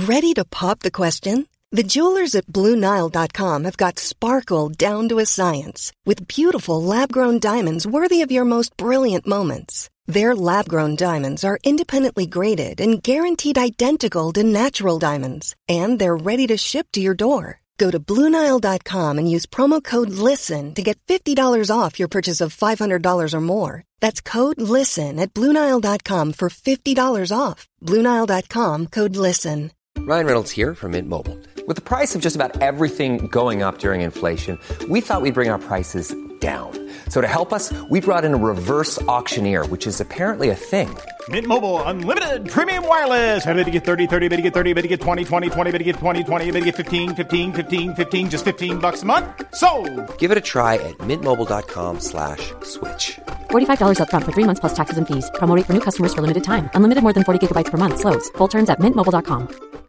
Ready to pop the question? The jewelers at BlueNile.com have got sparkle down to a science with beautiful lab-grown diamonds worthy of your most brilliant moments. Their lab-grown diamonds are independently graded and guaranteed identical to natural diamonds, and they're ready to ship to your door. Go to BlueNile.com and use promo code LISTEN to get $50 off your purchase of $500 or more. That's code LISTEN at BlueNile.com for $50 off. BlueNile.com, code LISTEN. Ryan Reynolds here from Mint Mobile. With the price of just about everything going up during inflation, we thought we'd bring our prices down. So to help us, we brought in a reverse auctioneer, which is apparently a thing. Mint Mobile Unlimited Premium Wireless. How to get 30, 30, bit to get 30, bit to get 20, 20, 20, bit to get 20, 20, bit to get 15, 15, 15, 15, just $15 a month? Sold! Give it a try at mintmobile.com/switch. $45 up front for 3 months plus taxes and fees. Promo rate for new customers for limited time. Unlimited more than 40 gigabytes per month. Slows full terms at mintmobile.com.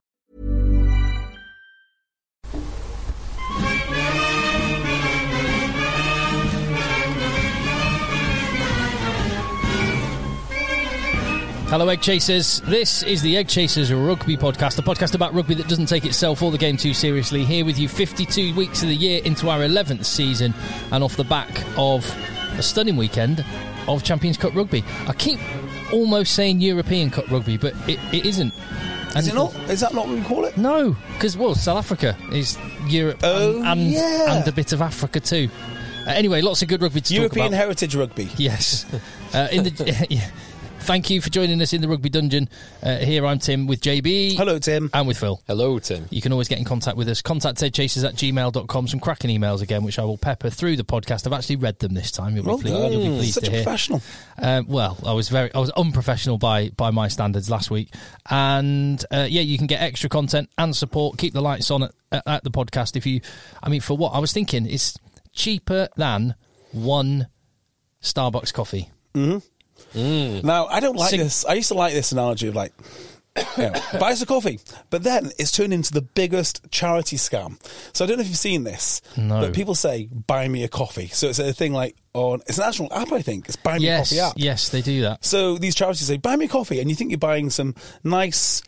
Hello, Egg Chasers. This is the Egg Chasers Rugby Podcast, a podcast about rugby that doesn't take itself or the game too seriously. Here with you 52 weeks of the year into our 11th season and off the back of a stunning weekend of Champions Cup rugby. I keep almost saying European Cup rugby, but it isn't. Is it not? Is that not what we call it? No, because, well, South Africa is Europe and a bit of Africa too. Anyway, lots of good rugby to talk about. European heritage rugby. Yes. Thank you for joining us in the Rugby Dungeon. Here I'm Tim with JB. Hello, Tim. And with Phil. Hello, Tim. You can always get in contact with us. Contact eggchasers@gmail.com. Some cracking emails again, which I will pepper through the podcast. I've actually read them this time. You'll be pleased Such to hear. a professional. Well, I was unprofessional by my standards last week. And you can get extra content and support. Keep the lights on at the podcast. For what I was thinking, it's cheaper than one Starbucks coffee. Mm-hmm. Now, I don't like this. I used to like this analogy of buy us a coffee. But then it's turned into the biggest charity scam. So I don't know if you've seen this. No. But people say, buy me a coffee. So it's a thing it's an actual app, I think. It's Buy Me a Coffee app. Yes, they do that. So these charities say, buy me a coffee. And you think you're buying some nice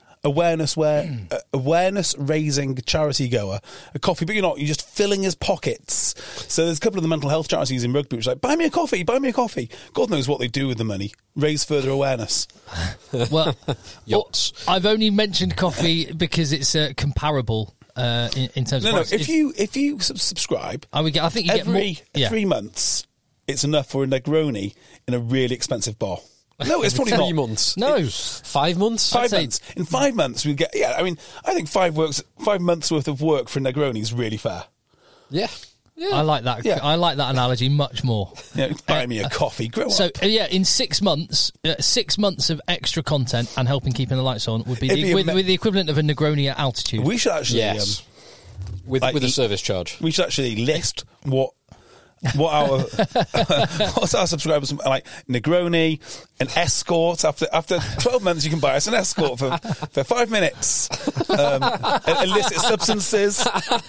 awareness-raising charity goer a coffee, but you're not. You're just filling his pockets. So there's a couple of the mental health charities in rugby which are like, buy me a coffee. God knows what they do with the money. Raise further awareness. Well, yachts. I've only mentioned coffee because it's comparable in terms of price. If you subscribe, I think you every get more, 3 months, it's enough for a Negroni in a really expensive bar. No, it's probably 3 not. months. No. 5 months? 5 months. In 5 months, we get... Yeah, I think 5 months worth of work for Negroni is really fair. Yeah. I like that. Yeah. I like that analogy much more. Buy me a coffee. Grow up. In 6 months, 6 months of extra content and helping keeping the lights on would be with the equivalent of a Negroni at altitude. We should actually... Yes. With a service charge. We should actually list what our what's our subscribers like. Negroni, an escort. After 12 months, you can buy us an escort for 5 minutes. Illicit substances.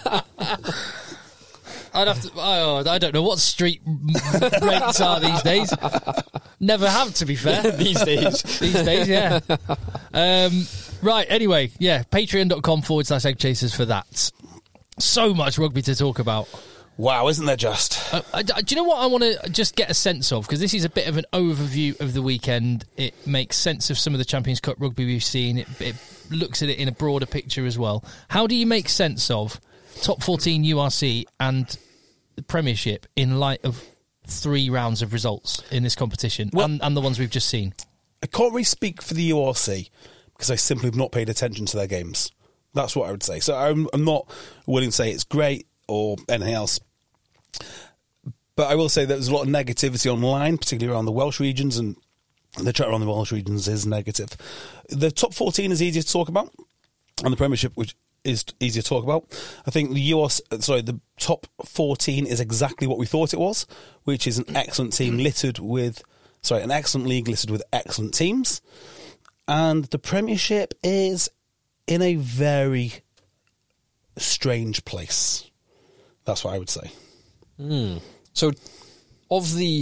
I'd have to. I don't know what street rates are these days. Never have, to be fair. These days, yeah. Right. Anyway, Patreon.com/Egg Chasers for that. So much rugby to talk about. Wow, isn't there just? Do you know what I want to just get a sense of? Because this is a bit of an overview of the weekend. It makes sense of some of the Champions Cup rugby we've seen. It looks at it in a broader picture as well. How do you make sense of top 14 URC and the Premiership in light of 3 rounds of results in this competition and the ones we've just seen? I can't really speak for the URC because I simply have not paid attention to their games. That's what I would say. So I'm not willing to say it's great or anything else. But I will say there's a lot of negativity online, particularly around the Welsh regions, and the chat around the Welsh regions is negative. The top 14 is easier to talk about, and the Premiership, which is easier to talk about. I think the top 14 is exactly what we thought it was, which is an excellent team an excellent league littered with excellent teams. And the Premiership is in a very strange place. That's what I would say. So, of the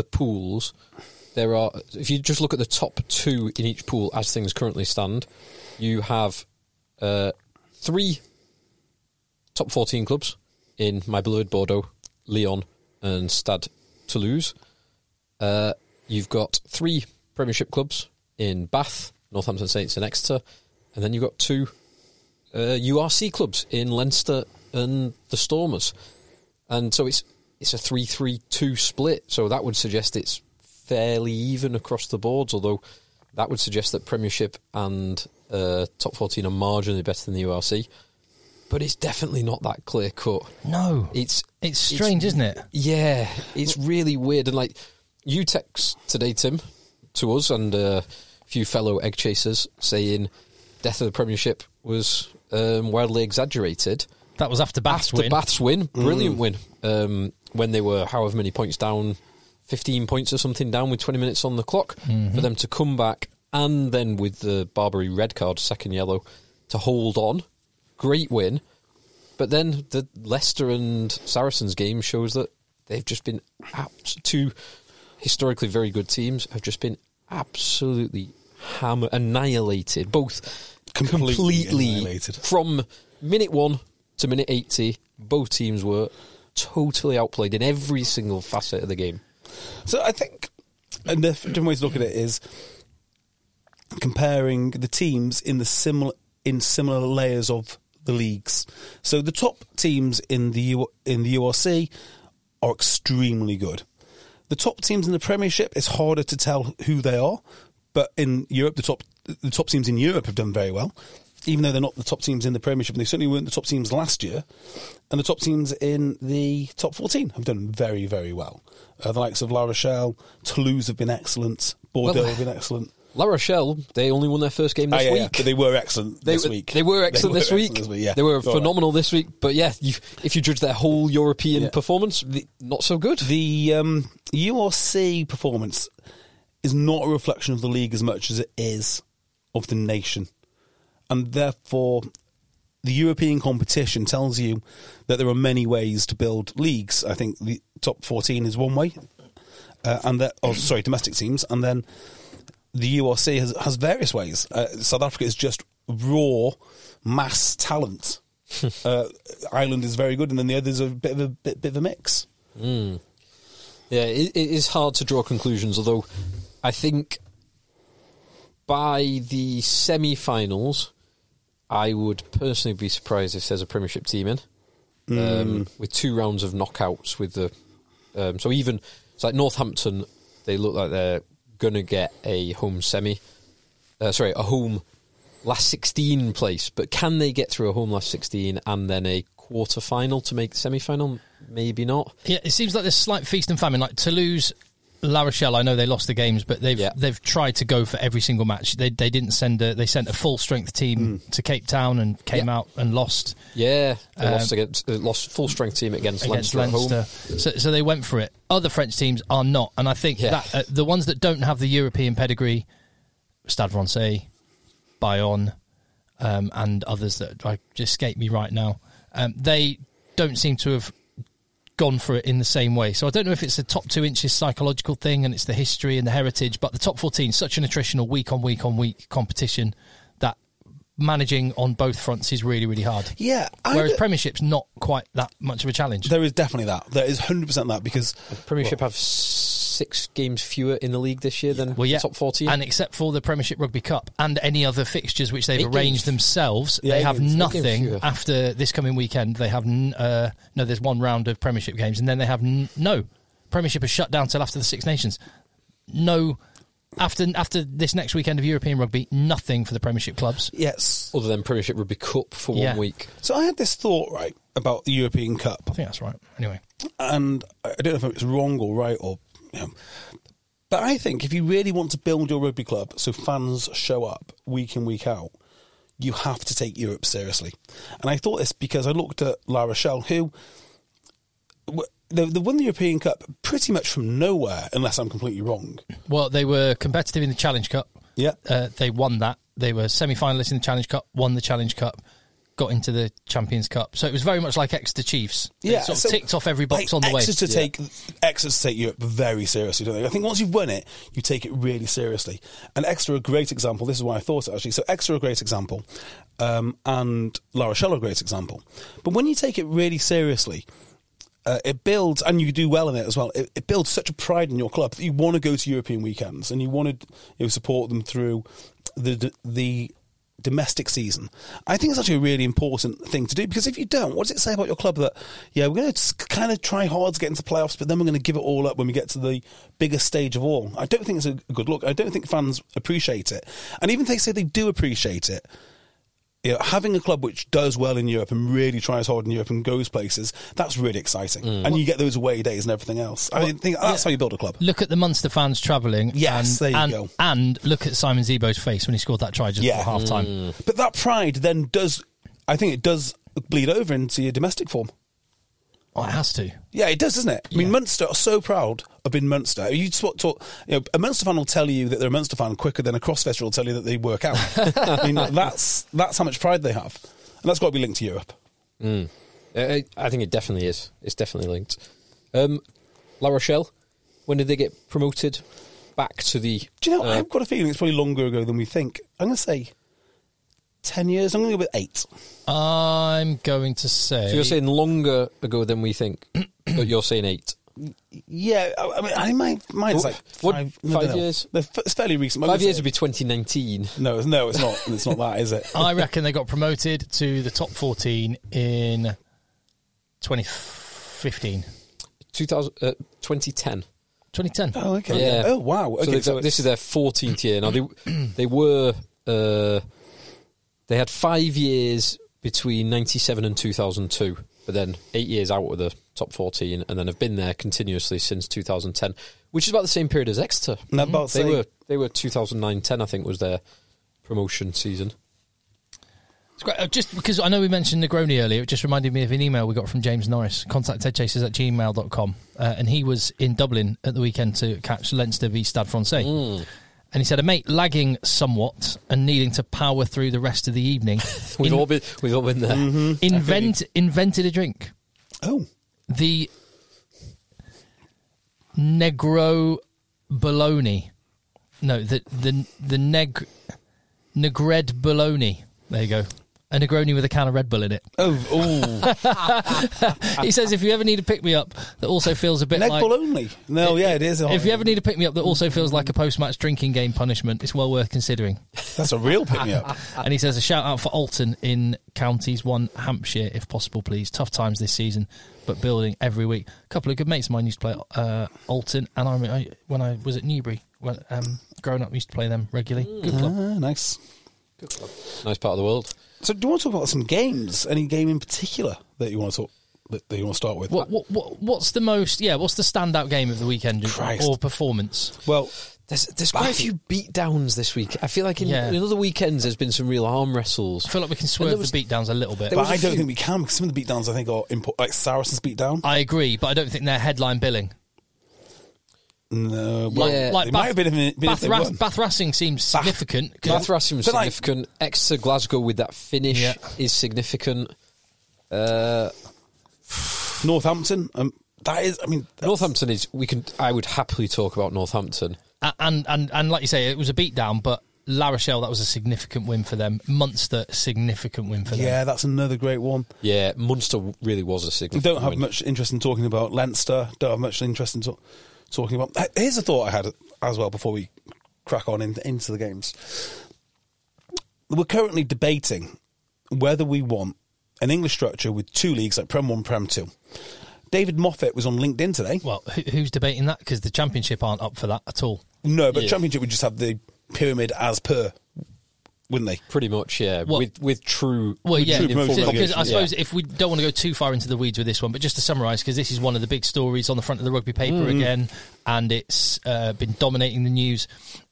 pools, there are. If you just look at the top 2 in each pool as things currently stand, you have 3 top 14 clubs in my beloved Bordeaux, Lyon and Stade Toulouse. You've got 3 Premiership clubs in Bath, Northampton Saints and Exeter, and then you've got 2 URC clubs in Leinster and the Stormers. And so it's a 3-3-2 split, so that would suggest it's fairly even across the boards, although that would suggest that Premiership and top 14 are marginally better than the URC. But it's definitely not that clear cut. No. It's strange, isn't it? Yeah, it's really weird. And like, you text today, Tim, to us and a few fellow egg chasers saying death of the Premiership was wildly exaggerated. That was after Bath's win. Bath's win, brilliant win. When they were however many points down, 15 points or something down with 20 minutes on the clock, for them to come back and then with the Barbary red card, second yellow, to hold on. Great win. But then the Leicester and Saracens game shows that they've just been 2 historically very good teams have just been absolutely annihilated. Both completely annihilated. From minute 1 to minute 80, both teams were totally outplayed in every single facet of the game. So I think a different way to look at it is comparing the teams in similar layers of the leagues. So the top teams in the URC are extremely good. The top teams in the Premiership, it's harder to tell who they are, but in Europe, the top teams in Europe have done very well, even though they're not the top teams in the Premiership, and they certainly weren't the top teams last year. And the top teams in the top 14 have done very, very well. The likes of La Rochelle, Toulouse have been excellent, Bordeaux have been excellent. La Rochelle, they only won their first game this week. Yeah, but they were excellent this week. They were excellent this week. Yeah. They were phenomenal this week. But yeah, if you judge their whole European performance, not so good. The URC performance is not a reflection of the league as much as it is of the nation. And therefore, the European competition tells you that there are many ways to build leagues. I think the top 14 is one way, domestic teams, and then the URC has various ways. South Africa is just raw mass talent. Ireland is very good, and then the others are a bit of a mix. Yeah, it is hard to draw conclusions, although I think by the semi-finals, I would personally be surprised if there's a Premiership team in, with 2 rounds of knockouts. With the so even it's like Northampton, they look like they're going to get a home a home last 16 place. But can they get through a home last 16 and then a quarter final to make the semi-final? Maybe not. Yeah, it seems like there's slight feast and famine. Like Toulouse, La Rochelle, I know they lost the games, but they've tried to go for every single match. They didn't send they sent a full strength team to Cape Town and came out and lost. Yeah, they lost full strength team against Leinster at home. So they went for it. Other French teams are not, and I think that the ones that don't have the European pedigree, Stade Francais, Bayonne, and others that just escape me right now, they don't seem to have gone for it in the same way. So I don't know if it's the top 2 inches psychological thing and it's the history and the heritage, but the top 14 is such an attritional week on week on week competition that managing on both fronts is really, really hard. Yeah. Whereas Premiership's not quite that much of a challenge. There is definitely that. There is 100% that because Premiership have 6 games fewer in the league this year than the top 14. And except for the Premiership Rugby Cup and any other fixtures which they've arranged themselves, they have nothing after this coming weekend. They have there's 1 round of Premiership games, and then they have no. Premiership is shut down till after the Six Nations. No. After this next weekend of European rugby, nothing for the Premiership clubs. Yes. Other than Premiership Rugby Cup for 1 week. So I had this thought, right, about the European Cup. I think that's right. Anyway. And I don't know if it's wrong or right or... But I think if you really want to build your rugby club so fans show up week in, week out, you have to take Europe seriously. And I thought this because I looked at La Rochelle, who... They won the European Cup pretty much from nowhere, unless I'm completely wrong. Well, they were competitive in the Challenge Cup. Yeah. They won that. They were semi-finalists in the Challenge Cup, won the Challenge Cup, got into the Champions Cup. So it was very much like Exeter Chiefs. They sort of ticked off every box on the way. Exeter take Europe very seriously, don't they? I think once you've won it, you take it really seriously. And Exeter are a great example. This is why I thought it, actually. So Exeter are a great example, and La Rochelle are a great example. But when you take it really seriously, it builds, and you do well in it as well, it builds such a pride in your club that you want to go to European weekends and you want to support them through the domestic season. I think it's actually a really important thing to do, because if you don't, what does it say about your club that, we're going to kind of try hard to get into playoffs, but then we're going to give it all up when we get to the biggest stage of all? I don't think it's a good look. I don't think fans appreciate it. And even if they say they do appreciate it, having a club which does well in Europe and really tries hard in Europe and goes places, that's really exciting. And you get those away days and everything else. I think that's how you build a club. Look at the Munster fans travelling. Yes, there you go. And look at Simon Zebo's face when he scored that try just before half-time. But that pride then does bleed over into your domestic form. Oh, it has to. Yeah, it does, doesn't it? I mean, Munster are so proud of being Munster. A Munster fan will tell you that they're a Munster fan quicker than a CrossFitter will tell you that they work out. I mean, that's how much pride they have. And that's got to be linked to Europe. I think it definitely is. It's definitely linked. La Rochelle, when did they get promoted back to the... Do you know, I've got a feeling it's probably longer ago than we think. I'm going to say 10 years. I'm going to go with 8. I'm going to say... So you're saying longer ago than we think, but you're saying 8? Yeah, I mean, mine's like 5 years. It's fairly recent. 5 years would be 2019. No, it's not. It's not that, is it? I reckon they got promoted to the top 14 in 2015. 2010. 2010. Oh, okay. Yeah. Oh, wow. Okay, so this is their 14th year. Now, they had 5 years between 97 and 2002, but then 8 years out of the top 14, and then have been there continuously since 2010, which is about the same period as Exeter. They were 2009-10, I think, was their promotion season. It's great. Just because I know we mentioned Negroni earlier, it just reminded me of an email we got from James Norris, contact@headchasers@gmail.com, and he was in Dublin at the weekend to catch Leinster v Stade Francais. And he said, a mate lagging somewhat and needing to power through the rest of the evening. We've all been there. Invented a drink. Oh. The Negro Bologna. No, the Negred Bologna. There you go. A Negroni with a can of Red Bull in it. Oh. He says, if you ever need a pick-me-up that also feels a bit Neg like... Bull only? No, it is. If you ever need a pick-me-up that also feels like a post-match drinking game punishment, it's well worth considering. That's a real pick-me-up. And he says, a shout-out for Alton in Counties 1, Hampshire, if possible, please. Tough times this season, but building every week. A couple of good mates of mine used to play Alton, and when I was at Newbury, growing up, we used to play them regularly. Good club. Nice. Good club. Nice part of the world. So, do you want to talk about some games? Any game in particular that you want to start with? What's the standout game of the weekend or performance? Well, there's quite a few beatdowns this week. I feel like in other weekends there's been some real arm wrestles. I feel like we can swerve the beatdowns a little bit, but I don't think we can, because some of the beatdowns I think are like Saracens beatdown. I agree, but I don't think they're headline billing. No, like might have been Bath Racing seems significant. Bath Racing was significant. Exeter Glasgow with that finish is significant. Northampton, that is. I mean, Northampton is. I would happily talk about Northampton. And like you say, it was a beatdown, but La Rochelle, that was a significant win for them. Munster, significant win for them. Yeah, that's another great one. Yeah, Munster really was a significant We don't have win. much interest in talking about Leinster. Don't have much interest in talking about... Here's a thought I had as well before we crack on into the games. We're currently debating whether we want an English structure with 2 leagues like Prem 1, Prem 2. David Moffat was on LinkedIn today. Well, who's debating that? Because the Championship aren't up for that at all. No, but Championship would just have the pyramid as per, wouldn't they? Pretty much, yeah. With true... Well, yeah, because I suppose yeah. if we don't want to go too far into the weeds with this one, but just to summarise, because this is one of the big stories on the front of the rugby paper again, and it's been dominating the news.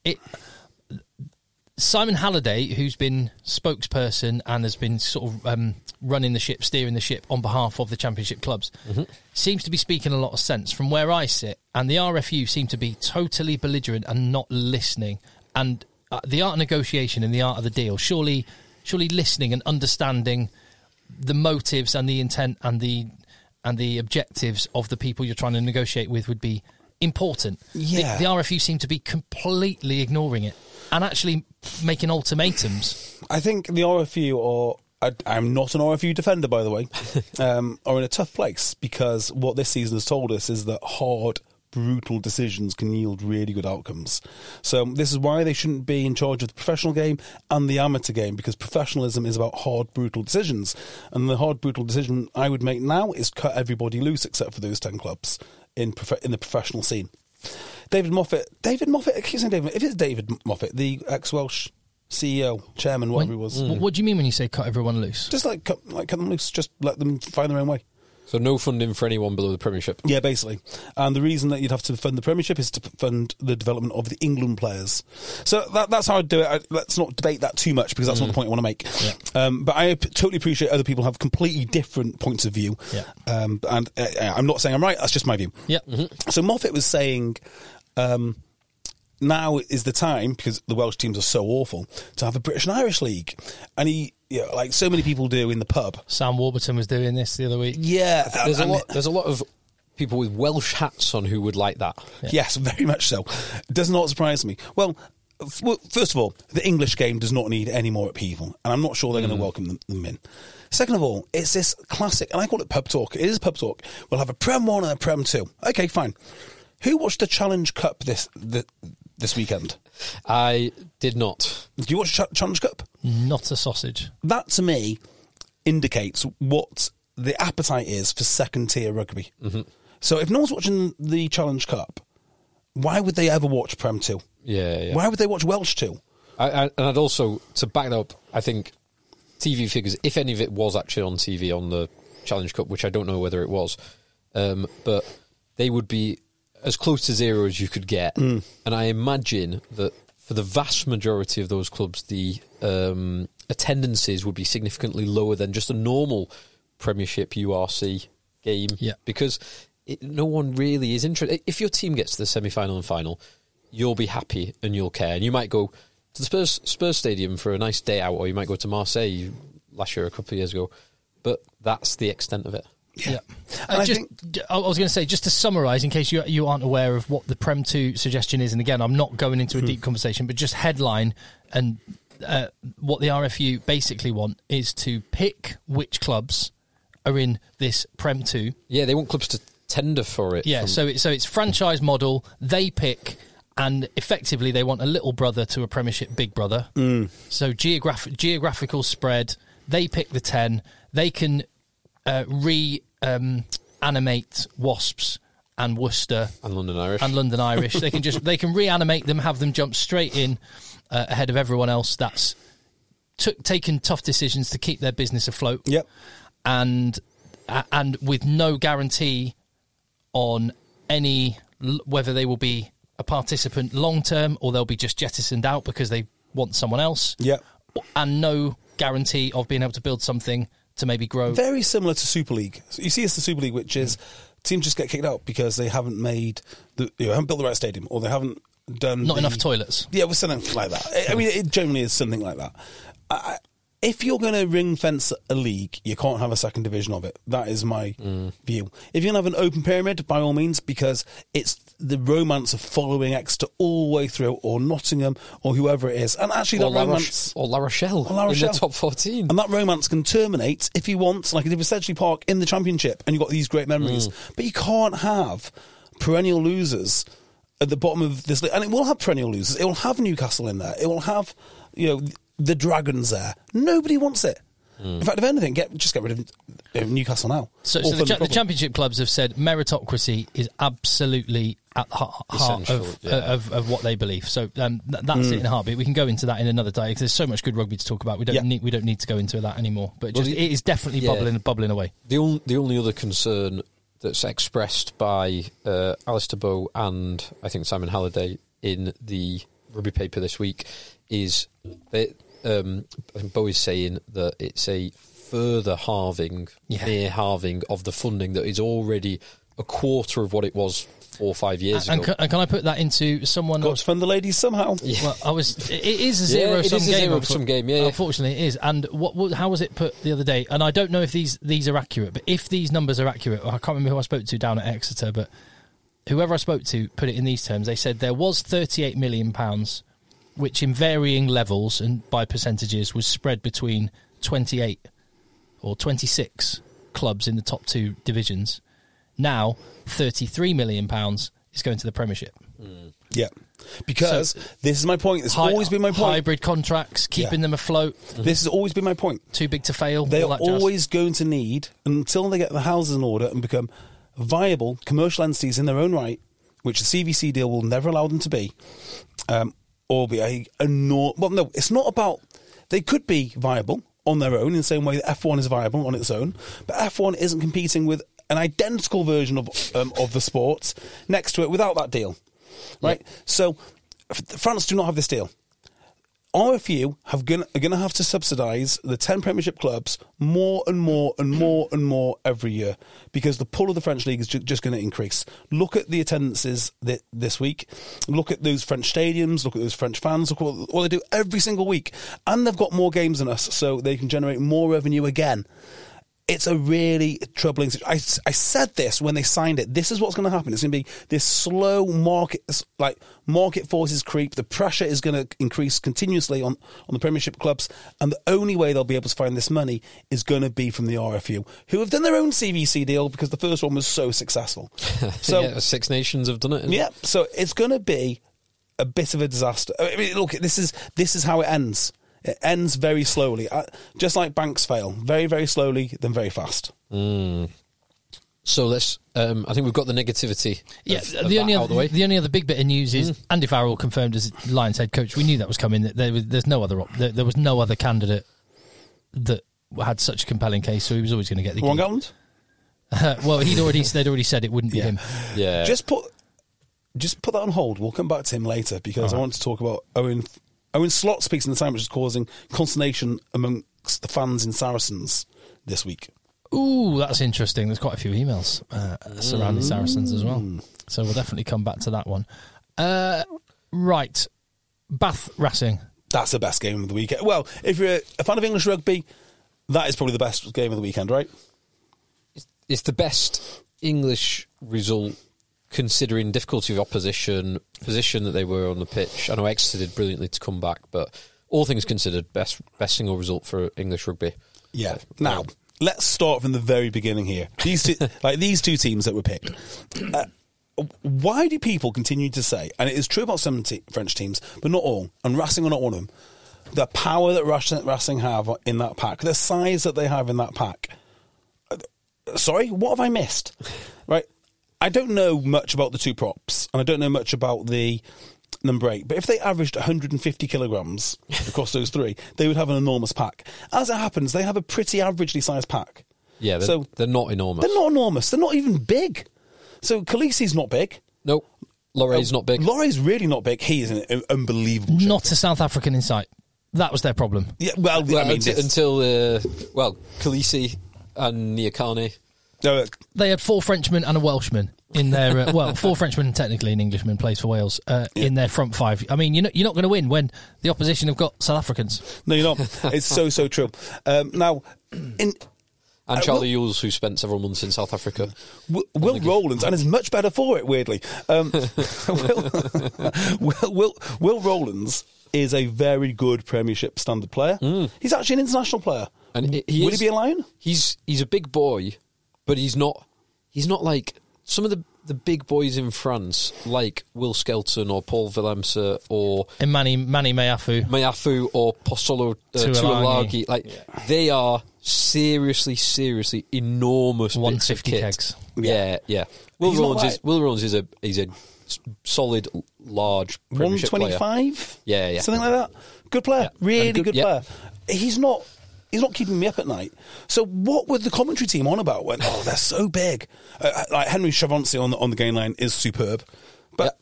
Simon Halliday, who's been spokesperson and has been sort of running the ship, steering the ship on behalf of the Championship clubs, seems to be speaking a lot of sense from where I sit, and the RFU seem to be totally belligerent and not listening. And the art of negotiation and the art of the deal, surely listening and understanding the motives and the intent and the objectives of the people you're trying to negotiate with would be important. Yeah. The RFU seem to be completely ignoring it and actually making ultimatums. I think the RFU I'm not an RFU defender, by the way, are in a tough place because what this season has told us is that hard, brutal decisions can yield really good outcomes. So this is why they shouldn't be in charge of the professional game and the amateur game, because professionalism is about hard, brutal decisions. And the hard, brutal decision I would make now is cut everybody loose except for those 10 clubs in the professional scene. David Moffat, I keep saying David, if it's David Moffat, the ex-Welsh CEO, chairman, whatever he was. What do you mean when you say cut everyone loose? Just cut them loose, just let them find their own way. So no funding for anyone below the Premiership? Yeah, basically. And the reason that you'd have to fund the Premiership is to fund the development of the England players. So that's how I'd do it. Let's not debate that too much because that's not the point I want to make. Yeah. But I totally appreciate other people have completely different points of view. Yeah. And I'm not saying I'm right, that's just my view. Yeah. Mm-hmm. So Moffat was saying... now is the time, because the Welsh teams are so awful, to have a British and Irish league. And he, like so many people do in the pub. Sam Warburton was doing this the other week. Yeah. There's a lot of people with Welsh hats on who would like that. Yeah. Yes, very much so. It does not surprise me. Well, first of all, the English game does not need any more upheaval, and I'm not sure they're going to welcome them in. Second of all, it's this classic, and I call it pub talk. It is pub talk. We'll have a Prem 1 and a Prem 2. Okay, fine. Who watched the Challenge Cup this weekend? I did not. Do you watch Challenge Cup? Not a sausage. That, to me, indicates what the appetite is for second-tier rugby. Mm-hmm. So if no one's watching the Challenge Cup, why would they ever watch Prem 2? Yeah. Why would they watch Welsh 2? And I'd also, to back that up, I think TV figures, if any of it was actually on TV on the Challenge Cup, which I don't know whether it was, but they would be as close to zero as you could get. And I imagine that for the vast majority of those clubs, the attendances would be significantly lower than just a normal Premiership URC game. Yeah. Because no one really is interested. If your team gets to the semi-final and final, you'll be happy and you'll care. And you might go to the Spurs Stadium for a nice day out, or you might go to Marseille last year, a couple of years ago. But that's the extent of it. Yeah. I was going to say, just to summarise, in case you aren't aware of what the Prem 2 suggestion is, and again, I'm not going into a deep conversation, but just headline and what the RFU basically want is to pick which clubs are in this Prem 2. Yeah, they want clubs to tender for it. Yeah, so it's franchise model, they pick, and effectively they want a little brother to a Premiership big brother. So geographical spread, they pick the 10, they can... animate Wasps and Worcester and London Irish. They can reanimate them, have them jump straight in ahead of everyone else that's taken tough decisions to keep their business afloat. Yep. And with no guarantee on whether they will be a participant long term or they'll be just jettisoned out because they want someone else. Yep. And no guarantee of being able to build something to maybe grow. Very similar to Super League. So you see, it's the Super League, which is teams just get kicked out because they haven't haven't built the right stadium, or they haven't done enough toilets. Yeah, well, something like that. I mean, it generally is something like that. If you're going to ring fence a league, you can't have a second division of it. That is my view. If you're going to have an open pyramid, by all means, because it's the romance of following Exeter all the way through, or Nottingham, or whoever it is. And actually, or La Rochelle in the top 14. And that romance can terminate if you want, like if it's Sedgley Park in the Championship, and you've got these great memories. But you can't have perennial losers at the bottom of this league. And it will have perennial losers. It will have Newcastle in there. It will have, the Dragons there. Nobody wants it. In fact, if anything, just get rid of Newcastle now. So the Championship clubs have said meritocracy is absolutely at the heart of what they believe. So that's it in a heartbeat. We can go into that in another day because there's so much good rugby to talk about. We don't need to go into that anymore. But it is definitely bubbling away. The only other concern that's expressed by Alistair Bowe and I think Simon Halliday in the rugby paper this week is that I think Bowe is saying that it's a further near halving of the funding that is already a quarter of what it was 4 or 5 years And ago. can I put that into someone Got else? to fund the ladies somehow. Well, it is a Yeah, zero-sum it is a game. zero-sum game, yeah. Unfortunately, it is. And how was it put the other day? And I don't know if these are accurate, but if these numbers are accurate, I can't remember who I spoke to down at Exeter, but whoever I spoke to put it in these terms. They said there was £38 million, which in varying levels and by percentages was spread between 28 or 26 clubs in the top 2 divisions. Now, £33 million is going to the Premiership. Yeah. Because this is my point. This has always been my point. Hybrid contracts, keeping them afloat. This has always been my point. Too big to fail. They all are that jazz. always going to need, until they get the houses in order and become viable commercial entities in their own right, which the CVC deal will never allow them to be, or be well, no, it's not about... They could be viable on their own in the same way that F1 is viable on its own, but F1 isn't competing with an identical version of the sports next to it without that deal, right? Yeah. So France do not have this deal. RFU are going to have to subsidise the 10 Premiership clubs more and more and more and more every year because the pull of the French league is just going to increase. Look at the attendances this week. Look at those French stadiums. Look at those French fans. Look at what they do every single week. And they've got more games than us, so they can generate more revenue again. It's a really troubling situation. I said this when they signed it. This is what's going to happen. It's going to be this slow market forces creep. The pressure is going to increase continuously on the Premiership clubs. And the only way they'll be able to find this money is going to be from the RFU, who have done their own CVC deal because the first one was so successful. So yeah, 6 nations have done it. Yeah, so it's going to be a bit of a disaster. I mean, look, this is how it ends. It ends very slowly, just like banks fail, very, very slowly, then very fast. So let's. I think we've got the negativity. Yeah, of that out of the way. The only other big bit of news is Andy Farrell confirmed as Lions head coach. We knew that was coming. That there's no other there was no other candidate that had such a compelling case, so he was always going to get the Ron gig. Gallant? Well, they'd already said it wouldn't be him. Yeah, Just put that on hold. We'll come back to him later because I want to talk about Owen Slot speaks in the time, which is causing consternation amongst the fans in Saracens this week. Ooh, that's interesting. There's quite a few emails surrounding Saracens as well. So we'll definitely come back to that one. Right. Bath Racing. That's the best game of the weekend. Well, if you're a fan of English rugby, that is probably the best game of the weekend, right? it's the best English result considering difficulty of opposition, position that they were on the pitch. I know Exeter did brilliantly to come back, but all things considered, best single result for English rugby. Yeah. Now, let's start from the very beginning here. These two teams that were picked. Why do people continue to say, and it is true about some French teams, but not all, and Racing are not one of them, the power that Racing have in that pack, the size that they have in that pack. Sorry, what have I missed? Right? I don't know much about the two props, and I don't know much about the number 8, but if they averaged 150 kilograms across those three, they would have an enormous pack. As it happens, they have a pretty averagely sized pack. Yeah, they're not enormous. They're not enormous. They're not even big. So Khaleesi's not big. Nope. Loray's not big. Loray's really not big. He is an unbelievable shape. Not a South African in sight. That was their problem. Yeah, well I mean, until Khaleesi and Niakane. They had 4 Frenchmen and a Welshman in their 4 Frenchmen, technically an Englishman, plays for Wales, in their front 5. I mean, you're not going to win when the opposition have got South Africans. No, you're not. It's so true. Now, and Charlie Ewells, who spent several months in South Africa. Will Rowlands, and is much better for it, weirdly. Will Rowlands is a very good Premiership standard player. He's actually an international player. And will he be a Lion? He's a big boy, but he's not like some of the big boys in France, like Will Skelton or Paul Willemse or Manny Meafu or Postolo Tuilagi. They are seriously enormous 150 bits of kegs. Yeah. Will Rowlands is a solid, large Premiership 125. Yeah, something like that. Good player, really good player. He's not keeping me up at night. So what were the commentary team on about when, they're so big? Like Henry Chavancy on the game line is superb. But,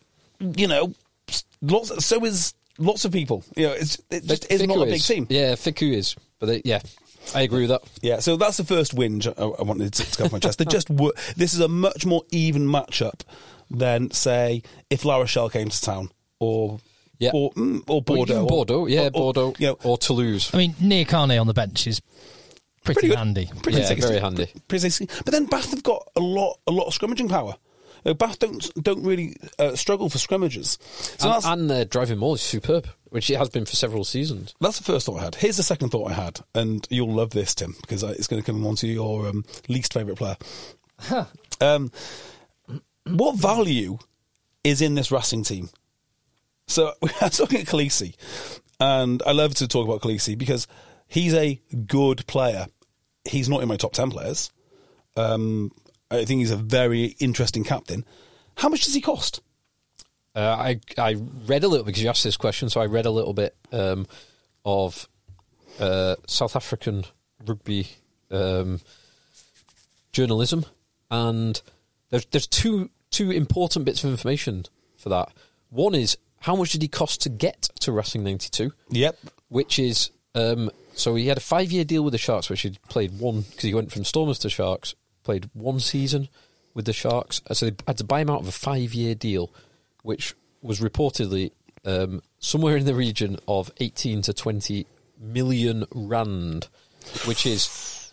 lots of people. It's not a big team. Yeah, Fickou is. But I agree with that. Yeah, so that's the first whinge I wanted to go off my chest. This is a much more even matchup than, say, if La Rochelle came to town or Bordeaux. Even Bordeaux, Bordeaux, or Toulouse. I mean, Nia Carney on the bench is pretty good. handy. Very handy. But then Bath have got a lot of scrummaging power. Bath don't really struggle for scrummages. And their driving maul is superb, which it has been for several seasons. That's the first thought I had. Here's the second thought I had, and you'll love this, Tim, because it's going to come on to your least favourite player. What value is in this Racing team? So we are talking at Khaleesi, and I love to talk about Khaleesi because he's a good player. He's not in my top 10 players. I think he's a very interesting captain. How much does he cost? I read a little, because you asked this question, so I read a little bit of South African rugby journalism, and there's two important bits of information for that. One is, how much did he cost to get to Racing 92? Yep. Which is, so he had a 5-year deal with the Sharks, which he played one, because he went from Stormers to Sharks, played one season with the Sharks. So they had to buy him out of a 5-year deal, which was reportedly somewhere in the region of 18 to 20 million rand, which is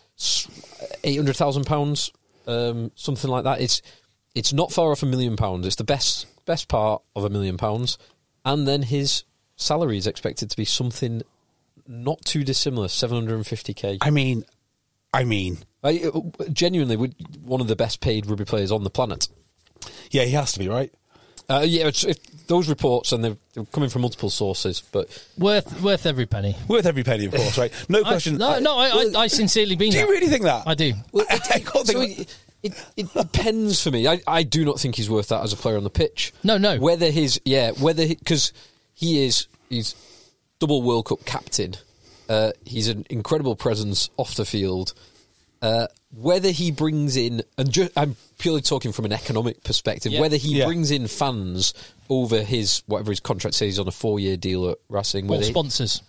£800,000, something like that. It's not far off £1 million. It's the best part of £1 million. And then his salary is expected to be something not too dissimilar, 750k. I mean, genuinely, one of the best paid rugby players on the planet. Yeah, he has to be, right? It's those reports, and they're coming from multiple sources, but worth every penny. Worth every penny, of course, right? No question. I sincerely mean that. Do you really think that? I do. Well, it depends for me. I do not think he's worth that as a player on the pitch. No. Because he's double World Cup captain. He's an incredible presence off the field. Whether he brings in, I'm purely talking from an economic perspective, whether he brings in fans over whatever his contract says, he's on a 4-year deal at Racing. Or sponsors.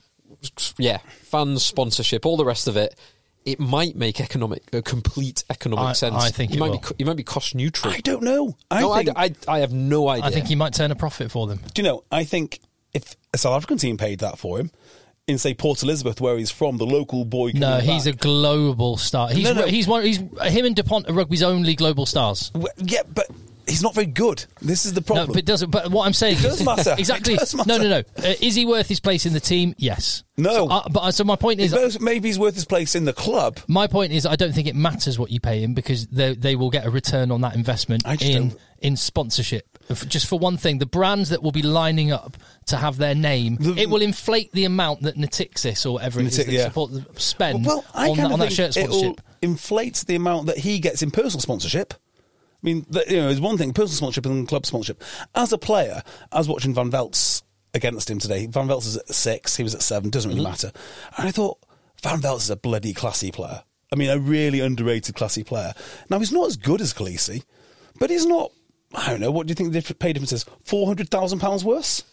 Fans, sponsorship, all the rest of it. It might make complete economic sense. I think he might be cost neutral. I don't know. I have no idea. I think he might turn a profit for them. Do you know, I think if a South African team paid that for him, in, say, Port Elizabeth, where he's from, the local boy. No, he's a global star. He's him and DuPont are rugby's only global stars. Yeah, but he's not very good. This is the problem. No, but it doesn't. But what I'm saying it does matter. Exactly. It does matter. No. Is he worth his place in the team? Yes. No. So my point is, maybe he's worth his place in the club. My point is, I don't think it matters what you pay him, because they will get a return on that investment in sponsorship. Just for one thing, the brands that will be lining up to have their name, it will inflate the amount that Natixis or whatever it is that spend on that shirt sponsorship. It inflates the amount that he gets in personal sponsorship. I mean, there's one thing, personal sponsorship and club sponsorship. As a player, I was watching Van Velt's against him today. Van Velt's is at 6, he was at 7, doesn't really matter. And I thought, Van Velt's is a bloody classy player. I mean, a really underrated classy player. Now, he's not as good as Khaleesi, but he's not, I don't know, what do you think the pay difference is? £400,000 worse?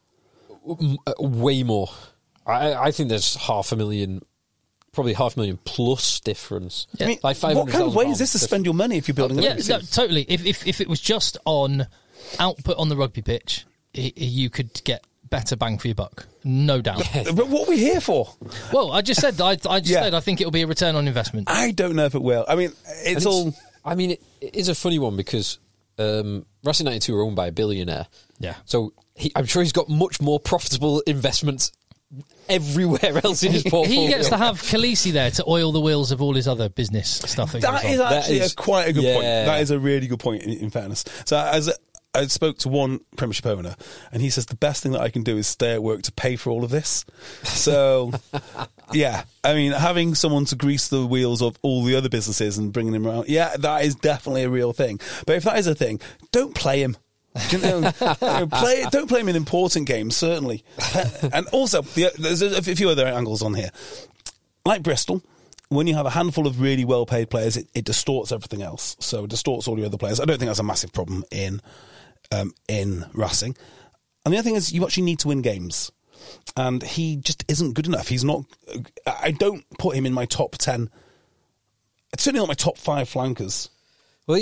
Way more. I think there's probably $500,000 plus difference. Yeah. I mean, like what kind of way is this to spend your money if you're building a rugby team? Totally. If it was just on output on the rugby pitch, you could get better bang for your buck, no doubt. But what are we here for? Well, I just said I think it will be a return on investment. I don't know if it will. I mean, it is a funny one because Racing 92 are owned by a billionaire. Yeah. So I'm sure he's got much more profitable investments everywhere else in his portfolio. He gets to have Khaleesi there to oil the wheels of all his other business stuff. That is actually quite a good point. That is a really good point, in fairness. So I spoke to one Premiership owner, and he says the best thing that I can do is stay at work to pay for all of this. So, yeah, I mean, having someone to grease the wheels of all the other businesses and bringing them around, that is definitely a real thing. But if that is a thing, don't play him. Don't play him in important games, certainly. And also, there's a few other angles on here. Like Bristol, when you have a handful of really well-paid players, it distorts everything else. So it distorts all your other players. I don't think that's a massive problem in Racing. And the other thing is, you actually need to win games. and he just isn't good enough. He's not. I don't put him in my top 10. It's certainly not my top 5 flankers. Well,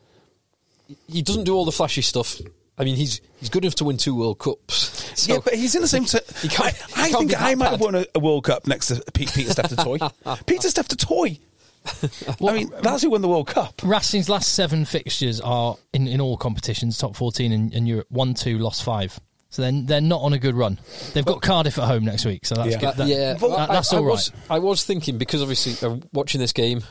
he doesn't do all the flashy stuff. I mean, he's good enough to win 2 World Cups. So yeah, but he's in the same... I think I might have won a World Cup next to Peter Steph-Toy. Peter Steph-Toy. I mean, that's who won the World Cup. Racing's last 7 fixtures are in all competitions, top 14 in Europe, 1-2, lost 5. So they're not on a good run. They've got Cardiff at home next week, so that's good. That's all right. I was thinking, because obviously watching this game,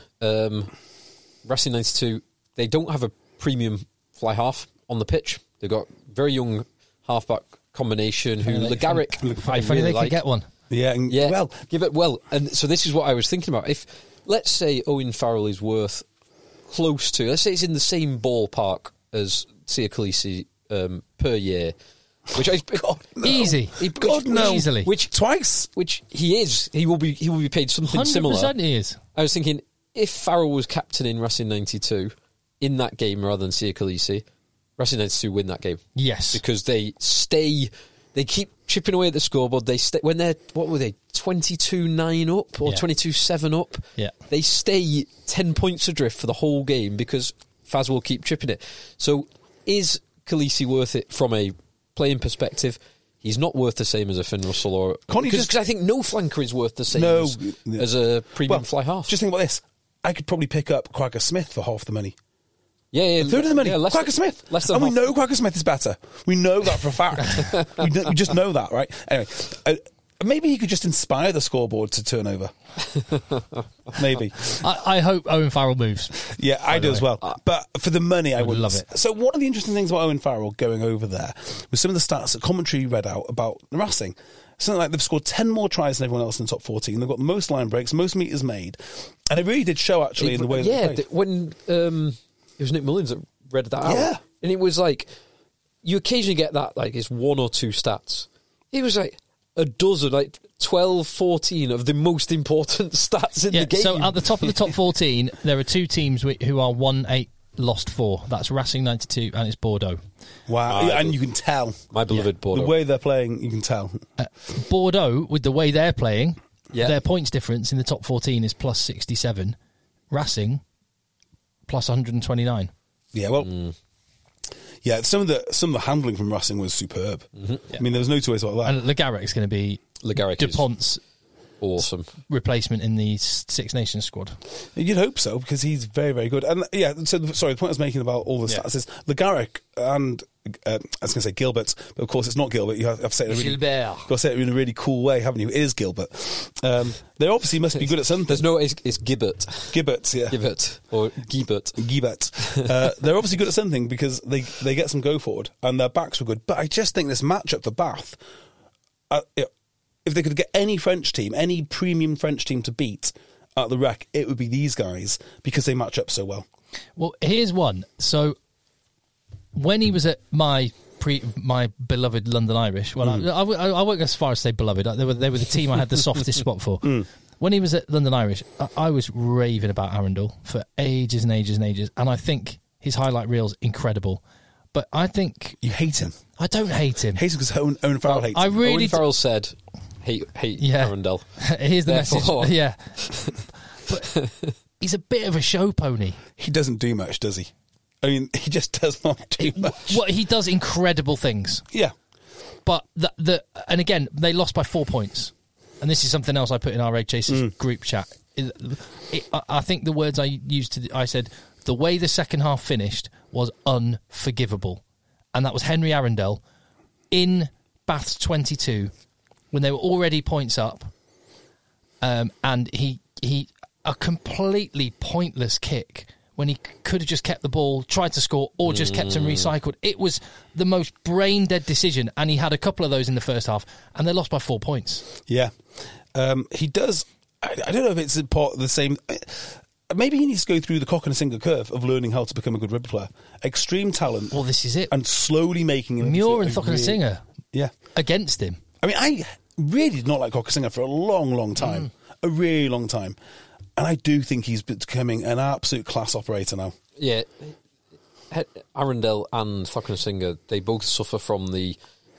Racing 92, they don't have a premium fly half on the pitch. They've got very young halfback combination who Legaric, I funny really they could get one. Yeah. Well, give it well. And so this is what I was thinking about. If, let's say, Owen Farrell is worth close to, let's say it's in the same ballpark as Sia Khaleesi per year, which I God, no. Easy. God, no. Easily. Which Twice. Which he is. He will be paid something 100% similar. he is. I was thinking, if Farrell was captain in Racing 92 in that game rather than Sia Khaleesi, Racing 92 win that game. Yes. Because they keep chipping away at the scoreboard. They stay, when they're, what were they, 22-9 up or 22-7 up? Yeah. They stay 10 points adrift for the whole game because Faz will keep chipping it. So is Khaleesi worth it from a playing perspective? He's not worth the same as a Finn Russell or... Because I think no flanker is worth the same as a premium fly half. Just think about this. I could probably pick up Quagga Smith for half the money. Yeah, A third of the money. Yeah, Quagga Smith. And we know Quagga Smith is better. We know that for a fact. we just know that, right? Anyway, maybe he could just inspire the scoreboard to turn over. Maybe. I hope Owen Farrell moves. Yeah, I do as well. But for the money, I would love it. So one of the interesting things about Owen Farrell going over there was some of the stats that commentary read out about Racing. Something like they've scored 10 more tries than everyone else in the top 14. They've got the most line breaks, most metres made. And it really did show, actually, in the way that they played. When it was Nick Mullins that read that out. Yeah. And it was like, you occasionally get that, like, it's 1 or 2 stats. It was like a dozen, like 12, 14 of the most important stats in the game. So at the top of the top 14, there are 2 teams who are 1-8, lost 4. That's Racing 92 and it's Bordeaux. Wow. And you can tell. My beloved Bordeaux. The way they're playing, you can tell. Bordeaux, with the way they're playing, Yeah. their points difference in the top 14 is plus 67. Racing, plus 129. Yeah, well... Yeah, some of the handling from Racing was superb. Mm-hmm. I mean, there was no 2 ways about that. And Legaric's going to be DuPont's awesome replacement in the Six Nations squad. You'd hope so, because he's very, very good. And yeah, so the point I was making about all the stats is Legaric and I was going to say Gilbert, but of course it's not Gilbert. You have to say it in a really cool way, haven't you? It is Gilbert. They obviously must be good at something. There's no, it's Gibbert. Gibbert, yeah. Gibbert or Gibbert. Gibbert. They're obviously good at something because they get some go forward and their backs were good. But I just think this matchup for Bath, if they could get any French team, any premium French team to beat at the Rec, it would be these guys because they match up so well. Well, here's one. So when he was at my beloved London Irish, well, I won't go as far as say beloved. They were the team I had the softest spot for. When he was at London Irish, I was raving about Arundel for ages and ages and ages, and I think his highlight reel's incredible. But I think you hate him. I don't hate him. Hate him because Owen Farrell hates him. I really Owen Farrell said, "Hate Arundel." Here's the Therefore. message. Yeah, but he's a bit of a show pony. He doesn't do much, does he? I mean, he just does not do much. Well, he does incredible things. Yeah. But and again, they lost by 4 points. And this is something else I put in our Egg Chasers group chat. I think the words I used I said, the way the second half finished was unforgivable. And that was Henry Arundel in Bath's 22 when they were already points up. And he a completely pointless kick when he could have just kept the ball, tried to score, or just kept him recycled. It was the most brain-dead decision, and he had a couple of those in the first half, and they lost by 4 points. Yeah. He does... I don't know if it's part of the same... Maybe he needs to go through the Cokanasiga curve of learning how to become a good rugby player. Extreme talent. Well, this is it. And slowly making him... Muir and Cokanasiga against him. I mean, I really did not like Cokanasiga for a long, long time. A really long time. And I do think he's becoming an absolute class operator now. Yeah. Arundel and Cokanasiga, they both suffer from the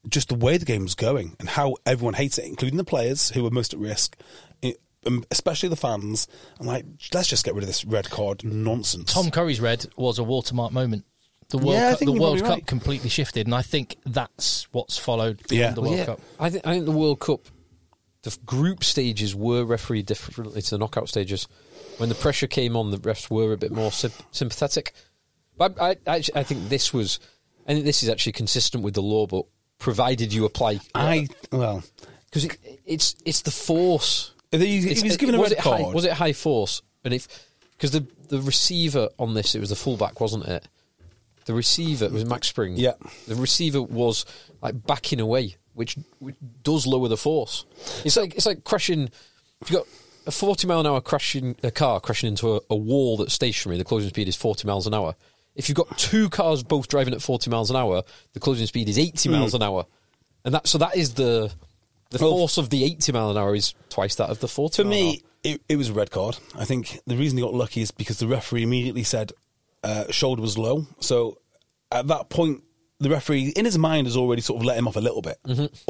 just the way the game was going and how everyone hates it, including the players who were most at risk, especially the fans. I'm like, let's just get rid of this red card nonsense. Tom Curry's red was a watermark moment. The World Cup completely shifted, and I think that's what's followed beyond the World Cup. I think the World Cup, the group stages were refereed differently to the knockout stages. When the pressure came on, the refs were a bit more sympathetic. But I think this is actually consistent with the law, but provided you apply, because it's the force. He was given a red card. Was it high force? And because the receiver on this, it was the fullback, wasn't it? The receiver, it was Max Spring. Yeah. The receiver was like backing away, which does lower the force. It's like crashing. If you got a 40-mile-an-hour car crashing into a wall that's stationary, the closing speed is 40 miles an hour. If you've got two cars both driving at 40 miles an hour, the closing speed is 80 miles an hour, and that is the force of the 80 mile an hour is twice that of the 40. For me, it was a red card. I think the reason he got lucky is because the referee immediately said shoulder was low. So at that point, the referee, in his mind, has already sort of let him off a little bit,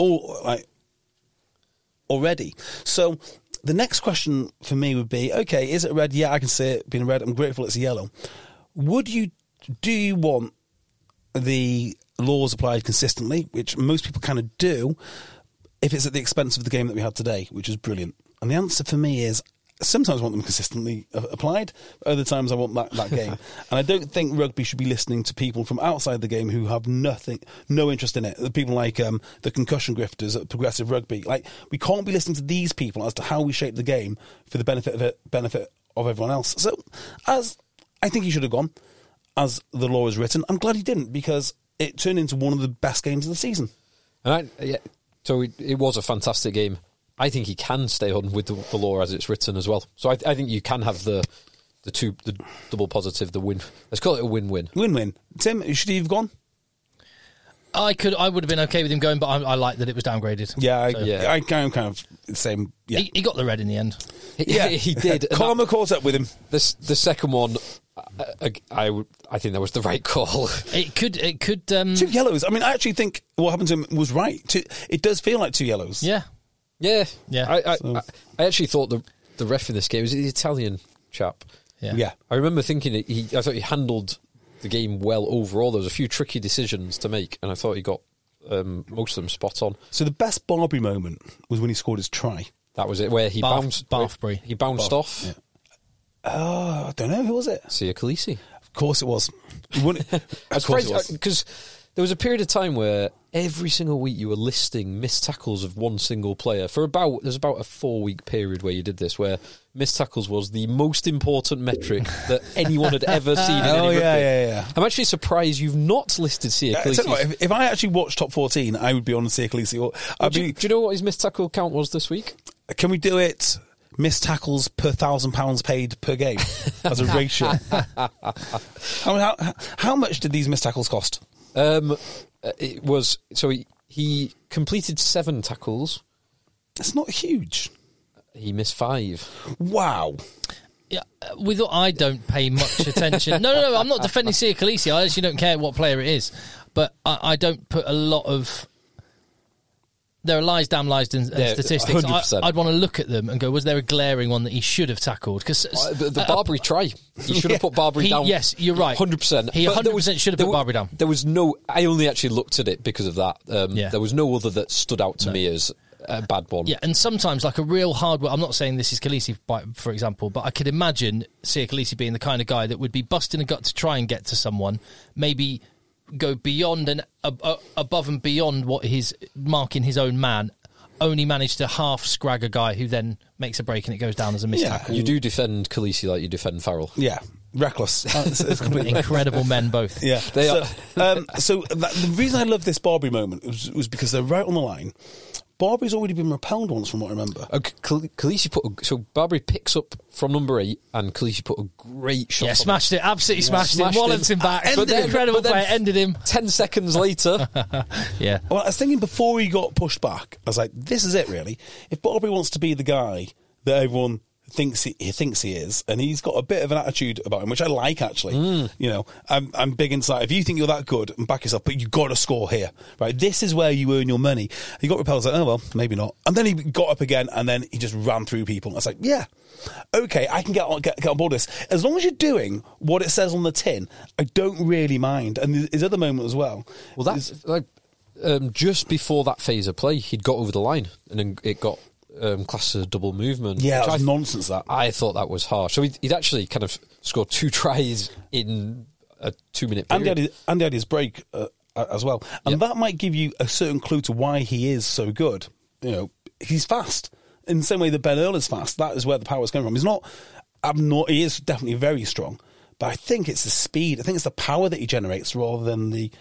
already. So the next question for me would be, okay, is it red? Yeah, I can see it being red. I'm grateful it's a yellow. Do you want the laws applied consistently, which most people kind of do, if it's at the expense of the game that we had today, which is brilliant? And the answer for me is, sometimes I want them consistently applied, other times I want that game. And I don't think rugby should be listening to people from outside the game who have no interest in it. The people like the concussion grifters at Progressive Rugby. Like, we can't be listening to these people as to how we shape the game for the benefit of everyone else. So, as I think he should have gone, as the law is written, I'm glad he didn't, because it turned into one of the best games of the season. So it was a fantastic game. I think he can stay on with the law as it's written as well. So I think you can have the double positive, the win. Let's call it a win-win. Win-win. Tim, should he have gone? I would have been okay with him going, but I like that it was downgraded. I kind of the same. Yeah, he got the red in the end. He did. Karma caught up with him. The second one, I think that was the right call. It could. 2 yellows. I mean, I actually think what happened to him was right. It does feel like 2 yellows. Yeah. I actually thought the ref in this game was the Italian chap. Yeah. I remember thinking I thought he handled the game well overall. There was a few tricky decisions to make, and I thought he got most of them spot on. So the best Barbary moment was when he scored his try. That was it, where he bounced off. Yeah. Oh, I don't know, who was it? Sia Khaleesi. Of course it was. Of course it was. Because there was a period of time where every single week you were listing missed tackles of one single player. There's about a 4-week period where you did this, where missed tackles was the most important metric that anyone had ever seen in any rugby. Yeah. I'm actually surprised you've not listed Sia Khaleesi. If I actually watched Top 14, I would be on Sia Khaleesi. Do you know what his missed tackle count was this week? Can we do it? Missed tackles per £1,000 paid per game as a ratio. How much did these missed tackles cost? It was he completed 7 tackles. That's not huge. He missed 5. Wow. Yeah, I don't pay much attention. No, I'm not defending Sia Khaleesi. I actually don't care what player it is, but I don't put a lot of. There are lies, damn lies, and statistics. I'd want to look at them and go, was there a glaring one that he should have tackled? Because the Barbary try, he should have put Barbary down. Yes, you're right. 100%. He 100% should have put Barbary down. There was no. I only actually looked at it because of that. There was no other that stood out to me as a bad one. Yeah, and sometimes like a real hard. I'm not saying this is Khaleesi, for example, but I could imagine Sia Khaleesi being the kind of guy that would be busting a gut to try and get to someone, maybe go beyond and above and beyond what he's marking his own man, only managed to half scrag a guy who then makes a break and it goes down as a missed tackle. You do defend Khaleesi like you defend Farrell. Yeah, reckless. It's completely incredible men both. Yeah, they are. So the reason I love this Barbary moment was because they're right on the line. Barbary's already been repelled once, from what I remember. Khaleesi Barbary picks up from number 8, and Khaleesi put a great shot. Yeah, smashed it, absolutely smashed him. Wallets him back. Incredible play, ended him. 10 seconds later. Yeah. Well, I was thinking before he got pushed back, I was like, this is it, really. If Barbary wants to be the guy that everyone thinks he is, and he's got a bit of an attitude about him, which I like, actually. You know, I'm big inside. If you think you're that good, back yourself, but you've got to score here, right? This is where you earn your money. He got repelled, like, oh, well, maybe not. And then he got up again, and then he just ran through people. It's like, yeah, okay, I can get on board this. As long as you're doing what it says on the tin, I don't really mind. And his other moment as well. Well, that's like just before that phase of play, he'd got over the line, and then it got classed as a double movement. Yeah, that was nonsense, that. I thought that was harsh. So he'd actually kind of scored 2 tries in a 2-minute period. And he had his break as well. And that might give you a certain clue to why he is so good. You know, he's fast. In the same way that Ben Earl is fast, that is where the power is coming from. He's not abnormal. He is definitely very strong. But I think it's the speed. I think it's the power that he generates rather than the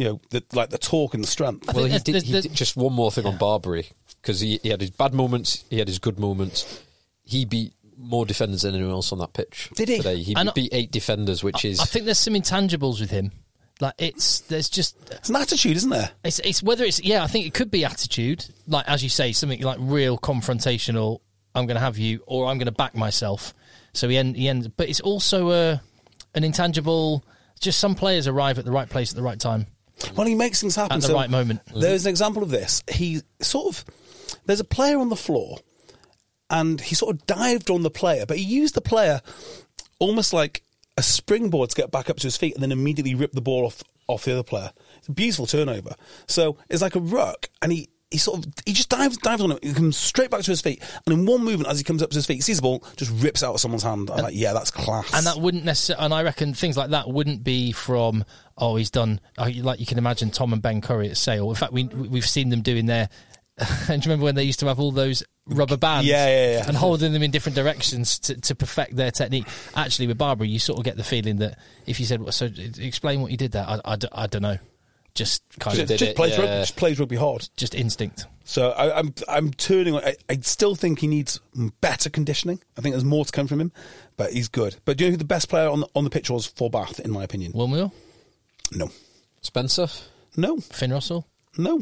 torque and the strength. Well, he did just one more thing on Barbary, because he had his bad moments, he had his good moments. He beat more defenders than anyone else on that pitch. Did he? Today. He beat 8 defenders, which is... I think there's some intangibles with him. Like, it's an attitude, isn't there? It's whether it's... Yeah, I think it could be attitude. Like, as you say, something like real confrontational, I'm going to have you, or I'm going to back myself. So he ends... But it's also an intangible... Just some players arrive at the right place at the right time. Well, he makes things happen at the right moment. There's an example of this. There's a player on the floor, and he sort of dived on the player, but he used the player almost like a springboard to get back up to his feet, and then immediately rip the ball off the other player. It's a beautiful turnover. So it's like a ruck, and he just dives on him. He comes straight back to his feet, and in one movement, as he comes up to his feet, he sees the ball, just rips out of someone's hand. I'm like, yeah, that's class. And that wouldn't necessarily. And I reckon things like that wouldn't be from he's done. Like you can imagine Tom and Ben Curry at Sale. In fact, we've seen them doing their. Do you remember when they used to have all those rubber bands? Yeah. And holding them in different directions to perfect their technique. Actually, with Barbary, you sort of get the feeling that if you said, "So explain what you did there," I don't know. Just kind of plays rugby hard. Just instinct. So I'm turning on. I still think he needs better conditioning. I think there's more to come from him, but he's good. But do you know who the best player on the pitch was for Bath, in my opinion? Will Muir? No. Spencer? No. Finn Russell? No.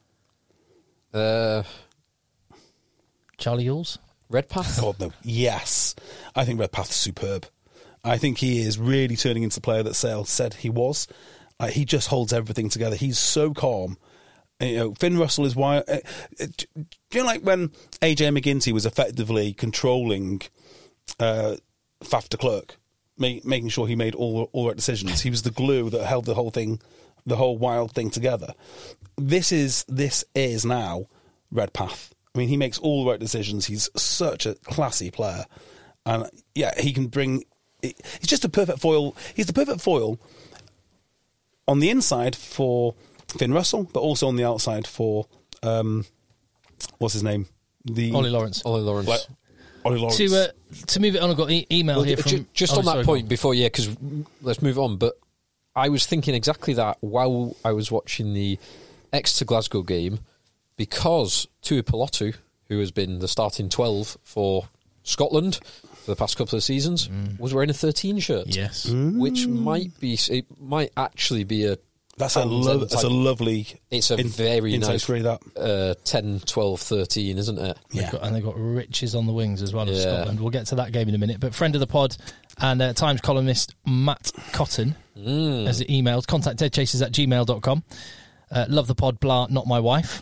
Charlie Ewells? Redpath? God, no. Yes. I think Redpath's superb. I think he is really turning into the player that Sale said he was. He just holds everything together. He's so calm. You know, Finn Russell is why. Do you know, like when AJ McGinty was effectively controlling Faf de Klerk, making sure he made all right decisions. He was the glue that held the whole thing, the whole wild thing together. This is now Redpath. I mean, he makes all the right decisions. He's such a classy player, and yeah, he can bring. He's just a perfect foil. He's the perfect foil on the inside for Finn Russell, but also on the outside for what's his name? Ollie Lawrence. Ollie Lawrence. Ollie Lawrence. To move it on, I've got an email here from... Just on that point before, because let's move on, but I was thinking exactly that while I was watching the Exeter Glasgow game, because Tuipulotu, who has been the starting 12 for Scotland for the past couple of seasons, was wearing a 13 shirt. Yes. Which might actually be a... That's a lovely... It's a very nice... That. 10, 12, 13, isn't it? Yeah. They've got riches on the wings as well of Scotland. We'll get to that game in a minute. But friend of the pod and Times columnist Matt Cotton has emailed contactdeadchasers@gmail.com. Love the pod, blah, not my wife.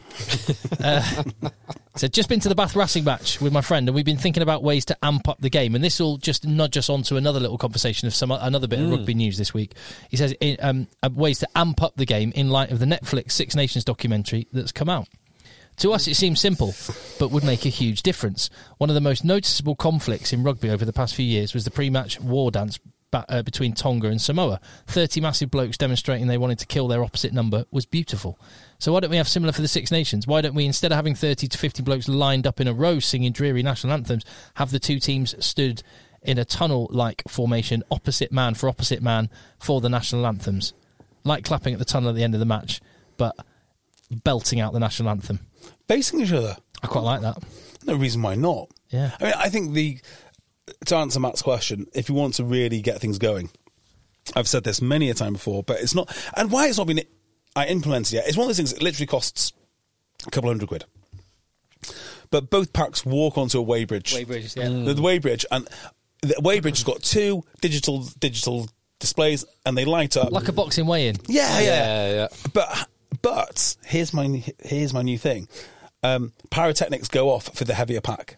So just been to the Bath Racing match with my friend, and we've been thinking about ways to amp up the game. And this will just nudge us on to another little conversation of another bit of rugby news this week. He says ways to amp up the game in light of the Netflix Six Nations documentary that's come out. To us, it seems simple, but would make a huge difference. One of the most noticeable conflicts in rugby over the past few years was the pre-match war dance between Tonga and Samoa. 30 massive blokes demonstrating they wanted to kill their opposite number was beautiful. So why don't we have similar for the Six Nations? Why don't we, instead of having 30 to 50 blokes lined up in a row singing dreary national anthems, have the two teams stood in a tunnel-like formation, opposite man for the national anthems? Like clapping at the tunnel at the end of the match, but belting out the national anthem. Facing each other. I quite like that. No reason why not. Yeah. I mean, I think to answer Matt's question, if you want to really get things going, I've said this many a time before, but it's not, and why it's not been implemented yet, it's one of those things that literally costs a couple £100. but both packs walk onto a weighbridge. Weighbridge, yeah. The weighbridge, and the weighbridge has got 2 digital displays, and they light up Like a boxing weigh-in. Yeah. But here's my new thing. Pyrotechnics go off for the heavier pack,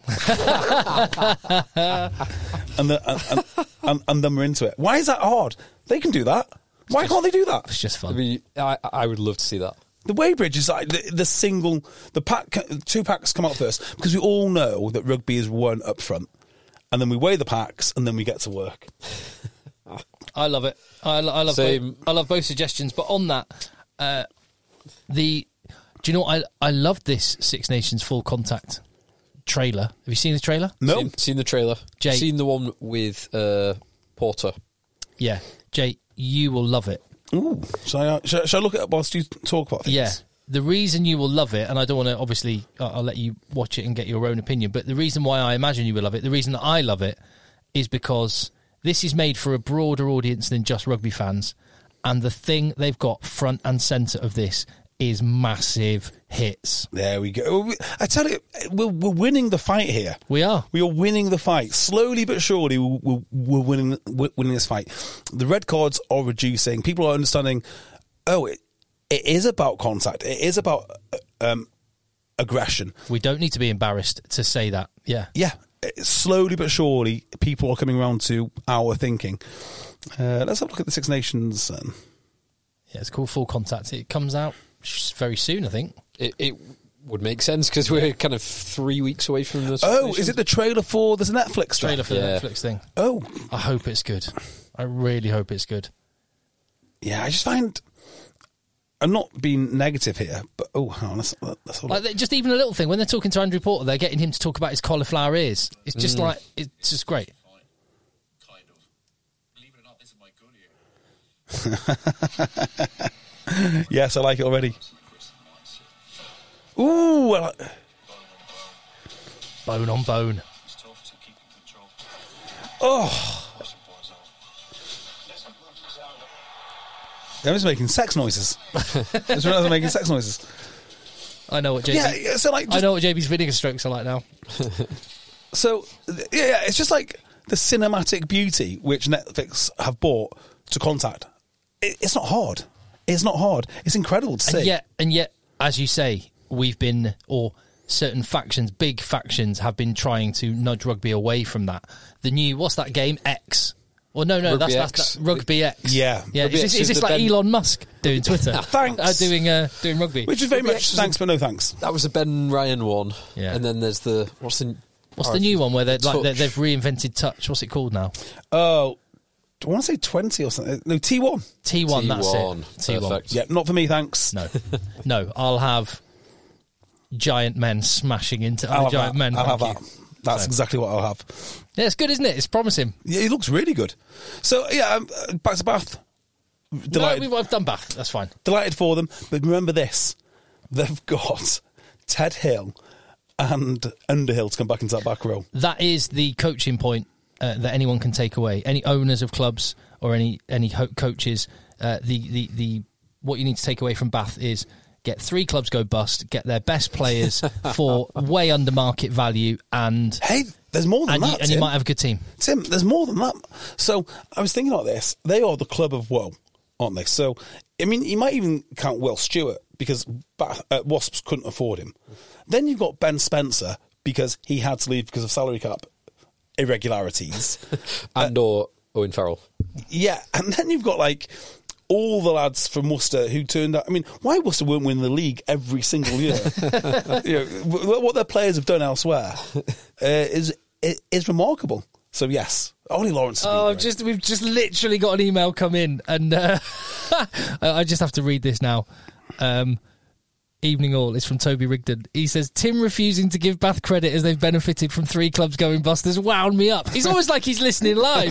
and then we're into it. Why is that hard? They can do that. Why can't they do that? It's just fun. I mean, I would love to see that. The weighbridge is like the pack. 2 packs come out first because we all know that rugby is won up front, and then we weigh the packs, and then we get to work. I love it. I love Same. I love both suggestions. But on that, do you know what? I love this Six Nations full contact trailer. Have you seen the trailer? No, Seen the trailer. Jay. Seen the one with Porter. Yeah, Jay, you will love it. ooh. Shall I look at it whilst you talk about things? Yeah. The reason you will love it, and I don't want to, obviously, I'll let you watch it and get your own opinion, but the reason why I imagine you will love it, the reason that I love it, is because this is made for a broader audience than just rugby fans, and the thing they've got front and centre of this is massive hits. There we go. I tell you, we're winning the fight here. We are. We are winning the fight. Slowly but surely, we're winning this fight. The red cards are reducing. People are understanding, it is about contact. It is about aggression. We don't need to be embarrassed to say that. Yeah. Yeah. Slowly but surely, people are coming around to our thinking. Let's have a look at the Six Nations. Yeah, it's called Full Contact. It comes out very soon, I think. It would make sense because we're kind of 3 weeks away from the. Oh, is it the trailer for this Netflix stuff? Trailer for the Netflix thing. Oh. I hope it's good. I really hope it's good. Yeah, I just find... I'm not being negative here, but hang on, let's Just even a little thing. When they're talking to Andrew Porter, they're getting him to talk about his cauliflower ears. It's just like, it's just great. Kind of. Believe it or not, this is my good ear. Yes, I like it already. Ooh, Bone on bone. It's tough to keep in control. oh, I'm just making sex noises. Just realised I'm making sex noises. I know what JB. Yeah, so like, I know what JB's vinegar strokes are like now. So yeah, it's just like the cinematic beauty which Netflix have brought to Contact. It's not hard. It's not hard. It's incredible to see. And yet, as you say, we've been, or certain factions, big factions, have been trying to nudge rugby away from that. The new, what's that game? X. Well, no, Rugby that's X. Rugby X. Yeah. Rugby Is X is this the like Ben- Elon Musk doing Twitter? Thanks. Doing rugby. Which is very Rugby much X was thanks, but no thanks. That was the Ben Ryan one. Yeah. And then there's the what's the new one where they've Touch. reinvented touch? What's it called now? Oh, do I want to say 20 or something? No, T1. T1. That's T1. it. T1. Perfect. Yeah, not for me, thanks. No. I'll have giant men smashing into I'll other have giant that. men. I'll have Thank that. you. That's exactly what I'll have. Yeah, it's good, isn't it? It's promising. Yeah, it looks really good. So, yeah, back to Bath. Delighted, No, I've done Bath. That's fine. delighted for them. But remember this. They've got Ted Hill and Underhill to come back into that back row. That is the coaching point that anyone can take away. Any owners of clubs or any coaches, the what you need to take away from Bath is get 3 clubs go bust, get their best players for way under market value, and Hey, there's more than that, and you Tim. might have a good team. Tim, there's more than that. So I was thinking about this. They are the club of woe, aren't they? So, I mean, you might even count Will Stewart because Wasps couldn't afford him. Then you've got Ben Spencer because he had to leave because of salary cap irregularities. and or Owen Farrell. Yeah, and then you've got like all the lads from Worcester who turned out. I mean, why Worcester won't win the league every single year? What their players have done elsewhere is remarkable. So yes, Ollie Lawrence. Has been great. We've just literally got an email come in, and I just have to read this now. Evening all, it's from Toby Rigdon. He says, Tim refusing to give Bath credit as they've benefited from 3 clubs going bust has wound me up. He's almost like he's listening live.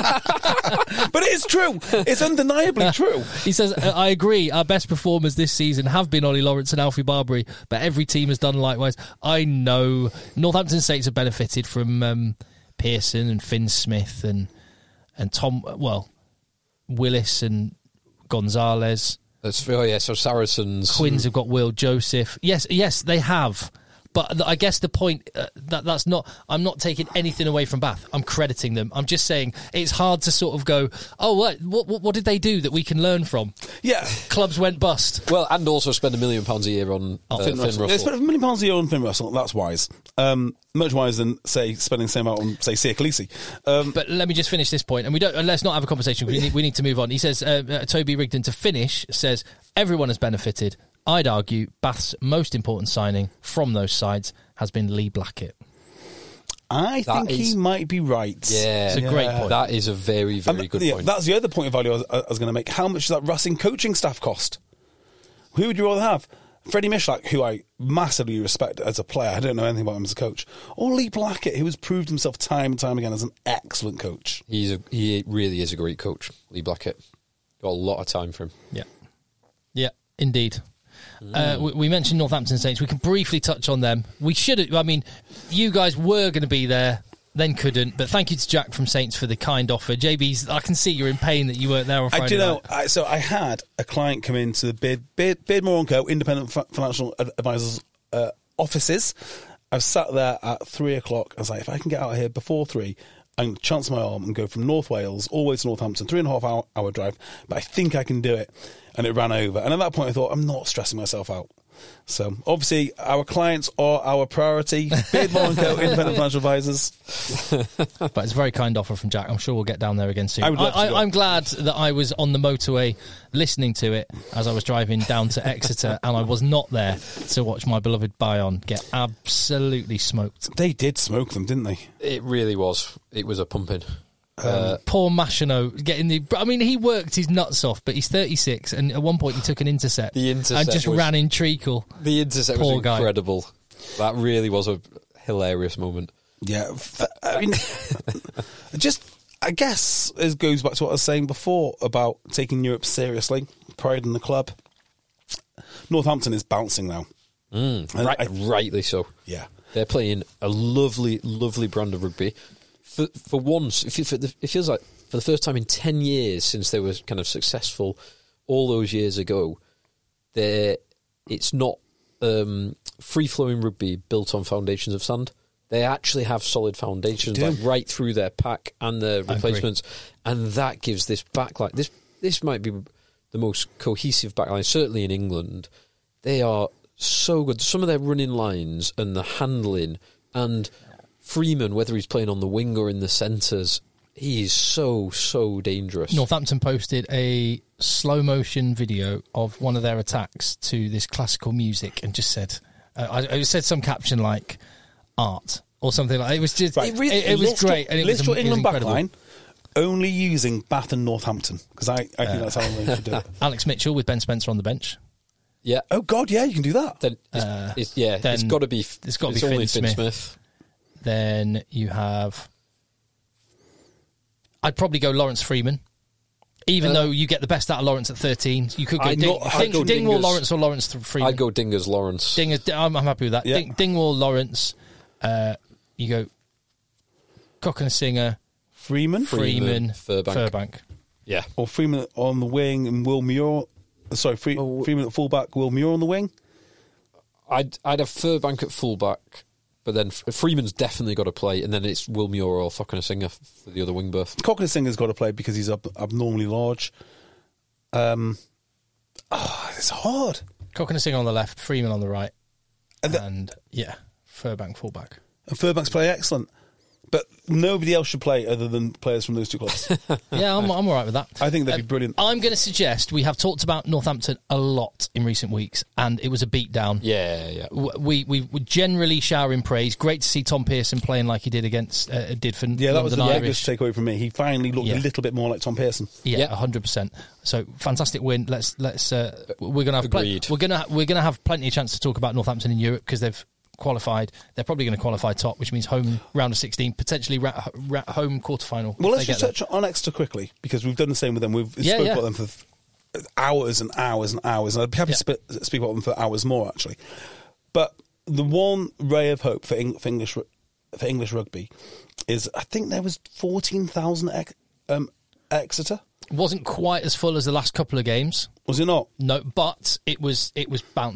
But it is true. It's undeniably true. He says, I agree, our best performers this season have been Ollie Lawrence and Alfie Barbary, but every team has done likewise. I know Northampton Saints have benefited from Pearson and Finn Smith and Tom, Willis and Gonzalez. So Saracens. Quins have got Will Joseph. Yes, they have. But I guess the point that's not. I'm not taking anything away from Bath. I'm crediting them. I'm just saying it's hard to sort of go, oh, what did they do that we can learn from? Yeah. Clubs went bust. Well, and also spend £1 million a year on Finn Russell. They spent £1 million a year on Finn Russell. That's wise. Much wiser than, say, spending the same amount on, say, Sia Khaleesi. But let me just finish this point, and we don't. Let's not have a conversation. We need to move on. He says, Toby Rigdon, to finish, says everyone has benefited. I'd argue Bath's most important signing from those sides has been Lee Blackett. I think he might be right. Yeah, it's a great point. That is a very, very good point. That's the other point of value I was going to make. How much does that Racing coaching staff cost? Who would you rather have? Freddie Mishlak, who I massively respect as a player, I don't know anything about him as a coach, or Lee Blackett, who has proved himself time and time again as an excellent coach. He really is a great coach, Lee Blackett. Got a lot of time for him. Yeah, indeed. We mentioned Northampton Saints. We can briefly touch on them. We should. I mean, you guys were going to be there, then couldn't. But thank you to Jack from Saints for the kind offer. JB's. I can see you're in pain that you weren't there on Friday. I do know. So I had a client come into the Beardmore & Co. Independent Financial Advisors offices. I was sat there at 3:00. I was like, if I can get out of here before 3, I can chance my arm and go from North Wales all the way to Northampton, 3.5 hour drive. But I think I can do it. And it ran over. And at that point, I thought, I'm not stressing myself out. So, obviously, our clients are our priority. Beardmore & Co. Independent Financial Advisors. But it's a very kind offer from Jack. I'm sure we'll get down there again soon. I would love to go. I'm glad that I was on the motorway listening to it as I was driving down to Exeter, and I was not there to watch my beloved Bayonne get absolutely smoked. They did smoke them, didn't they? It really was. It was a pumping. Poor Machino getting the. I mean, he worked his nuts off, but he's 36, and at one point he took an intercept. The intercept and just ran in treacle. The intercept Poor was incredible. Guy. That really was a hilarious moment. Yeah, I mean, I guess it goes back to what I was saying before about taking Europe seriously, pride in the club. Northampton is bouncing now. Rightly so. Yeah, they're playing a lovely, lovely brand of rugby. For once, it feels like for the first time in 10 years since they were kind of successful all those years ago, it's not free-flowing rugby built on foundations of sand. They actually have solid foundations right through their pack and their replacements, and that gives this backline. This might be the most cohesive backline, certainly in England. They are so good. Some of their running lines and the handling and Freeman, whether he's playing on the wing or in the centres, he is so dangerous. Northampton posted a slow-motion video of one of their attacks to this classical music and just said, it said some caption like, art, or something like that. It was just, it was great. And it was England incredible. Backline, only using Bath and Northampton, because I think that's how they should do it. Alex Mitchell with Ben Spencer on the bench. Yeah. Oh, God, yeah, you can do that. Then it's got to be Finn Smith. Then you have... I'd probably go Lawrence Freeman. Even though you get the best out of Lawrence at 13. You could go Dingwall Lawrence or Lawrence Freeman. I'd go Dingers Lawrence. I'm happy with that. Yeah. Dingwall Lawrence. You go Cocknesinger, Freeman, Furbank. Yeah. or Freeman on the wing and Will Muir. Sorry, Freeman at fullback, Will Muir on the wing. I'd have Furbank at fullback, but then Freeman's definitely got to play, and then it's Will Muir or Cocknesinger for the other wing berth. Cocknesinger's got to play because he's abnormally large. It's hard. Cocknesinger on the left, Freeman on the right, And Furbank fullback. And Furbank's play excellent. But nobody else should play other than players from those two clubs. Yeah, I'm all right with that. I think they'd be brilliant. I'm going to suggest, we have talked about Northampton a lot in recent weeks, and it was a beatdown. Yeah. We generally shower in praise. Great to see Tom Pearson playing like he did against did for Yeah, that was the London biggest Irish. takeaway from me. He finally looked a little bit more like Tom Pearson. Yeah, 100%. So fantastic win. Let's we're going to have Agreed. we're going to have plenty of chance to talk about Northampton in Europe because they've qualified. They're probably going to qualify top, which means home round of 16, potentially home quarterfinal. Well, let's just touch on Exeter quickly because we've done the same with them. We've spoke about them for hours and hours and hours, and I'd be happy to speak about them for hours more actually. But the one ray of hope for English rugby is I think there was 14,000 Exeter. Wasn't quite as full as the last couple of games. Was it not? No, but it was bouncing.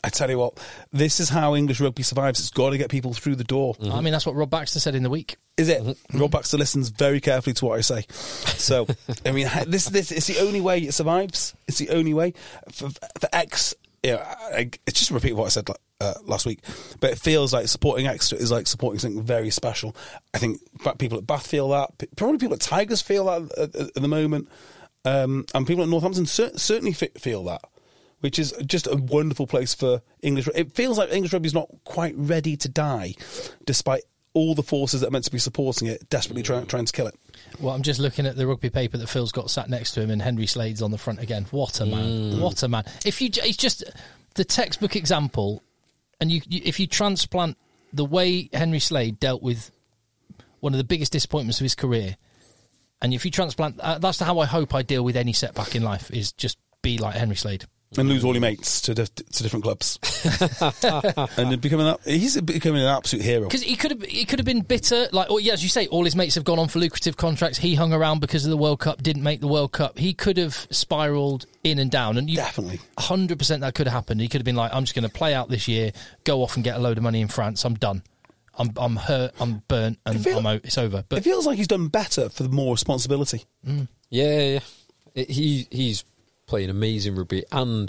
I tell you what, this is how English rugby survives. It's got to get people through the door. I mean, that's what Rob Baxter said in the week. Is it? Rob Baxter listens very carefully to what I say. So, I mean, this it's the only way it survives. It's the only way. For X, it's just a repeat of what I said last week, but it feels like supporting Exeter is like supporting something very special. I think people at Bath feel that. Probably people at Tigers feel that at the moment. And people at Northampton certainly feel that, which is just a wonderful place for English. It feels like English rugby is not quite ready to die, despite all the forces that are meant to be supporting it desperately trying to kill it. Well, I'm just looking at the rugby paper that Phil's got sat next to him, and Henry Slade's on the front again. What a man! What a man! It's just the textbook example, and if you transplant the way Henry Slade dealt with one of the biggest disappointments of his career, and if you transplant, that's how I hope I deal with any setback in life, is just be like Henry Slade. And lose all your mates to different clubs, and he's becoming an absolute hero. Because he could have been bitter, like as you say, all his mates have gone on for lucrative contracts. He hung around because of the World Cup, didn't make the World Cup. He could have spiralled in and down, and definitely 100% that could have happened. He could have been like, I'm just going to play out this year, go off and get a load of money in France. I'm done. I'm hurt. I'm burnt, and it's over. But it feels like he's done better for more responsibility. Yeah. He's playing amazing rugby. And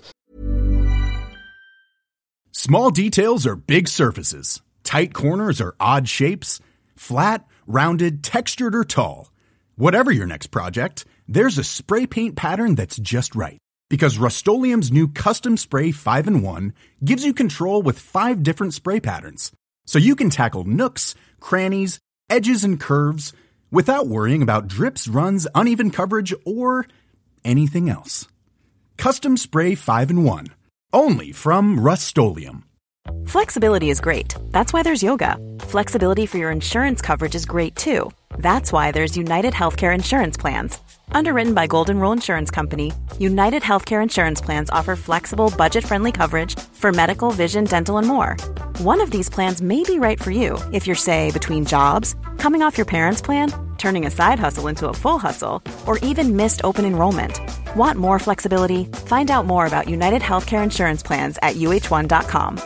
small details are big surfaces. Tight corners are odd shapes. Flat, rounded, textured, or tall. Whatever your next project, there's a spray paint pattern that's just right. Because Rust-Oleum's new Custom Spray 5-in-1 gives you control with 5 different spray patterns. So you can tackle nooks, crannies, edges, and curves without worrying about drips, runs, uneven coverage, or anything else. Custom Spray 5-in-1. Only from Rust-Oleum. Flexibility is great. That's why there's yoga. Flexibility for your insurance coverage is great too. That's why there's United Healthcare Insurance Plans. Underwritten by Golden Rule Insurance Company, United Healthcare Insurance Plans offer flexible, budget-friendly coverage for medical, vision, dental, and more. One of these plans may be right for you if you're, say, between jobs, coming off your parents' plan, turning a side hustle into a full hustle, or even missed open enrollment. Want more flexibility? Find out more about United Healthcare Insurance Plans at uh1.com.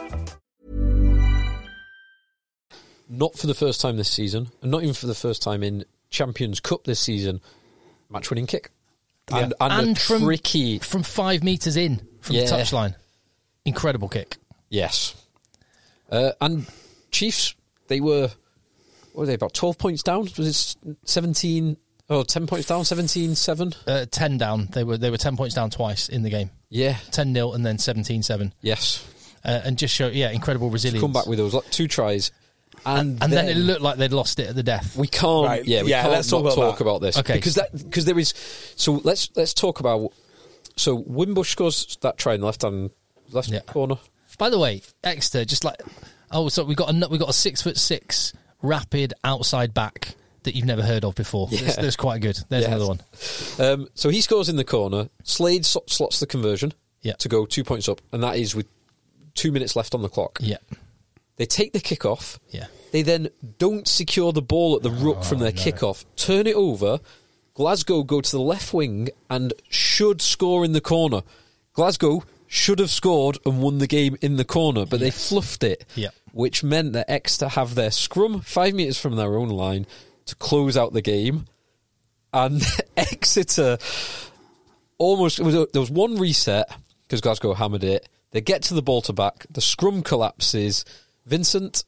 not for the first time this season, and not even for the first time in Champions Cup this season, match-winning kick. Yeah. And from, tricky... From 5 metres in, from the touchline. Incredible kick. Yes. And Chiefs, they were... What were they, about 12 points down? Was it 17... Oh, 10 points down, 17-7? 10 down. They were 10 points down twice in the game. Yeah. 10-0 and then 17-7. Yes. And just show, incredible resilience. Come back with those, like 2 tries. And then it looked like they'd lost it at the death. We can't, right. we can't let's talk about this. Okay. Because there is, so let's talk about, so Wimbush scores that try in the left corner. By the way, Exeter, just like, so we got a 6'6" rapid outside back that you've never heard of before. Yeah. That's quite good. There's another one. So he scores in the corner. Slade slots the conversion to go 2 points up, and that is with 2 minutes left on the clock. Yeah. They take the kick-off. Yeah. They then don't secure the ball at the ruck from their kick-off. Turn it over. Glasgow go to the left wing and should score in the corner. Glasgow should have scored and won the game in the corner, but they fluffed it, which meant that Exeter have their scrum 5 metres from their own line to close out the game. And Exeter almost... There was one reset, because Glasgow hammered it. They get to the ball to back. The scrum collapses. Vincent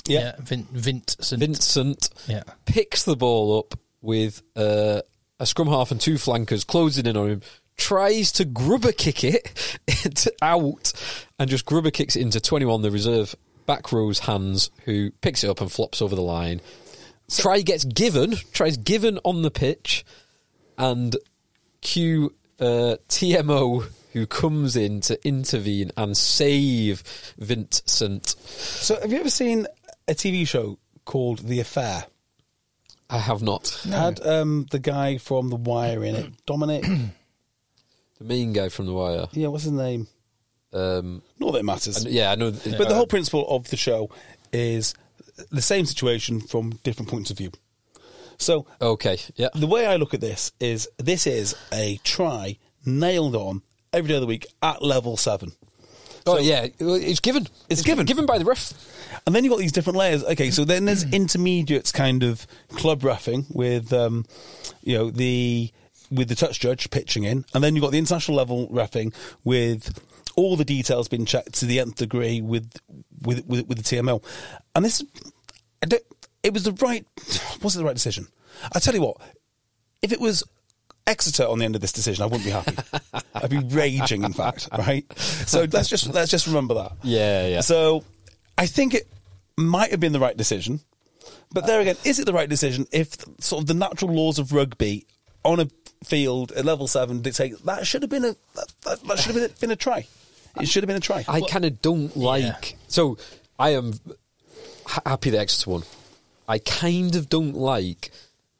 picks the ball up with a scrum half and 2 flankers closing in on him, tries to grubber kick it out, and just grubber kicks it into 21, the reserve back row's hands, who picks it up and flops over the line. Tries given on the pitch, and cue TMO, who comes in to intervene and save Vincent. So have you ever seen a TV show called The Affair? I have not. It had the guy from The Wire in it, Dominic. The main guy from The Wire. Yeah, what's his name? Not that it matters. I know. But the whole principle of the show is the same situation from different points of view. So, the way I look at this is a try nailed on every day of the week at level 7. Oh, yeah. It's given. It's given. Given by the ref. And then you've got these different layers. Okay, so then there's intermediates kind of club reffing with, with the touch judge pitching in. And then you've got the international level reffing with all the details being checked to the nth degree with the TMO. And this, was it the right decision? I tell you what, if it was Exeter on the end of this decision, I wouldn't be happy. I'd be raging, in fact, right? So let's just remember that. Yeah. So I think it might have been the right decision, but there again, is it the right decision if sort of the natural laws of rugby on a field at level 7 dictate that should have been a try? It should have been a try. I kind of don't like. Yeah. So I am happy that Exeter won. I kind of don't like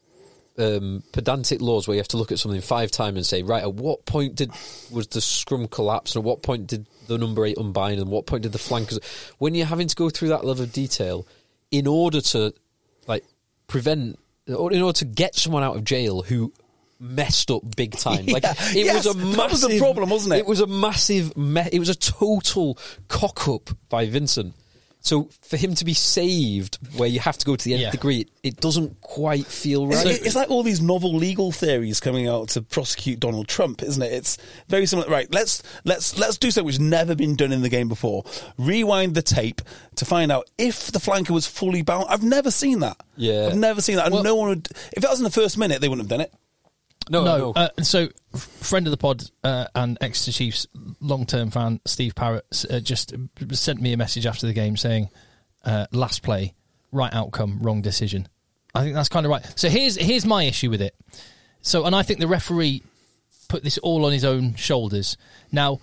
pedantic laws where you have to look at something 5 times and say, right, at what point was the scrum collapse, and at what point did the number 8 unbind, and at what point did the flankers... When you're having to go through that level of detail in order to prevent, or in order to get someone out of jail who messed up big time. Was a massive... That was the problem, wasn't it? It was a massive... it was a total cock-up by Vincent. So for him to be saved where you have to go to the nth degree, it doesn't quite feel right. It's like all these novel legal theories coming out to prosecute Donald Trump, isn't it? It's very similar. Right, let's do something which has never been done in the game before. Rewind the tape to find out if the flanker was fully bound. I've never seen that. Yeah. I've never seen that. And no one would... If that was in the first minute, they wouldn't have done it. No. So, friend of the pod and Exeter Chiefs long-term fan Steve Parrott just sent me a message after the game saying, "Last play, right outcome, wrong decision." I think that's kind of right. So here's my issue with it. So, and I think the referee put this all on his own shoulders. Now,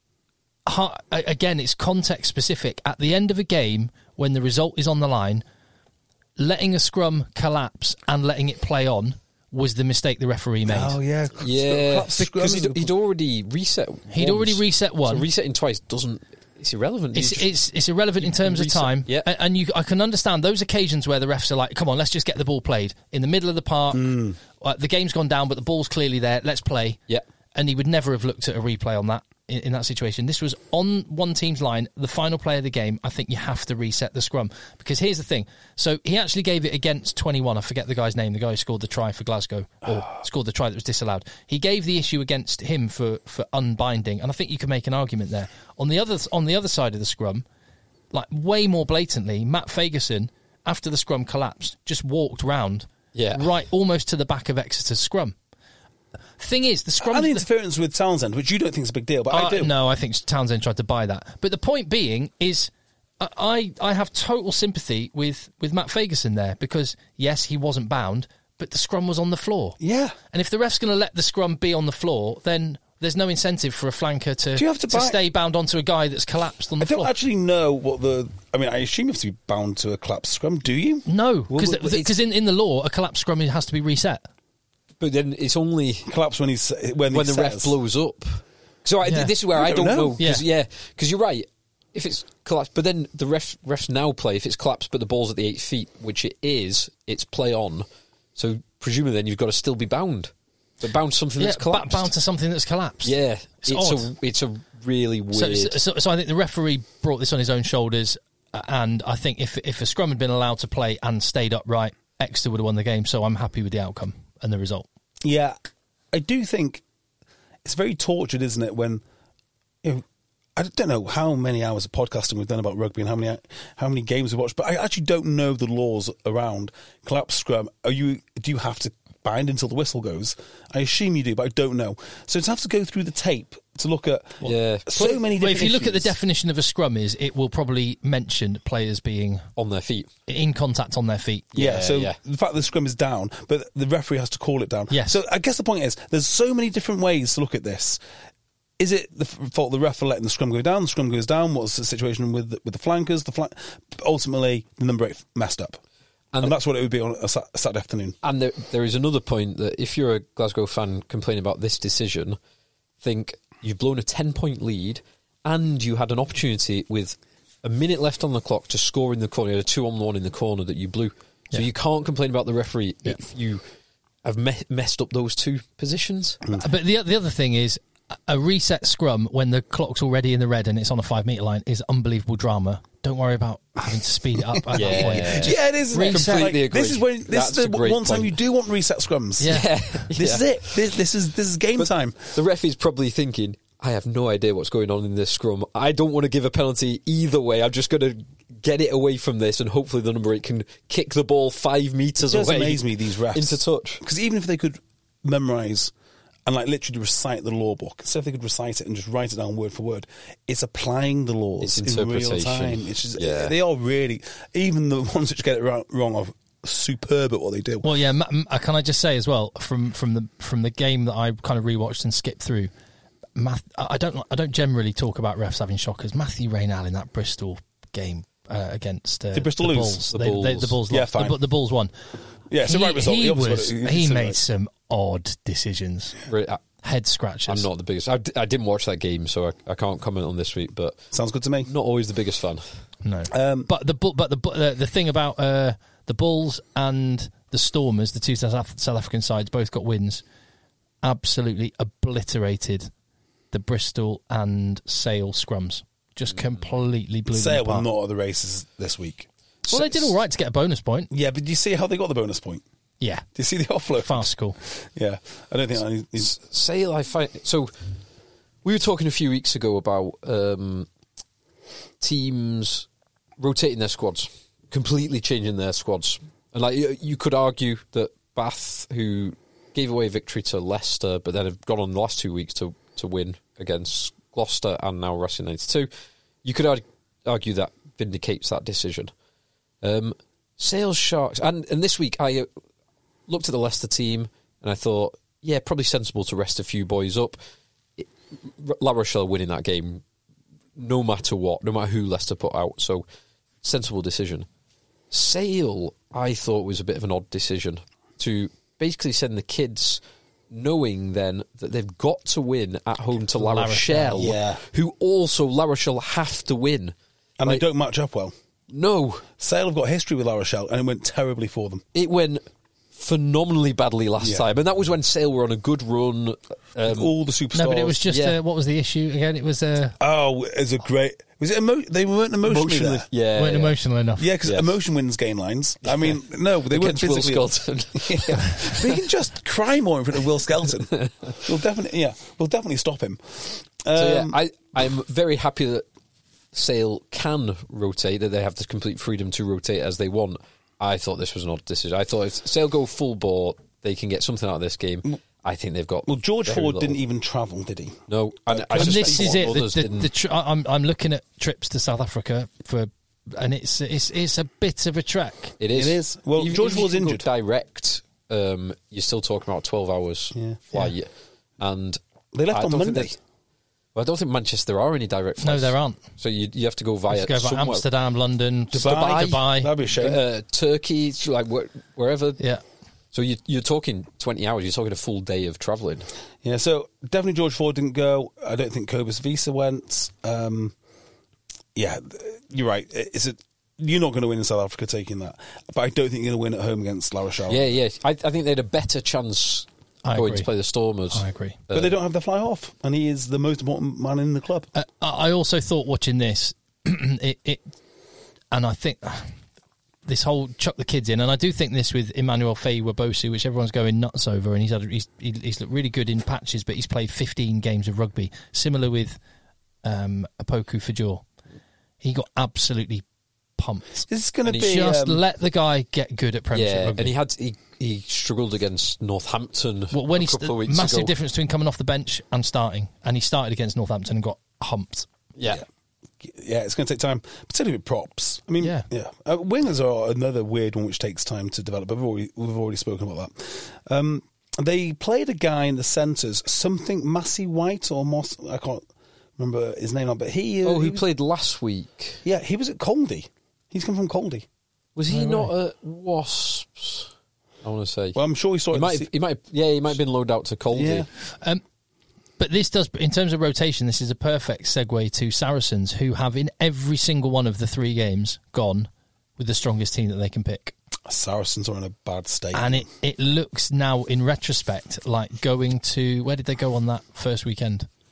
again, it's context specific. At the end of a game, when the result is on the line, letting a scrum collapse and letting it play on was the mistake the referee made. Oh, yeah. Yeah, because he'd already reset one. He'd already reset one. So resetting twice doesn't... It's irrelevant. It's irrelevant in terms of time. Yeah. And I can understand those occasions where the refs are like, come on, let's just get the ball played. In the middle of the park, the game's gone down, but the ball's clearly there, let's play. Yeah. And he would never have looked at a replay on that. In that situation, this was on one team's line, the final play of the game. I think you have to reset the scrum, because here's the thing. So he actually gave it against 21. I forget the guy's name, the guy who scored the try for Glasgow, or scored the try that was disallowed. He gave the issue against him for unbinding, and I think you can make an argument there. On the other side of the scrum, like way more blatantly, Matt Fagerson, after the scrum collapsed, just walked round, right almost to the back of Exeter's scrum. Thing is, the scrum... And the interference with Townsend, which you don't think is a big deal, but I do. No, I think Townsend tried to buy that. But the point being is, I have total sympathy with Matt Fagerson there, because, yes, he wasn't bound, but the scrum was on the floor. Yeah. And if the ref's going to let the scrum be on the floor, then there's no incentive for a flanker to stay bound onto a guy that's collapsed on the floor. I don't actually know what the... I mean, I assume you have to be bound to a collapsed scrum, do you? No, because in the law, a collapsed scrum has to be reset. But then it's only collapse when the ref blows up. So this is where I don't know. Because you're right. If it's collapsed, but then the refs now play if it's collapsed, but the ball's at the 8 feet, which it is. It's play on. So presumably, then you've got to still be bound, but bound to something that's collapsed. Bound to something that's collapsed. Yeah, it's a really weird. So I think the referee brought this on his own shoulders, and I think if a scrum had been allowed to play and stayed upright, Exeter would have won the game. So I'm happy with the outcome and the result. Yeah, I do think it's very tortured, isn't it? When I don't know how many hours of podcasting we've done about rugby and how many games we watched, but I actually don't know the laws around collapse scrum. Do you have to bind until the whistle goes? I assume you do, but I don't know. So to have to go through the tape to look at so many different if you look at the definition of a scrum, it will probably mention players being on their feet, in contact on their feet. The fact that the scrum is down, but the referee has to call it down. Yes. So I guess the point is, there's so many different ways to look at this. Is it the fault of the ref for letting the scrum go down? The scrum goes down. What's the situation with the flankers? Ultimately, the number 8 messed up. And that's what it would be on a Saturday afternoon. And there is another point that if you're a Glasgow fan complaining about this decision, think you've blown a 10-point lead and you had an opportunity with a minute left on the clock to score in the corner. You had a 2-on-1 in the corner that you blew. So you can't complain about the referee if you have messed up those two positions. But the other thing is, a reset scrum when the clock's already in the red and it's on a 5 metre line is unbelievable drama. Don't worry about having to speed it up at that point. Yeah, it is. Reset. Completely agree. This is the one time you do want reset scrums. Yeah. This is it. This is game time. The ref is probably thinking, I have no idea what's going on in this scrum. I don't want to give a penalty either way. I'm just going to get it away from this, and hopefully the number 8 can kick the ball 5 metres away. It does amaze me, these refs. Into touch. Because even if they could memorise and like literally recite the law book, instead if they could recite it and just write it down word for word, it's applying the laws It's in real interpretation. time. It's just, they are really, even the ones which get it wrong are superb at what they do. Well, yeah. Can I just say as well from the game that I kind of rewatched and skipped through? I don't generally talk about refs having shockers. Matthew Raynal in that Bristol game against Did Bristol the lose? Bulls. The The Bulls Yeah, lost. fine. The Bulls won. Yeah, it's the right result. He made some odd decisions. Head scratches. I'm not the biggest. I didn't watch that game, so I can't comment on this week. But sounds good to me. Not always the biggest fan. No, but the thing about the Bulls and the Stormers, the two South African sides, both got wins. Absolutely obliterated the Bristol and Sale scrums. Just completely blew them Sale apart. were not at the races this week. Well, they did all right to get a bonus point. Yeah, but do you see how they got the bonus point? Yeah. Do you see the offload? Farcical. Yeah. I don't think Sale, I find... So, we were talking a few weeks ago about teams rotating their squads, completely changing their squads. And like you could argue that Bath, who gave away victory to Leicester, but then have gone on the last 2 weeks to win against Gloucester and now Racing 92, you could argue that vindicates that decision. Sales Sharks, and this week I looked at the Leicester team and I thought, yeah, probably sensible to rest a few boys up. La Rochelle winning that game, no matter what, no matter who Leicester put out, so sensible decision. Sale, I thought, was a bit of an odd decision to basically send the kids knowing then that they've got to win at home to La Rochelle, who also La Rochelle have to win. And they don't match up well. No. Sale have got history with La Rochelle, and it went terribly for them. It went phenomenally badly last time, and that was when Sale were on a good run. All the superstars. No, but it was just, what was the issue again? It was... it's a great... Was it they weren't emotionally there. Yeah, weren't emotional enough. Yeah, because emotion wins game lines. I mean, no, they weren't physically... Will Skelton. They can just cry more in front of Will Skelton. We'll definitely stop him. I'm very happy that Sale can rotate, that they have the complete freedom to rotate as they want. I thought this was an odd decision. I thought if Sale go full bore, they can get something out of this game. I think they've got... Well, George Ford didn't even travel, did he? No. And this is it. I'm looking at trips to South Africa and it's a bit of a trek. It is. Well, George Ford's injured. Direct, you're still talking about 12 hours flight. Yeah. And they left on Monday. I don't think Manchester there are any direct flights. No, there aren't. So you have to go via Amsterdam, London, Dubai. That'd be a shame. Turkey, like wherever. Yeah. So you're talking 20 hours. You're talking a full day of travelling. Yeah. So definitely George Ford didn't go. I don't think Cobus Visa went. Yeah, you're right. You're not going to win in South Africa taking that, but I don't think you're going to win at home against La Rochelle. Yeah. I think they had a better chance. Going to play the Stormers. I agree. But they don't have the fly off, and he is the most important man in the club. I also thought watching this, and I think this whole chuck the kids in, and I do think this with Emmanuel Faye-Wabosu, which everyone's going nuts over, and he's looked really good in patches, but he's played 15 games of rugby. Similar with Apoku Fajor. He got absolutely pumped. This is going to be just let the guy get good at Premiership rugby. And he struggled against Northampton. Well, when a couple of weeks massive ago. difference between coming off the bench and starting, and he started against Northampton and got humped. Yeah, it's going to take time, particularly with props. I mean, wingers are another weird one which takes time to develop. But we've already spoken about that. They played a guy in the centres, something Massey White or Moss. I can't remember his name, but he played last week. Yeah, he was at Caldy. He's come from Caldy. Was he not at Wasps? I want to say. Well, I'm sure he saw it. He might have been loaned out to Caldy. Yeah. But this does, in terms of rotation, this is a perfect segue to Saracens, who have in every single one of the 3 games gone with the strongest team that they can pick. Saracens are in a bad state. And it looks now, in retrospect, like going to... Where did they go on that first weekend?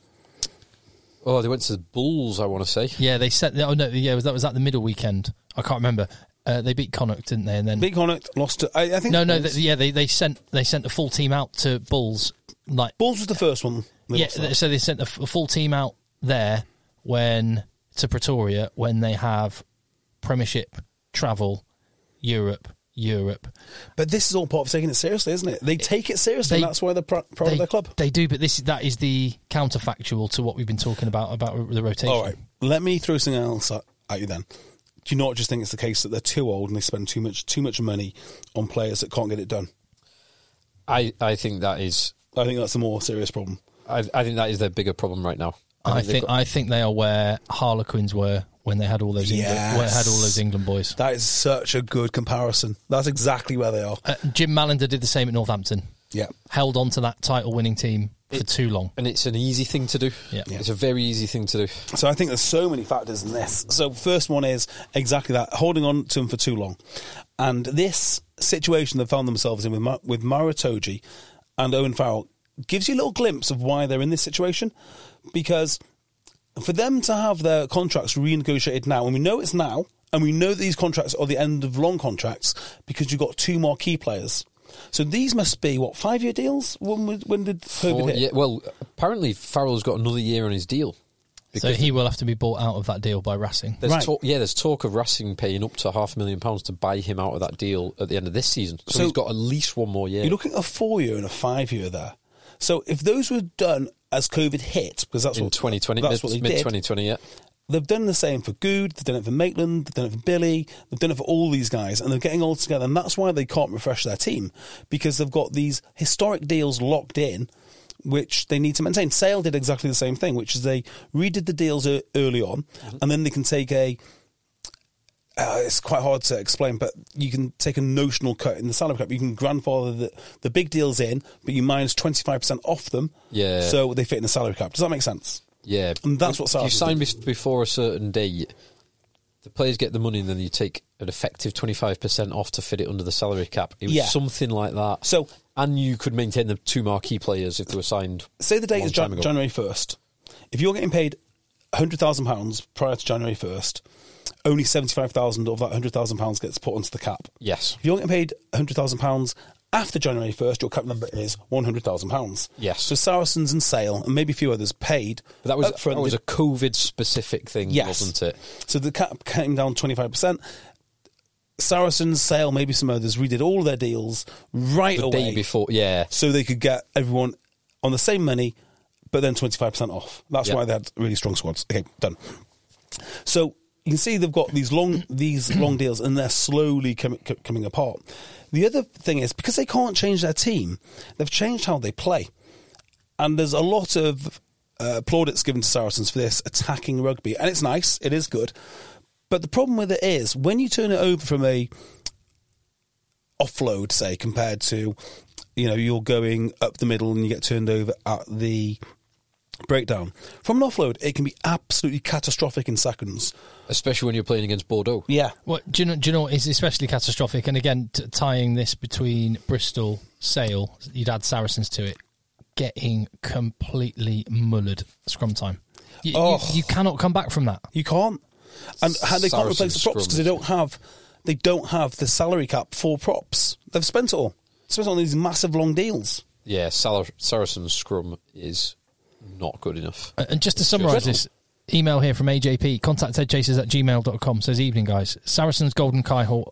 Oh, they went to the Bulls, I want to say. Yeah, they sent. Oh no, yeah, that was at the middle weekend. I can't remember. They beat Connacht, didn't they? And then beat Connacht, lost to. I think they sent a full team out to Bulls. Like Bulls was the first one. So they sent a full team out there to Pretoria when they have Premiership travel, Europe. But this is all part of taking it seriously, isn't it? They take it seriously, and that's why they're proud of their club. They do, but that is the counterfactual to what we've been talking about the rotation. All right, let me throw something else at you then. Do you not just think it's the case that they're too old and they spend too much money on players that can't get it done? I think that is. I think that's a more serious problem. I think that is their bigger problem right now. I think they are where Harlequins were when they had all those England boys. That is such a good comparison. That's exactly where they are. Jim Mallender did the same at Northampton. Yeah, held on to that title-winning team for too long, and it's an easy thing to do. Yeah, it's a very easy thing to do. So I think there's so many factors in this. So first one is exactly that: holding on to them for too long, and this situation they found themselves in with Maro Itoje and Owen Farrell gives you a little glimpse of why they're in this situation, because for them to have their contracts renegotiated now, and we know it's now, and we know that these contracts are the end of long contracts because you've got two more key players. So these must be, 5-year deals? When did COVID hit? Yeah, well, apparently Farrell's got another year on his deal. So he will have to be bought out of that deal by Racing. There's talk of Racing paying up to £500,000 to buy him out of that deal at the end of this season. So he's got at least one more year. You're looking at a 4-year and a 5-year there. So if those were done as COVID hit, because that's in what 2020, that's what they mid did. 2020, yeah. They've done the same for Good, they've done it for Maitland, they've done it for Billy, they've done it for all these guys, and they're getting all together, and that's why they can't refresh their team, because they've got these historic deals locked in, which they need to maintain. Sale did exactly the same thing, which is they redid the deals early on, and then they can take it's quite hard to explain, but you can take a notional cut in the salary cap. You can grandfather the big deals in, but you minus 25% off them, so they fit in the salary cap. Does that make sense? Yeah, and that's what you sign before a certain date. The players get the money, and then you take an effective 25% off to fit it under the salary cap. It was something like that. So, and you could maintain the two marquee players if they were signed. Say the date is January 1st. If you're getting paid £100,000 prior to January 1st, only £75,000 of that £100,000 gets put onto the cap. Yes. If you're getting paid £100,000 after January 1st, your cap number is £100,000. Yes. So Saracens and Sale, and maybe a few others, paid. But that was a COVID-specific thing, wasn't it? So the cap came down 25%. Saracens, Sale, maybe some others redid all their deals right away. The day before, yeah. So they could get everyone on the same money, but then 25% off. That's why they had really strong squads. Okay, done. So you can see they've got these long deals, and they're slowly coming apart. The other thing is, because they can't change their team, they've changed how they play. And there's a lot of plaudits given to Saracens for this attacking rugby. And it's nice, it is good. But the problem with it is, when you turn it over from a offload, say, compared to, you're going up the middle and you get turned over at the breakdown. From an offload, it can be absolutely catastrophic in seconds. Especially when you're playing against Bordeaux. Yeah. Well, do you know what is especially catastrophic? And again, tying this between Bristol, Sale, you'd add Saracens to it, getting completely mullered scrum time. You cannot come back from that. You can't. And they can't replace the props because they don't have the salary cap for props. They've spent it all. Spent on these massive long deals. Yeah, Saracens scrum is not good enough. And just to summarise this email here from AJP, contact@headchasers@gmail.com, says, evening guys, Saracens' golden cohort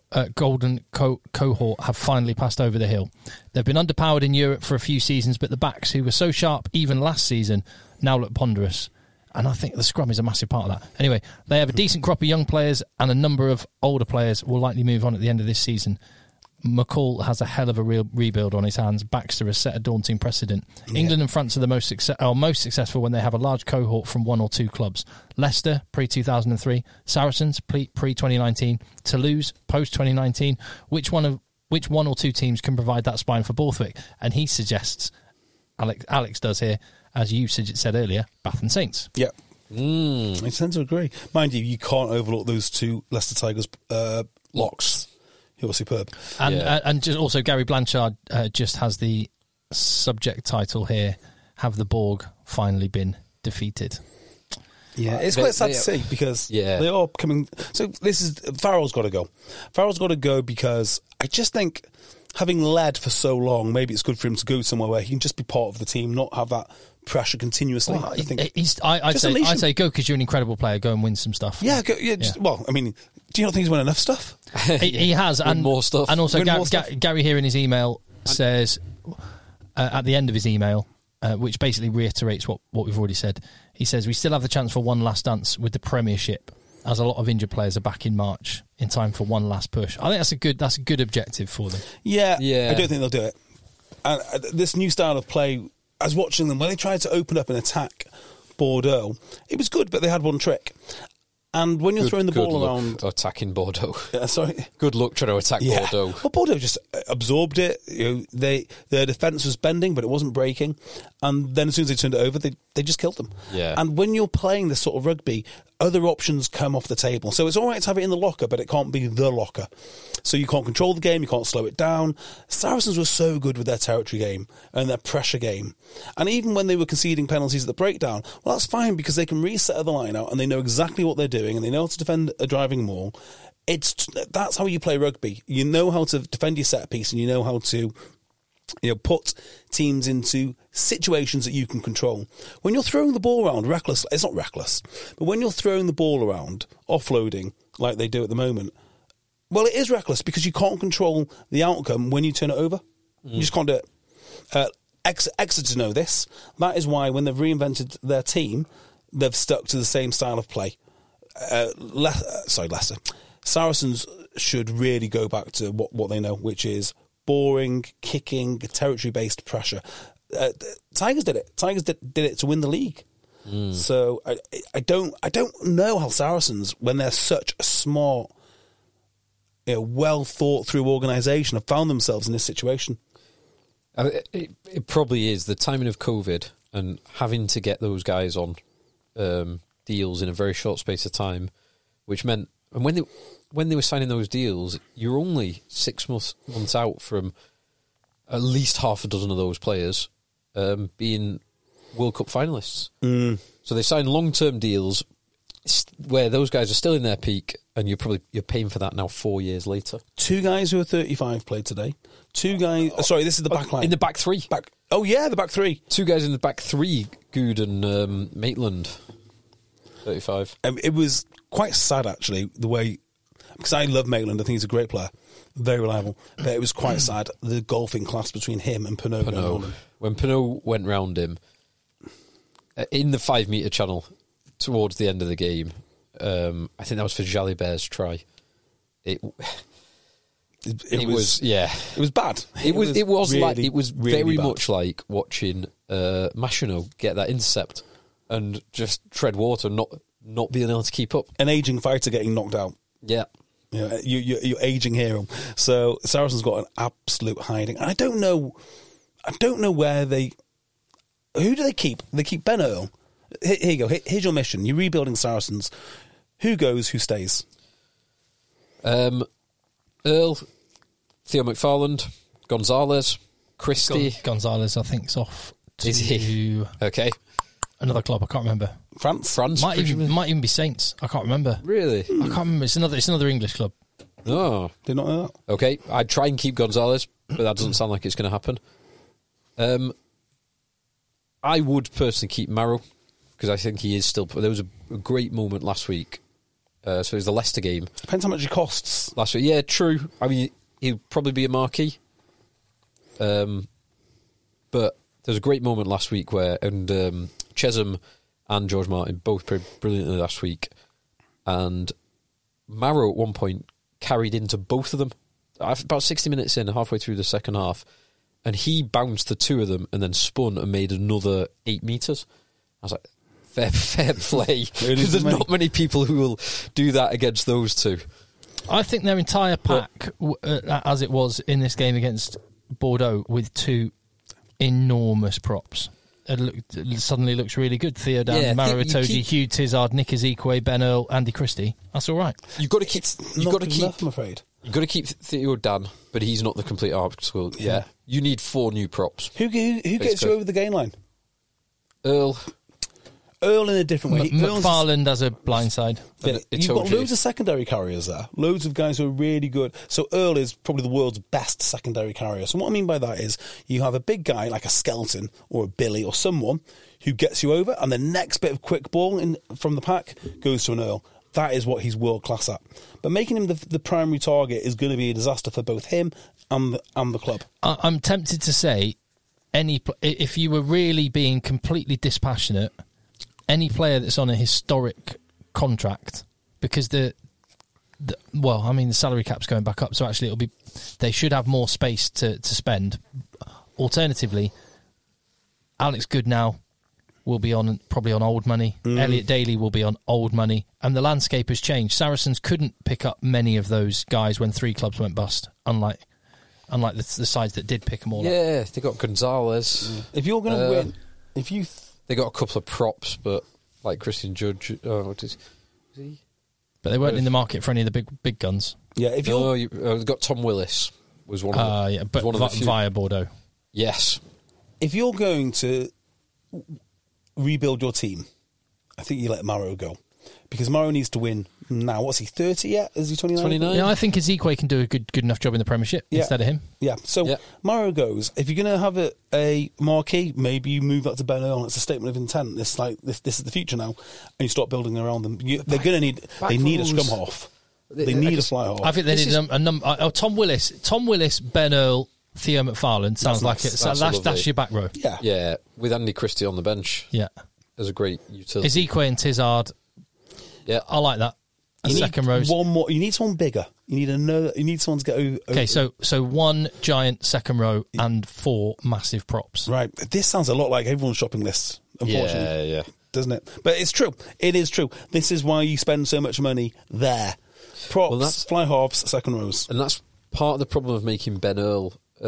have finally passed over the hill. They've been underpowered in Europe for a few seasons, but the backs, who were so sharp even last season, now look ponderous. And I think the scrum is a massive part of that. Anyway, they have a decent crop of young players, and a number of older players will likely move on at the end of this season. McCall has a hell of a real rebuild on his hands. Baxter has set a daunting precedent. Yeah. England and France are the most successful when they have a large cohort from one or two clubs. Leicester, pre-2003. Saracens, pre-2019. Toulouse, post-2019. Which one or two teams can provide that spine for Borthwick? And he suggests, Alex does here, as you said earlier, Bath and Saints. Yeah. I tend to agree. Mind you, you can't overlook those two Leicester Tigers locks. He was superb. And just also Gary Blanchard just has the subject title here, Have the Borg Finally Been Defeated? Yeah, it's quite sad to see because they are coming. So Farrell's got to go. Farrell's got to go because I just think having led for so long, maybe it's good for him to go somewhere where he can just be part of the team, not have that pressure continuously. Well, I'd say go because you're an incredible player. Go and win some stuff. Yeah, well, I mean, do you not think he's won enough stuff? He has, and more stuff. And also, Gary here in his email says at the end of his email, which basically reiterates what we've already said. He says we still have the chance for one last dance with the Premiership, as a lot of injured players are back in March in time for one last push. I think that's a good objective for them. Yeah. I don't think they'll do it. And this new style of play, I was watching them when they tried to open up and attack Bordeaux. It was good, but they had one trick. And when you're throwing the ball around, attacking Bordeaux. Sorry. Good luck trying to attack Bordeaux. Well, Bordeaux just absorbed it. Their defence was bending, but it wasn't breaking. And then as soon as they turned it over, they just killed them. Yeah. And when you're playing this sort of rugby, other options come off the table. So it's all right to have it in the locker, but it can't be the locker. So you can't control the game, you can't slow it down. Saracens were so good with their territory game and their pressure game. And even when they were conceding penalties at the breakdown, well, that's fine because they can reset the line out and they know exactly what they're doing and they know how to defend a driving maul. That's how you play rugby. You know how to defend your set piece and you know how to put teams into situations that you can control. When you're throwing the ball around reckless, it's not reckless, but when you're throwing the ball around, offloading like they do at the moment, well, it is reckless because you can't control the outcome when you turn it over. You just can't do it. Exeter know this. That is why when they've reinvented their team, they've stuck to the same style of play. Leicester. Saracens should really go back to what they know, which is boring, kicking, territory-based pressure. Tigers did it. Tigers did it to win the league. So I don't know how Saracens, when they're such a smart, well thought through organisation, have found themselves in this situation. It probably is the timing of COVID and having to get those guys on deals in a very short space of time, which meant, and when they were signing those deals, you're only 6 months out from at least half a dozen of those players being World Cup finalists. So they signed long-term deals where those guys are still in their peak, and you're paying for that now 4 years later. 2 guys who are 35 played today. 2 guys. Sorry, this is the back line. In the back three. The back 3. 2 guys in the back 3. Good and Maitland. 35. It was quite sad actually the way. Because I love Maitland, I think he's a great player, very reliable. But it was quite sad, the golfing class between him and Pinot. When Pinot went round him, in the 5 metre channel, towards the end of the game, I think that was for Jalibert's try. It was bad. It was really very bad. much like watching Machino get that intercept and just tread water and not being able to keep up. An ageing fighter getting knocked out. Yeah. You're aging hero. So Saracens got an absolute hiding. I don't know where who do they keep? They keep Ben Earl. Here you go. Here's your mission. You're rebuilding Saracens. Who goes? Who stays? Earl, Theo McFarland, Gonzalez, Christie. Gonzalez, I think, is off to Is he? Okay. another club. I can't remember. France might even be Saints. I can't remember. Really? I can't remember. It's another English club. Oh, did not know that. Okay, I'd try and keep Gonzalez, but that doesn't sound like it's going to happen. I would personally keep Marrow because I think he is still. There was a great moment last week. So it was the Leicester game. Depends how much it costs. Last week, yeah, true. I mean, he'll probably be a marquee. But there's a great moment last week where Chesham and George Martin both played brilliantly last week, and Marrow at one point carried into both of them about 60 minutes in, halfway through the second half, and he bounced the two of them and then spun and made another 8 metres. I was like, fair play, because there's not many people who will do that against those two. I think their entire pack, as it was in this game against Bordeaux, with two enormous props, it suddenly looks really good. Theo Dan, Maro Itoje, Hugh Tizard, Nick Ezekwe, Ben Earl, Andy Christie. That's all right. You've got to keep. I'm afraid. You've got to keep Theo Dan, but he's not the complete article. Yeah, you need 4 new props. Who gets you over the gain line? Earl Earl in a different way. McFarland has a blind side. Yeah, you've got loads of secondary carriers there. Loads of guys who are really good. So Earl is probably the world's best secondary carrier. So what I mean by that is you have a big guy like a Skelton or a Billy or someone who gets you over, and the next bit of quick ball from the pack goes to an Earl. That is what he's world class at. But making him the primary target is going to be a disaster for both him and the club. I'm tempted to say, if you were really being completely dispassionate, any player that's on a historic contract, because the salary cap's going back up, so actually they should have more space to spend. Alternatively, Alex Goodnow will be probably on old money. Elliot Daly will be on old money, and the landscape has changed. Saracens couldn't pick up many of those guys when 3 clubs went bust, unlike the sides that did pick them all up. Yeah, they got Gonzalez. If you're going to win, they got a couple of props, but like Christian Judge, what is he? But they weren't in the market for any of the big guns. Yeah, if they got Tom Willis was one of them. But one of the via Bordeaux. Yes, if you're going to rebuild your team, I think you let Maro go, because Maro needs to win now. What's he, 30 yet? Is he 29? 29. Yeah, I think Ezekwe can do a good enough job in the Premiership instead of him. Yeah, so Maro goes. If you're going to have a marquee, maybe you move that to Ben Earl. It's a statement of intent. It's like this is the future now, and you start building around them. They're going to need a scrum half. They need a fly half. I think they need a number. Tom Willis, Ben Earl, Theo McFarland sounds like it. So that's your back row. Yeah, with Andy Christie on the bench. Yeah, as a great utility. Ezekwe and Tizard. Yeah, I like that. Second row. One more. You need someone bigger. You need someone to get over. Okay, so one giant second row and 4 massive props. Right. This sounds a lot like everyone's shopping list. Unfortunately, yeah, doesn't it? But it's true. It is true. This is why you spend so much money there. Props, fly halves, second rows, and that's part of the problem of making Ben Earl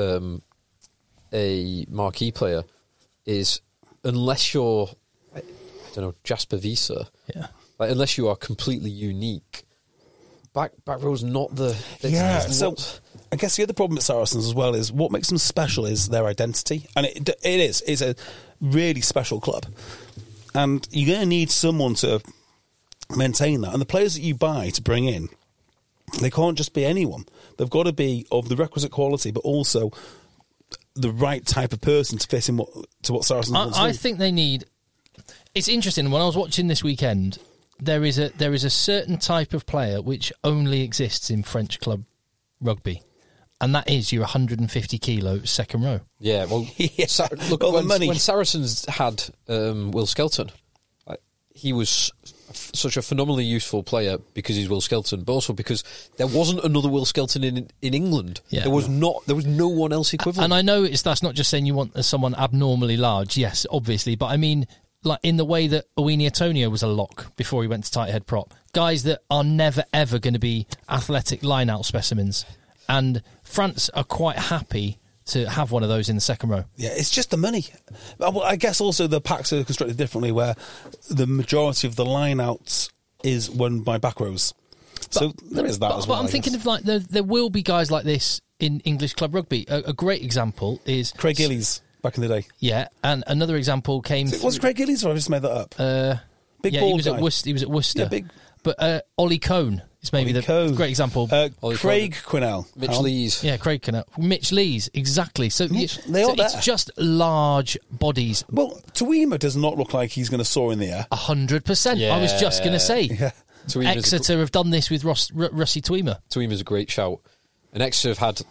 a marquee player is unless you're, I don't know, Jasper Wiese, unless you are completely unique, back row's not the... So I guess the other problem with Saracens as well is what makes them special is their identity, and it's a really special club, and you're going to need someone to maintain that, and the players that you buy to bring in, they can't just be anyone. They've got to be of the requisite quality, but also the right type of person to fit in to what Saracens want to do. I think they need... It's interesting, when I was watching this weekend, there is a certain type of player which only exists in French club rugby, and that is your 150 kilo second row. Yeah, well, look, when Saracens had Will Skelton, he was such a phenomenally useful player because he's Will Skelton, but also because there wasn't another Will Skelton in England. Yeah. There was no one else equivalent. And I know that's not just saying you want someone abnormally large, yes, obviously, but I mean, like in the way that Owini Atonio was a lock before he went to tight head prop. Guys that are never ever going to be athletic line-out specimens. And France are quite happy to have one of those in the second row. Yeah, it's just the money. Well, I guess also the packs are constructed differently, where the majority of the line-outs is won by back rows. So there is that as well. But I'm thinking of like there will be guys like this in English club rugby. A great example is Craig Gillies back in the day. Yeah, and another example came. Was it Craig Gillies, or I just made that up? Big ball he was at Worcester. Yeah, big. But Ollie Cohn is maybe great example. Craig Quinnell. Mitch Lees. Yeah, Craig Quinnell. Mitch Lees, exactly. So, it's just large bodies. Well, Tuima does not look like he's going to soar in the air. 100%. Yeah. I was just going to say. Yeah. Exeter have done this with Russie Tuima. Tuima's a great shout. And Exeter have had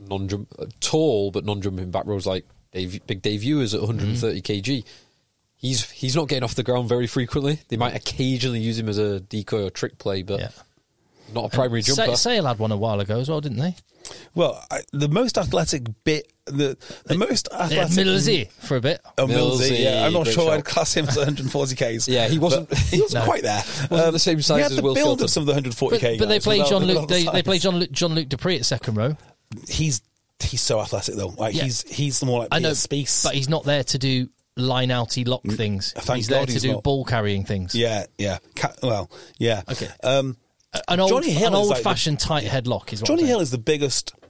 tall but non-jumping back rows like Big Dave Ewers at 130 kg. He's not getting off the ground very frequently. They might occasionally use him as a decoy or trick play, but not a primary jumper. Sale had one a while ago as well, didn't they? Well, the most athletic bit, the most athletic... Millsy for a bit. Oh, Millsy, yeah. I'm not sure I'd class him as 140 Ks. Yeah, he wasn't quite there. Wasn't the same size as Will Skelton. He had the build of some of the 140 K But they played they played Jean-Luc Dupree at second row. He's so athletic, though. Like he's more like Peter Spieth. But he's not there to do line-outy lock things. He's there to do ball-carrying things. Yeah. Okay. An old-fashioned tight head lock is what Johnny Hill is the biggest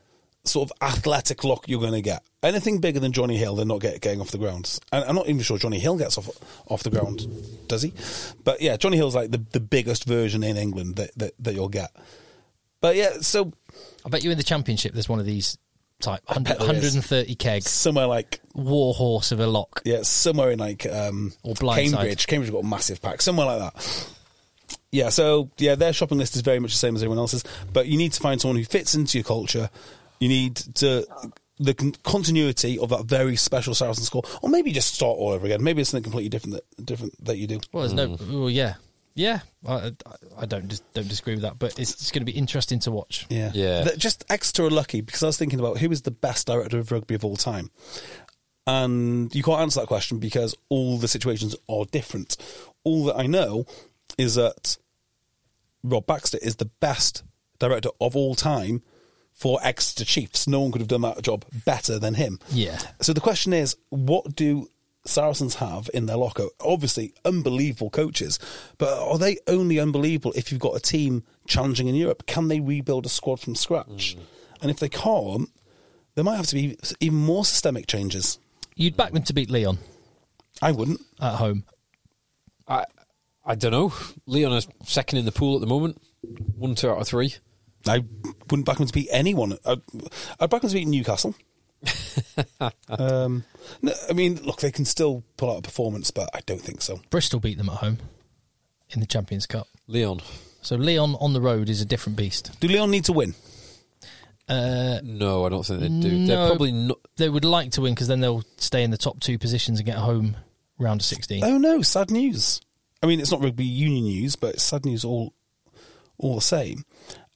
sort of athletic look you're going to get. Anything bigger than Johnny Hill, they're not getting off the ground. And I'm not even sure Johnny Hill gets off the ground, does he? But yeah, Johnny Hill's like the biggest version in England that you'll get. But yeah, so I bet you in the Championship there's one of these type 130 kegs. Somewhere like war horse of a lock. Yeah, somewhere in like or Blindside. Cambridge got a massive pack, somewhere like that. Yeah, so yeah, their shopping list is very much the same as everyone else's, but you need to find someone who fits into your culture. You need the continuity of that very special Saracen score, or maybe just start all over again. Maybe it's something completely different that you do. Well, there's well, yeah. I don't disagree with that, but it's going to be interesting to watch. Yeah. Just Exeter are lucky, because I was thinking about who is the best director of rugby of all time, and you can't answer that question because all the situations are different. All that I know is that Rob Baxter is the best director of all time for Exeter Chiefs. No one could have done that job better than him. Yeah. So the question is, what do Saracens have in their locker? Obviously, unbelievable coaches, but are they only unbelievable if you've got a team challenging in Europe? Can they rebuild a squad from scratch? And if they can't, there might have to be even more systemic changes. You'd back them to beat Leon? I wouldn't. At home? I don't know. Leon is second in the pool at the moment. 1, 2 out of 3. I wouldn't back them to beat anyone. I'd back them to beat Newcastle. No, I mean, look, they can still pull out a performance, but I don't think so. Bristol beat them at home in the Champions Cup. Leon. So Leon on the road is a different beast. Do Leon need to win? No, I don't think they do. No, They're probably not. They would like to win because then they'll stay in the top 2 positions and get home round of 16. Oh no, sad news. I mean, it's not rugby union news, but it's sad news all the same.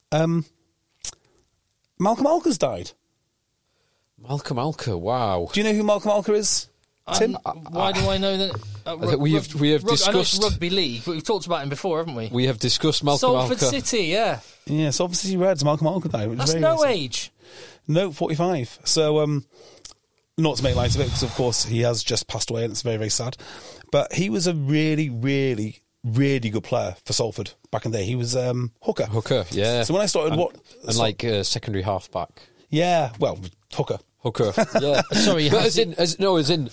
Malcolm Alker's died. Malcolm Alker, wow. Do you know who Malcolm Alker is, Tim? Why do I know that? We have discussed... I know it's rugby league, but we've talked about him before, haven't we? We have discussed Malcolm Alker. Salford City, yeah. Yeah, Salford City Reds, Malcolm Alker died. That's no age. No, 45. So, not to make light of it, because of course he has just passed away and it's very, very sad. But he was a really, really, really good player for Salford back in the day. He was hooker. Hooker, yeah. So when I started... like secondary halfback. Yeah, well, hooker. Hooker, yeah. Sorry, but as in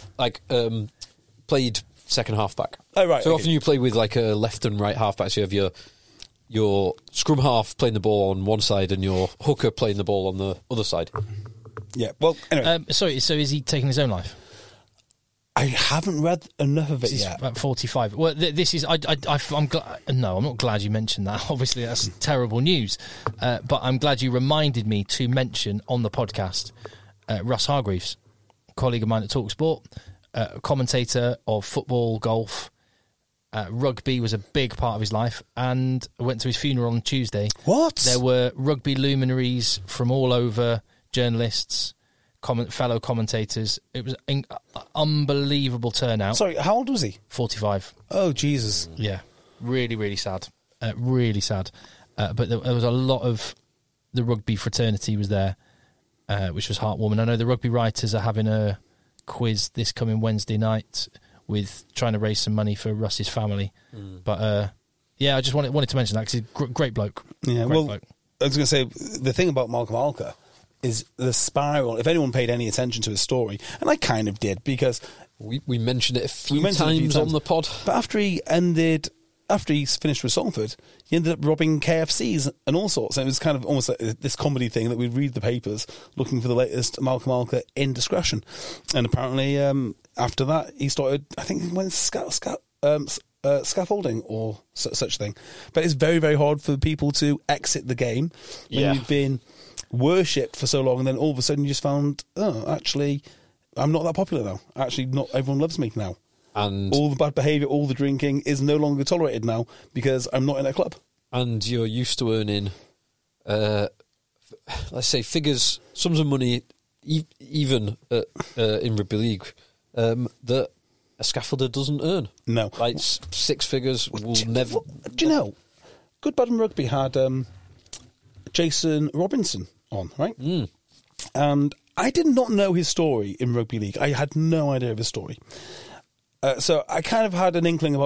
played second halfback. Oh, right. So okay. often you play with like a left and right halfback. So you have your scrum half playing the ball on one side and your hooker playing the ball on the other side. Yeah, well, anyway. Sorry, so is he taking his own life? I haven't read enough of it He's yet. about 45. Well, this is... I'm glad... No, I'm not glad you mentioned that. Obviously, that's terrible news. But I'm glad you reminded me to mention on the podcast Russ Hargreaves, colleague of mine at TalkSport, commentator of football, golf, rugby was a big part of his life, and I went to his funeral on Tuesday. What? There were rugby luminaries from all over, journalists, fellow commentators. It was an unbelievable turnout. Sorry, how old was he? 45. Oh, Jesus. Yeah, really, really sad. Really sad. But there was a lot of the rugby fraternity was there, which was heartwarming. I know the rugby writers are having a quiz this coming Wednesday night with trying to raise some money for Russ's family. But yeah, I just wanted to mention that because he's a great bloke. Yeah, great well, bloke. I was going to say, the thing about Malcolm Alker is the spiral. If anyone paid any attention to his story, and I kind of did, because we mentioned it a few times on the pod. But after he finished with Salford, he ended up robbing KFCs and all sorts. And it was kind of almost like this comedy thing that we'd read the papers looking for the latest Malcolm Alker indiscretion. And apparently, after that, he started, I think he went scaffolding or such thing. But it's very, very hard for people to exit the game when you've been worshipped for so long, and then all of a sudden you just found, actually, I'm not that popular now. Actually, not everyone loves me now. And all the bad behaviour, all the drinking is no longer tolerated now because I'm not in a club. And you're used to earning, let's say, sums of money, even in rugby league, that a scaffolder doesn't earn. No. Like 6 figures will never... Do you know, Good Bad and Rugby had Jason Robinson on, right? Mm. And I did not know his story in rugby league. I had no idea of his story. So I kind of had an inkling about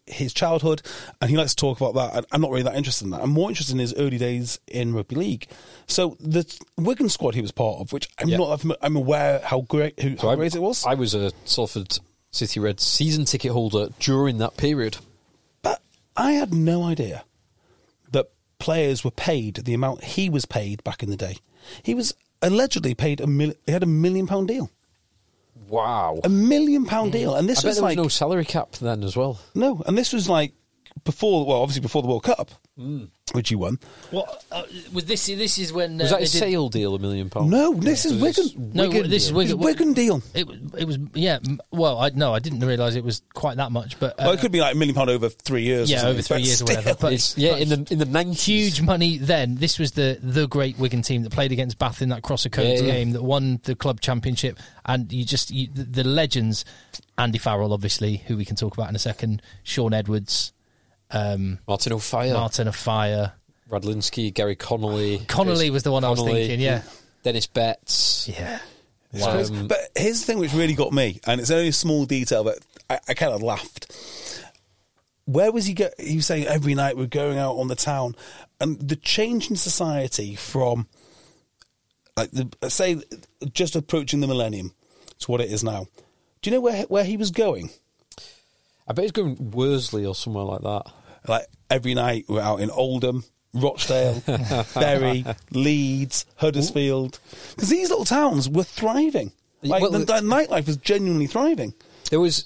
his childhood, and he likes to talk about that. And I'm not really that interested in that. I'm more interested in his early days in rugby league. So the Wigan squad he was part of, which I'm not that familiar, I'm aware how great it was. I was a Salford City Red season ticket holder during that period. But I had no idea that players were paid the amount he was paid back in the day. He was allegedly paid he had £1 million deal. Wow. £1 million deal. And this I bet was there like was no salary cap then as well. No, and this was like obviously before the World Cup, which he won. What this is when was that a sale deal, £1 million? No, this is Wigan. No, this is Wigan. It's Wigan deal. It was Well, I didn't realise it was quite that much, but it could be like £1 million over 3 years. Yeah, over 3 years or whatever. But in the 90s, huge money. Then this was the great Wigan team that played against Bath in that Cross of Codes game that won the club championship, and the legends, Andy Farrell, obviously, who we can talk about in a second, Sean Edwards. Martin O'Fire, Radlinski, Gary Connolly. Connolly was the one I was thinking, yeah. Dennis Betts. Yeah. Wow. But here's the thing which really got me, and it's only a small detail, but I kind of laughed. Where was he he was saying every night we're going out on the town, and the change in society from, like, say, just approaching the millennium to what it is now. Do you know where he was going? I bet he's going Worsley or somewhere like that. Like, every night we're out in Oldham, Rochdale, Bury, Leeds, Huddersfield. Because these little towns were thriving. Like, the nightlife was genuinely thriving. There was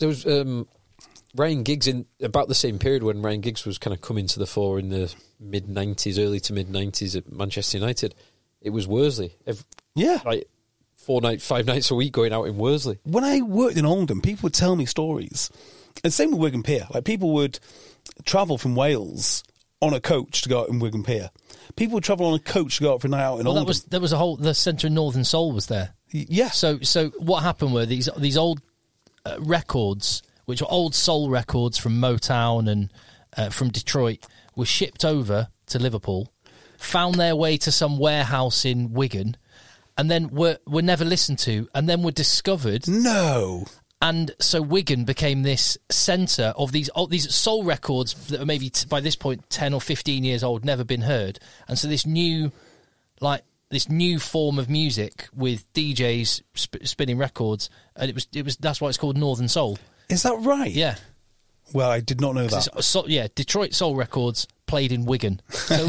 Ryan Giggs in about the same period when Ryan Giggs was kind of coming to the fore in the mid-90s, early to mid-90s at Manchester United. It was Worsley. Like 5 nights a week going out in Worsley. When I worked in Oldham, people would tell me stories. And same with Wigan Pier. Like, people would travel from Wales on a coach to go out in Wigan Pier. People would travel on a coach to go out for a night out in Oldham. There was the centre of Northern Soul was there. Yeah. So what happened were these old records, which were old soul records from Motown and from Detroit, were shipped over to Liverpool, found their way to some warehouse in Wigan, and then were never listened to, and then were discovered. No. And so Wigan became this centre of these soul records that are maybe by this point 10 or 15 years old, never been heard. And so this new form of music with DJs spinning records, and it was that's why it's called Northern Soul. Is that right? Yeah. Well, I did not know that. Detroit Soul Records played in Wigan. So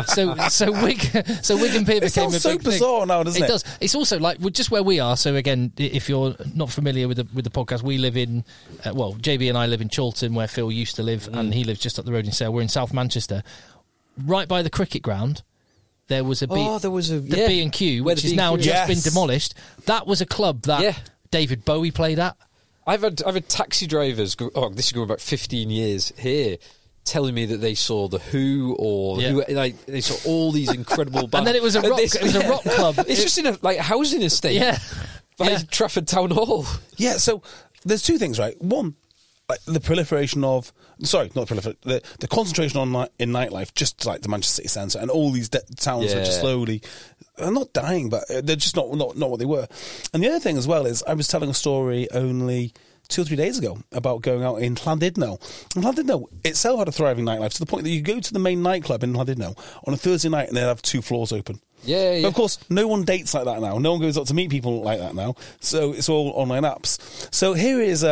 Wigan Pier became a big thing. It sounds so bizarre now, doesn't it? It does. It's also like just where we are. So again, if you're not familiar with the podcast, we live in JB and I live in Chorlton, where Phil used to live, and he lives just up the road in Sale. We're in South Manchester, right by the cricket ground. There was B&Q, which has now just been demolished. That was a club that David Bowie played at. I've had taxi drivers. This is going back 15 years here, telling me that they saw the Who or they saw all these incredible bands. And then it was a rock club. It's just in a housing estate. Yeah. By Trafford Town Hall. Yeah. So there's two things, right? One, the proliferation of the concentration in nightlife, just like the Manchester City Centre, and all these towns are just slowly. They're not dying, but they're just not what they were. And the other thing as well is I was telling a story only 2 or 3 days ago about going out in Llandudno. And Llandudno itself had a thriving nightlife to the point that you go to the main nightclub in Llandudno on a Thursday night and they'll have 2 floors open. Yeah. But of course, no one dates like that now. No one goes out to meet people like that now. So it's all online apps. So here is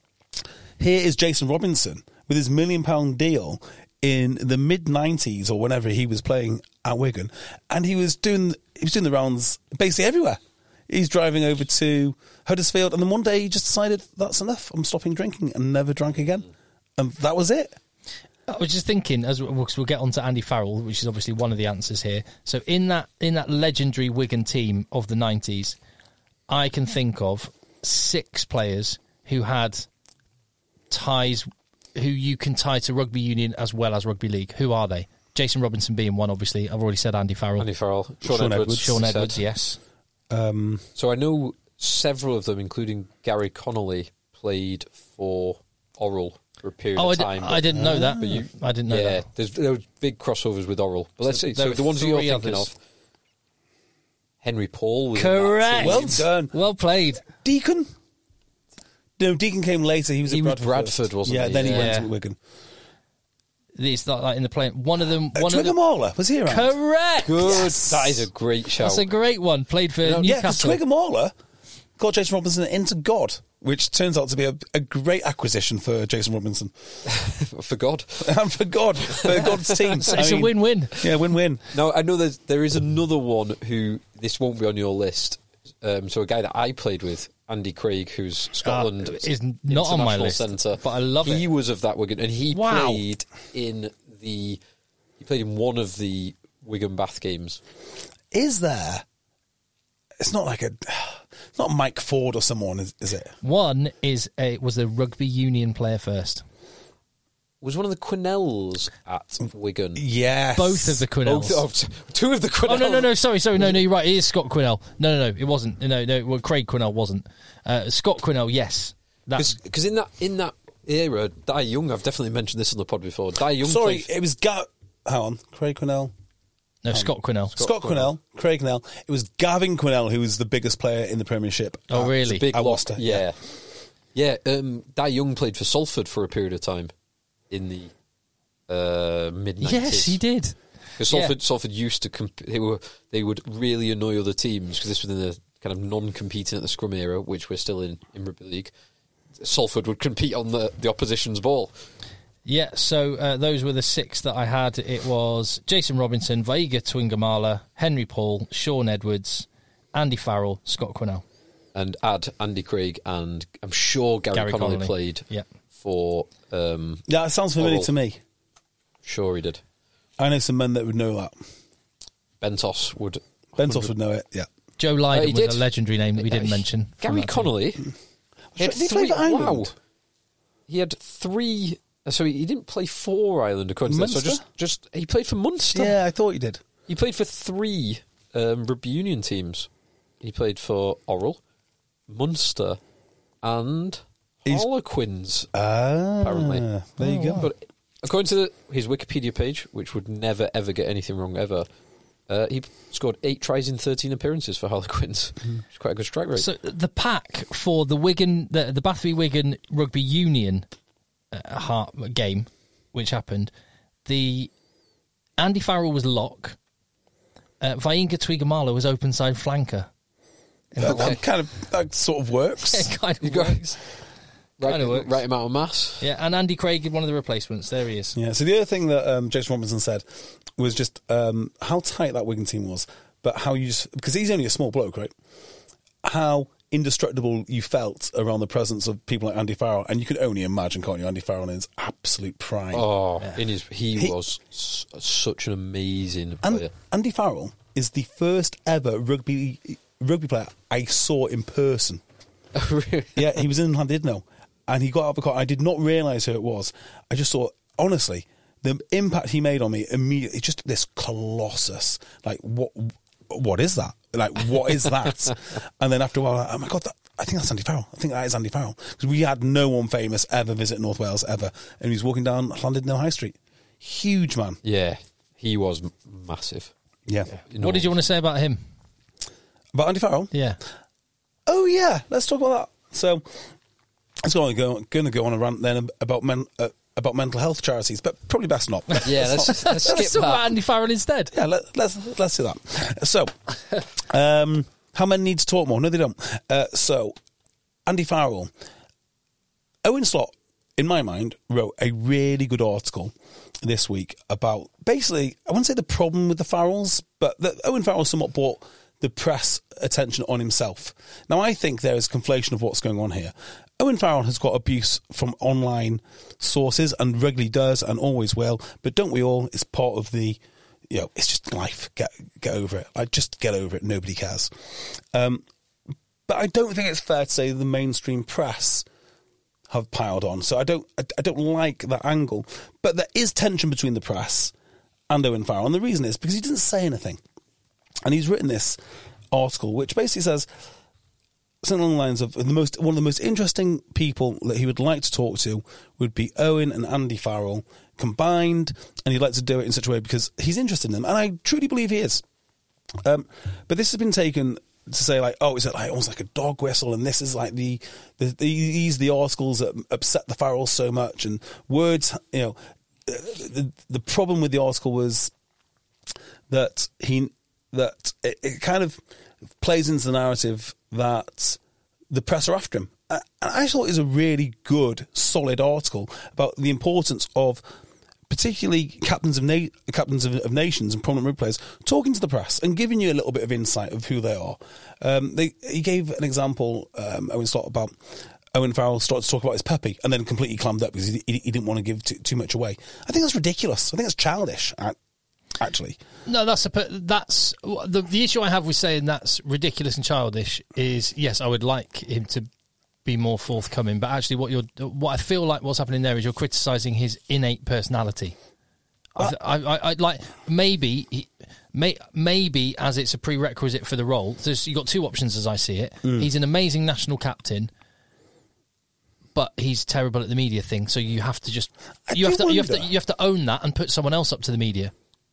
Jason Robinson with his £1 million deal in the mid-90s or whenever he was playing at Wigan, and he was doing the rounds basically everywhere. He's driving over to Huddersfield, and then one day he just decided, that's enough, I'm stopping drinking, and never drank again. And that was it. I was just thinking, as we'll get on to Andy Farrell, which is obviously one of the answers here. So in that legendary Wigan team of the 90s, I can think of 6 players who had ties, who you can tie to rugby union as well as rugby league. Who are they? Jason Robinson being one, obviously. I've already said Andy Farrell. Sean Edwards, yes. So I know several of them, including Gary Connolly, played for Orrell for a period of time. I didn't know that. I didn't know that. There were big crossovers with Orrell. But let's see. So the ones you're thinking of, Henry Paul was correct. Well done. Well played. Deacon? No, Deacon came later. He was at Bradford, wasn't he? Yeah, then he went to Wigan. It's not like in the play. One of them. Twigger Mahler, was he around? Correct. Good. Yes. That is a great shout. That's a great one. Played for Yeah, because Newcastle. Twigger Mahler got Jason Robinson into God, which turns out to be a great acquisition for Jason Robinson. For God. And for God's team. It's a win-win. Yeah, win-win. Now, I know there is another one who, this won't be on your list, so a guy that I played with, Andy Craig, who's Scotland is not on my list, centre. but I love it. He was of that Wigan, and he Wow. played in one of the Wigan Bath games. Is there? It's not like not Mike Ford or someone, is it? One was a rugby union player first. Was one of the Quinnells at Wigan? Yes. Both of the Quinnells. Two of the Quinnells. Oh, no, sorry, no, you're right, it is Scott Quinnell. No, it wasn't. No, well, Craig Quinnell wasn't. Scott Quinnell, yes. Because in that era, Dai Young, I've definitely mentioned this on the pod before, Dai Young Sorry, played... it was hang on, Craig Quinnell. No, Scott Quinnell. Scott Quinnell, Craig Quinnell. It was Gavin Quinnell who was the biggest player in the Premiership. Oh, really? Big at loss. Worcester. Yeah. Dai Young played for Salford for a period of time in the mid-90s. Yes, he did. Because Salford used to they would really annoy other teams because this was in the kind of non-competing at the scrum era, which we're still in Rugby League. Salford would compete on the opposition's ball. Yeah, so those were the six that I had. It was Jason Robinson, Vaiga Twingamala, Henry Paul, Sean Edwards, Andy Farrell, Scott Quinnell. And add Andy Craig, and I'm sure Gary Connolly played for... yeah, it sounds familiar to me. Sure he did. I know some men that would know that. Bentos would know it, yeah. Joe Lydon was a legendary name that we didn't mention. Gary Connolly... Did he play for Ireland? Wow. He had 3... So he didn't play for Ireland, according to this. So just he played for Munster. Yeah, I thought he did. He played for 3 rugby union teams. He played for Orrell, Munster, and Harlequins. Apparently, there you go. But according to his Wikipedia page, which would never ever get anything wrong ever, he scored 8 tries in 13 appearances for Harlequins. Which is quite a good strike rate. So the pack for the Wigan, the Bath v Wigan rugby union game, which happened, the Andy Farrell was lock. Vaiga Twiggamala was open side flanker. That sort of works. Yeah, it kind of works. Right amount of mass. Yeah, and Andy Craig, one of the replacements. There he is. Yeah. So the other thing that Jason Robinson said was just how tight that Wigan team was, but how you just, because he's only a small bloke, right? How indestructible you felt around the presence of people like Andy Farrell, and you could only imagine, can't you, Andy Farrell in his absolute prime. Oh, yeah. He was such an amazing player. Andy Farrell is the first ever rugby player I saw in person. Really? Yeah, he was in Llandudno, and he got out of the car. I did not realise who it was. I just thought, honestly, the impact he made on me immediately, just this colossus. Like, what is that? Like, what is that? And then after a while, like, oh my God, I think that's Andy Farrell. I think that is Andy Farrell. Because we had no one famous ever visit North Wales, ever. And he was walking down Llandudno High Street. Huge man. Yeah, he was massive. Yeah. What did you want to say about him? About Andy Farrell? Yeah. Oh, yeah. Let's talk about that. So, I'm going to go on a rant then about mental health charities, but probably best not. Yeah, let's skip Let's talk about Andy Farrell instead. Yeah, let's do that. So, how men need to talk more? No, they don't. So, Andy Farrell, Owen Slott, in my mind, wrote a really good article this week about basically, I wouldn't say the problem with the Farrells, but that Owen Farrell somewhat brought the press attention on himself. Now, I think there is conflation of what's going on here. Owen Farrell has got abuse from online sources and regularly does and always will, but don't we all? It's part of the, it's just life. Get over it. Just get over it. Nobody cares. But I don't think it's fair to say the mainstream press have piled on. So I don't like that angle. But there is tension between the press and Owen Farrell, and the reason is because he didn't say anything. And he's written this article, which basically says something along the lines of one of the most interesting people that he would like to talk to would be Owen and Andy Farrell combined, and he'd like to do it in such a way because he's interested in them, and I truly believe he is. But this has been taken to say like, oh, is it like almost like a dog whistle, and this is like these the articles that upset the Farrells so much, and words, the problem with the article was that it kind of plays into the narrative that the press are after him. And I thought it was a really good, solid article about the importance of particularly captains of nations and prominent rugby players talking to the press and giving you a little bit of insight of who they are. He gave an example, Owen Slot, about Owen Farrell started to talk about his puppy and then completely clammed up because he didn't want to give too much away. I think that's ridiculous. I think that's childish, actually. No, that's the issue I have with saying that's ridiculous and childish is, yes, I would like him to be more forthcoming, but actually what I feel like what's happening there is you're criticising his innate personality. I like maybe as it's a prerequisite for the role. You've got two options as I see it. He's an amazing national captain, but he's terrible at the media thing. So you have to you have to own that and put someone else up to the media.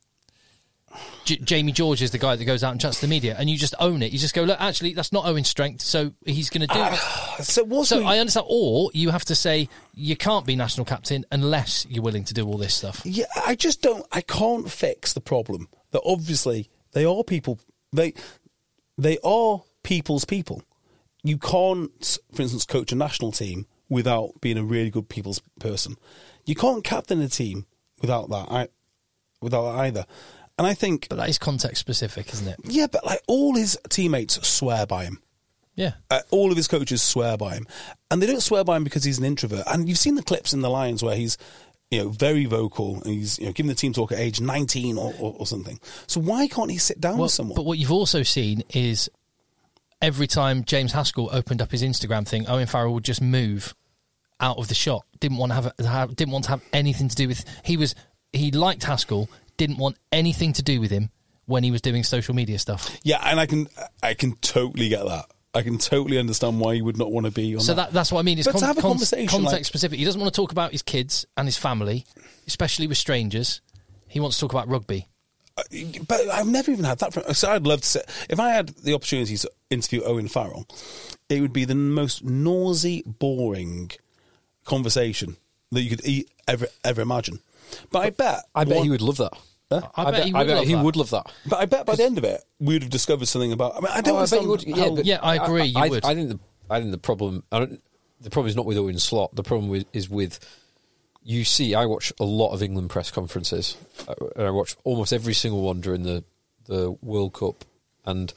Jamie George is the guy that goes out and chats to the media, and you just own it. You just go, look, actually, that's not Owen's strength, so he's going to do it. So I understand. Or you have to say you can't be national captain unless you're willing to do all this stuff. Yeah, I just don't. I can't fix the problem that obviously they are people. They are people's people. You can't, for instance, coach a national team without being a really good people's person. You can't captain a team without that. Without that either. And I think... But that is context specific, isn't it? Yeah, but like all his teammates swear by him. Yeah. All of his coaches swear by him. And they don't swear by him because he's an introvert. And you've seen the clips in the Lions where he's, very vocal and he's, giving the team talk at age 19 or something. So why can't he sit down with someone? But what you've also seen is every time James Haskell opened up his Instagram thing, Owen Farrell would just move out of the shot. Didn't want to have anything to do with... He liked Haskell, didn't want anything to do with him when he was doing social media stuff. Yeah, and I can totally get that. I can totally understand why he would not want to be on so that. That's what I mean. It's to have a conversation context specific. He doesn't want to talk about his kids and his family, especially with strangers. He wants to talk about rugby. But I've never even had that. So I'd love to say, if I had the opportunity to interview Owen Farrell, it would be the most noisy, boring conversation that you could ever imagine. But I bet he would love that. Huh? I bet he would love that. But I bet by the end of it, we would have discovered something about... I mean, I don't understand... Yeah, I agree, you would. I think the problem... the problem is not with Owen Slot. The problem is with... You see, I watch a lot of England press conferences. I watch almost every single one during the World Cup. And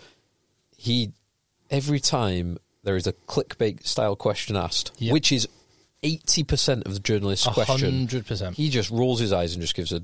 every time there is a clickbait-style question asked, which is 80% of the journalist's question, 100%. He just rolls his eyes and just gives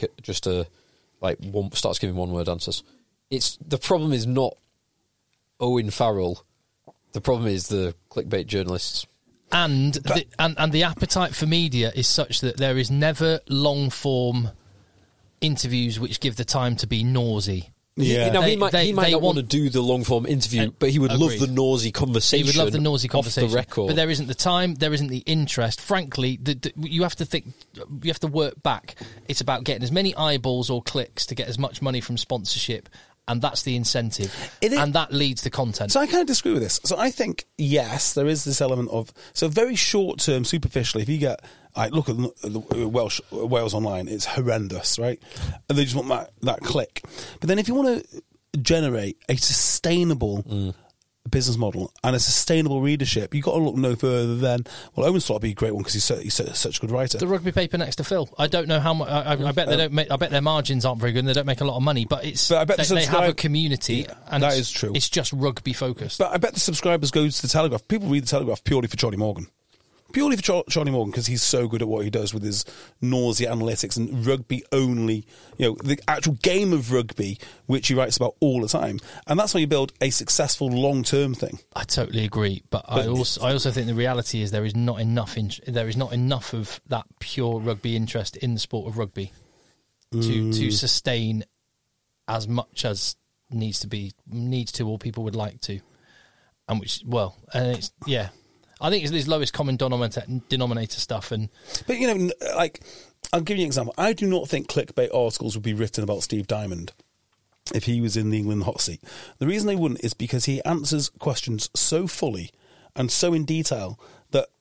starts giving one-word answers. The problem is not Owen Farrell. The problem is the clickbait journalists. And the appetite for media is such that there is never long-form interviews which give the time to be noisy. Yeah. Now, he might not want to do the long-form interview, but he would love the noisy conversation. He would love the noisy conversation. Off the record. But there isn't the time, there isn't the interest. Frankly, you have to think, you have to work back. It's about getting as many eyeballs or clicks to get as much money from sponsorship, and that's the incentive. And that leads to content. So I kind of disagree with this. So I think, yes, there is this element of... So very short-term, superficially, if you get... look at the Wales Online, it's horrendous, right? And they just want that click. But then if you want to generate a sustainable business model and a sustainable readership, you've got to look no further than... Well, Owen Slot would be a great one because he's such a good writer. The rugby paper next to Phil. I don't know how much... I bet they don't make... I bet their margins aren't very good and they don't make a lot of money, but I bet they have a community and that is true. It's just rugby focused. But I bet the subscribers go to the Telegraph. People read the Telegraph purely for Charlie Morgan. Purely for Charlie Morgan, because he's so good at what he does with his nausea analytics and rugby only, the actual game of rugby, which he writes about all the time. And that's how you build a successful long-term thing. I totally agree, but I also think the reality is there is not enough of that pure rugby interest in the sport of rugby to sustain as much as needs to or people would like to, and it's I think it's this lowest common denominator stuff. But, I'll give you an example. I do not think clickbait articles would be written about Steve Diamond if he was in the England hot seat. The reason they wouldn't is because he answers questions so fully and so in detail that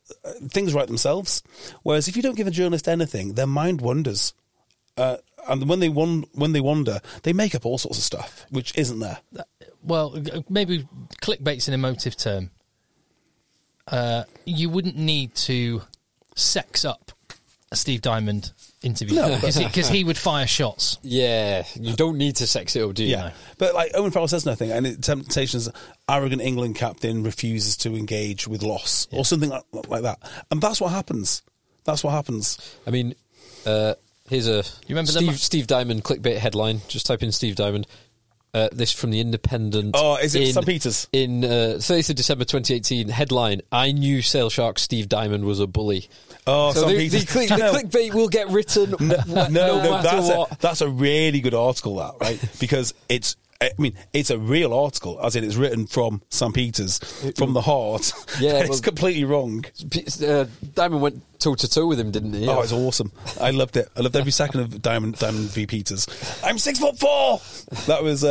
things write themselves. Whereas if you don't give a journalist anything, their mind wanders. And when they wander, they make up all sorts of stuff, which isn't there. Well, maybe clickbait's an emotive term. You wouldn't need to sex up a Steve Diamond interview because he would fire shots. Yeah, you don't need to sex it up, do you? Yeah, but like Owen Farrell says nothing, and Temptations' arrogant England captain refuses to engage with loss or something like that, and that's what happens. That's what happens. I mean, here's a Steve Diamond clickbait headline. Just type in Steve Diamond. This from the Independent. Oh, is it St. Peters? In 30th of December 2018, headline, I knew Sale Shark Steve Diamond was a bully. Oh, so St. the Peters. clickbait will get written no matter what. That's a really good article, that, right? Because it's a real article, as in it's written from St. Peters, from the heart. Yeah, it's completely wrong. Diamond went toe-to-toe with him, didn't he? Oh, it's awesome. I loved it. I loved every second of Diamond v. Peters. I'm 6'4". That was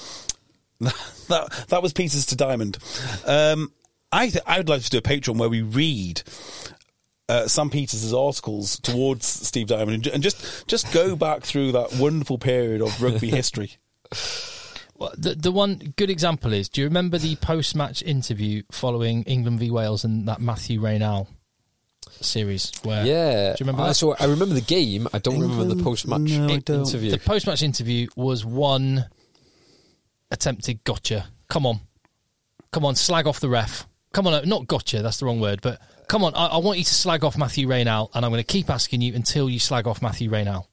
that was Peters to Diamond. I would like to do a Patreon where we read Sam Peters' articles towards Steve Diamond and just go back through that wonderful period of rugby history. Well, the one good example is, do you remember the post-match interview following England v Wales and that Matthew Raynal series? Where, do you remember that? So I remember the game. I don't remember the post-match interview. The post-match interview was one attempted gotcha. Come on, slag off the ref. Come on, not gotcha, that's the wrong word, but come on, I want you to slag off Matthew Raynal, and I'm going to keep asking you until you slag off Matthew Raynal.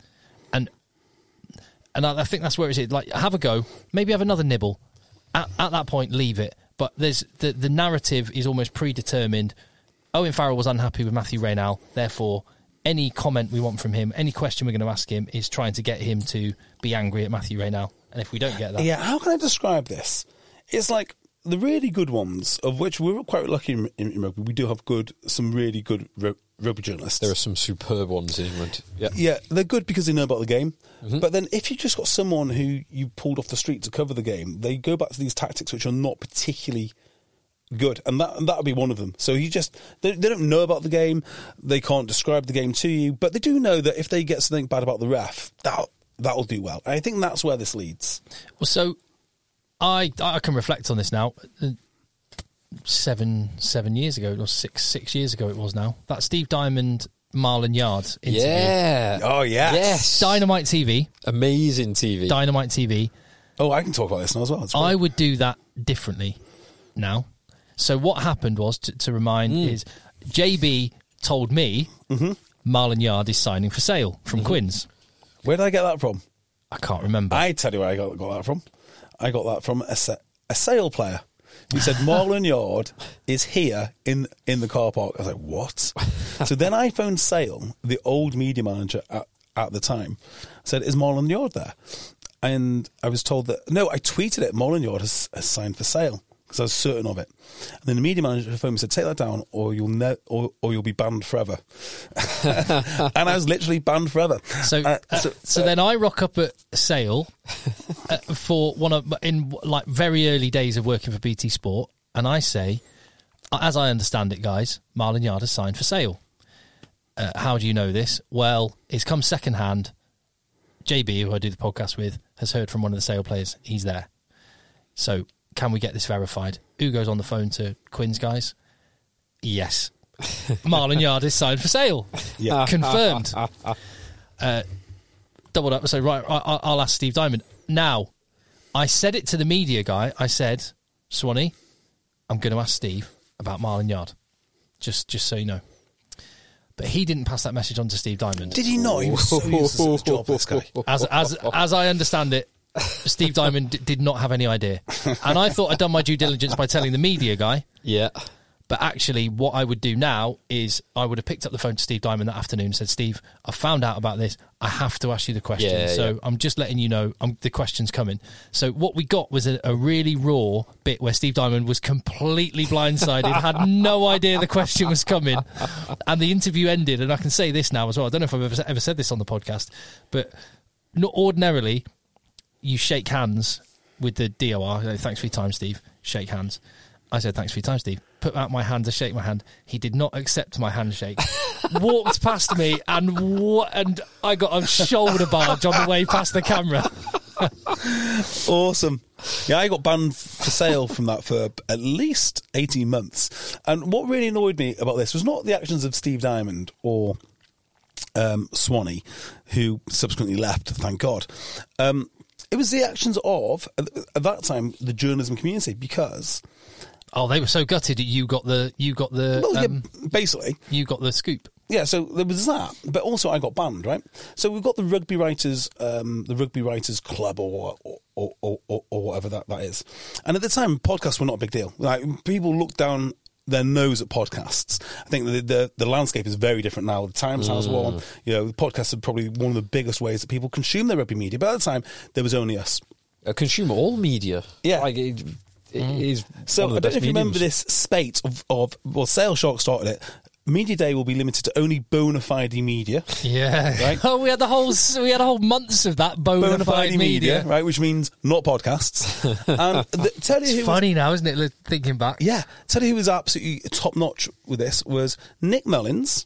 And I think that's where it is. Like, have a go, maybe have another nibble. At that point, leave it. But there's the narrative is almost predetermined. Owen Farrell was unhappy with Matthew Raynal, therefore any comment we want from him, any question we're going to ask him is trying to get him to be angry at Matthew Raynal. And if we don't get that... Yeah, how can I describe this? It's like the really good ones, of which we're quite lucky in rugby. We do have some really good rugby journalists. There are some superb ones in England. Yeah, they're good because they know about the game. Mm-hmm. But then if you just got someone who you pulled off the street to cover the game, they go back to these tactics which are not particularly good, and that would be one of them. So they don't know about the game, they can't describe the game to you, but they do know that if they get something bad about the ref, that'll do well. And I think that's where this leads. Well, so I can reflect on this now. 7 years ago, or 6 years ago it was now. That Steve Diamond Marlon Yard interview. Yeah. Oh, yes. Dynamite TV. Amazing TV. Dynamite TV. Oh, I can talk about this now as well. I would do that differently now. So what happened was, to remind, is JB told me Marlon Yard is signing for sale from Quins. Where did I get that from? I can't remember. I tell you where I got that from. I got that from a Sale player. He said, Marlon Yard is here in the car park. I was like, what? So then I phoned Sale, the old media manager at the time. I said, is Marlon Yard there? And I was told that, no, I tweeted it, Marlon Yard has signed for Sale, because I was certain of it. And then the media manager phoned me and said, take that down or you'll be banned forever. And I was literally banned forever. So then I rock up at Sale for in very early days of working for BT Sport, and I say, as I understand it, guys, Marlon Yard has signed for Sale. How do you know this? Well, it's come second hand. JB, who I do the podcast with, has heard from one of the Sale players. He's there. So can we get this verified? Who goes on the phone to Quins, guys? Yes. Marlon Yard is signed for Sale. Yeah. Confirmed. Doubled up. So, right, I'll ask Steve Diamond. Now, I said it to the media guy. I said, Swanee, I'm going to ask Steve about Marlon Yard. Just so you know. But he didn't pass that message on to Steve Diamond. Did he not? He was so useless at his job, this guy. As I understand it, Steve Diamond did not have any idea. And I thought I'd done my due diligence by telling the media guy. Yeah. But actually, what I would do now is I would have picked up the phone to Steve Diamond that afternoon and said, Steve, I found out about this. I have to ask you the question. Yeah, so I'm just letting you know the question's coming. So what we got was a really raw bit where Steve Diamond was completely blindsided, had no idea the question was coming. And the interview ended. And I can say this now as well. I don't know if I've ever said this on the podcast, but not ordinarily you shake hands with the DOR. Thanks for your time, Steve. Shake hands. I said, thanks for your time, Steve. Put out my hand to shake my hand. He did not accept my handshake. Walked past me and I got a shoulder barge on the way past the camera. Awesome. Yeah, I got banned for sale from that for at least 18 months. And what really annoyed me about this was not the actions of Steve Diamond or Swanee, who subsequently left, thank God. It was the actions of, at that time, the journalism community, because... Oh, they were so gutted that you got the basically. You got the scoop. Yeah, so there was that, but also I got banned, right? So we've got the Rugby Writers Club or whatever that is. And at the time, podcasts were not a big deal. Like, people looked down their nose at podcasts. I think the landscape is very different now. The Times has one. You know, the podcasts are probably one of the biggest ways that people consume their rugby media. But at the time, there was only us. Consume all media. Yeah. Like, it is so one of I the don't best know if you remember mediums. this spate of Sale Shark started it. Media Day will be limited to only bona fide media. Yeah. Right? Oh, we had the whole months of that bona fide media. Right, which means not podcasts. And tell you It's who funny now, isn't it, thinking back? Yeah, tell you who was absolutely top notch with this was Nick Mullins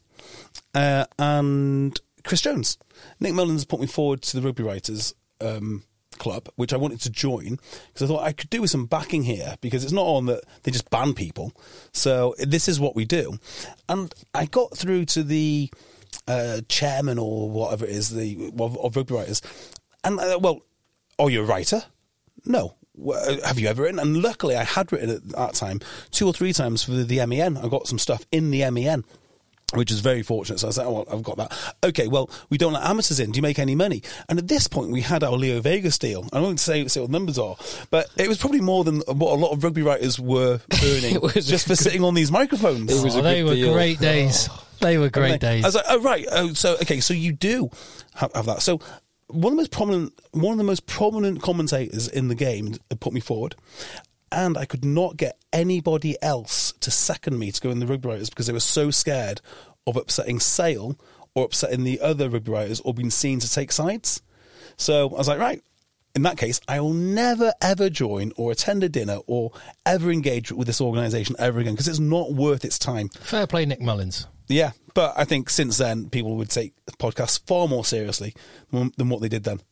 and Chris Jones. Nick Mullins put me forward to the Rugby Writers Club, which I wanted to join because I thought I could do with some backing here, because it's not on that they just ban people. So this is what we do. And I got through to the chairman or whatever it is of Rugby Writers. And, are you a writer? No. Have you ever written? And luckily I had written at that time 2 or 3 times for the MEN. I got some stuff in the MEN, which is very fortunate. So I said, I've got that. Okay, well, we don't let amateurs in. Do you make any money? And at this point, we had our Leo Vegas deal. I won't say what the numbers are, but it was probably more than what a lot of rugby writers were earning just for sitting on these microphones. They were great days. They were great days. I was like, oh, right. Oh, so, okay, so you do have that. So one of the most prominent commentators in the game put me forward. And I could not get anybody else to second me to go in the Rugby Writers because they were so scared of upsetting Sale or upsetting the other Rugby Writers or being seen to take sides. So I was like, right, in that case, I will never, ever join or attend a dinner or ever engage with this organisation ever again because it's not worth its time. Fair play, Nick Mullins. Yeah, but I think since then, people would take podcasts far more seriously than what they did then.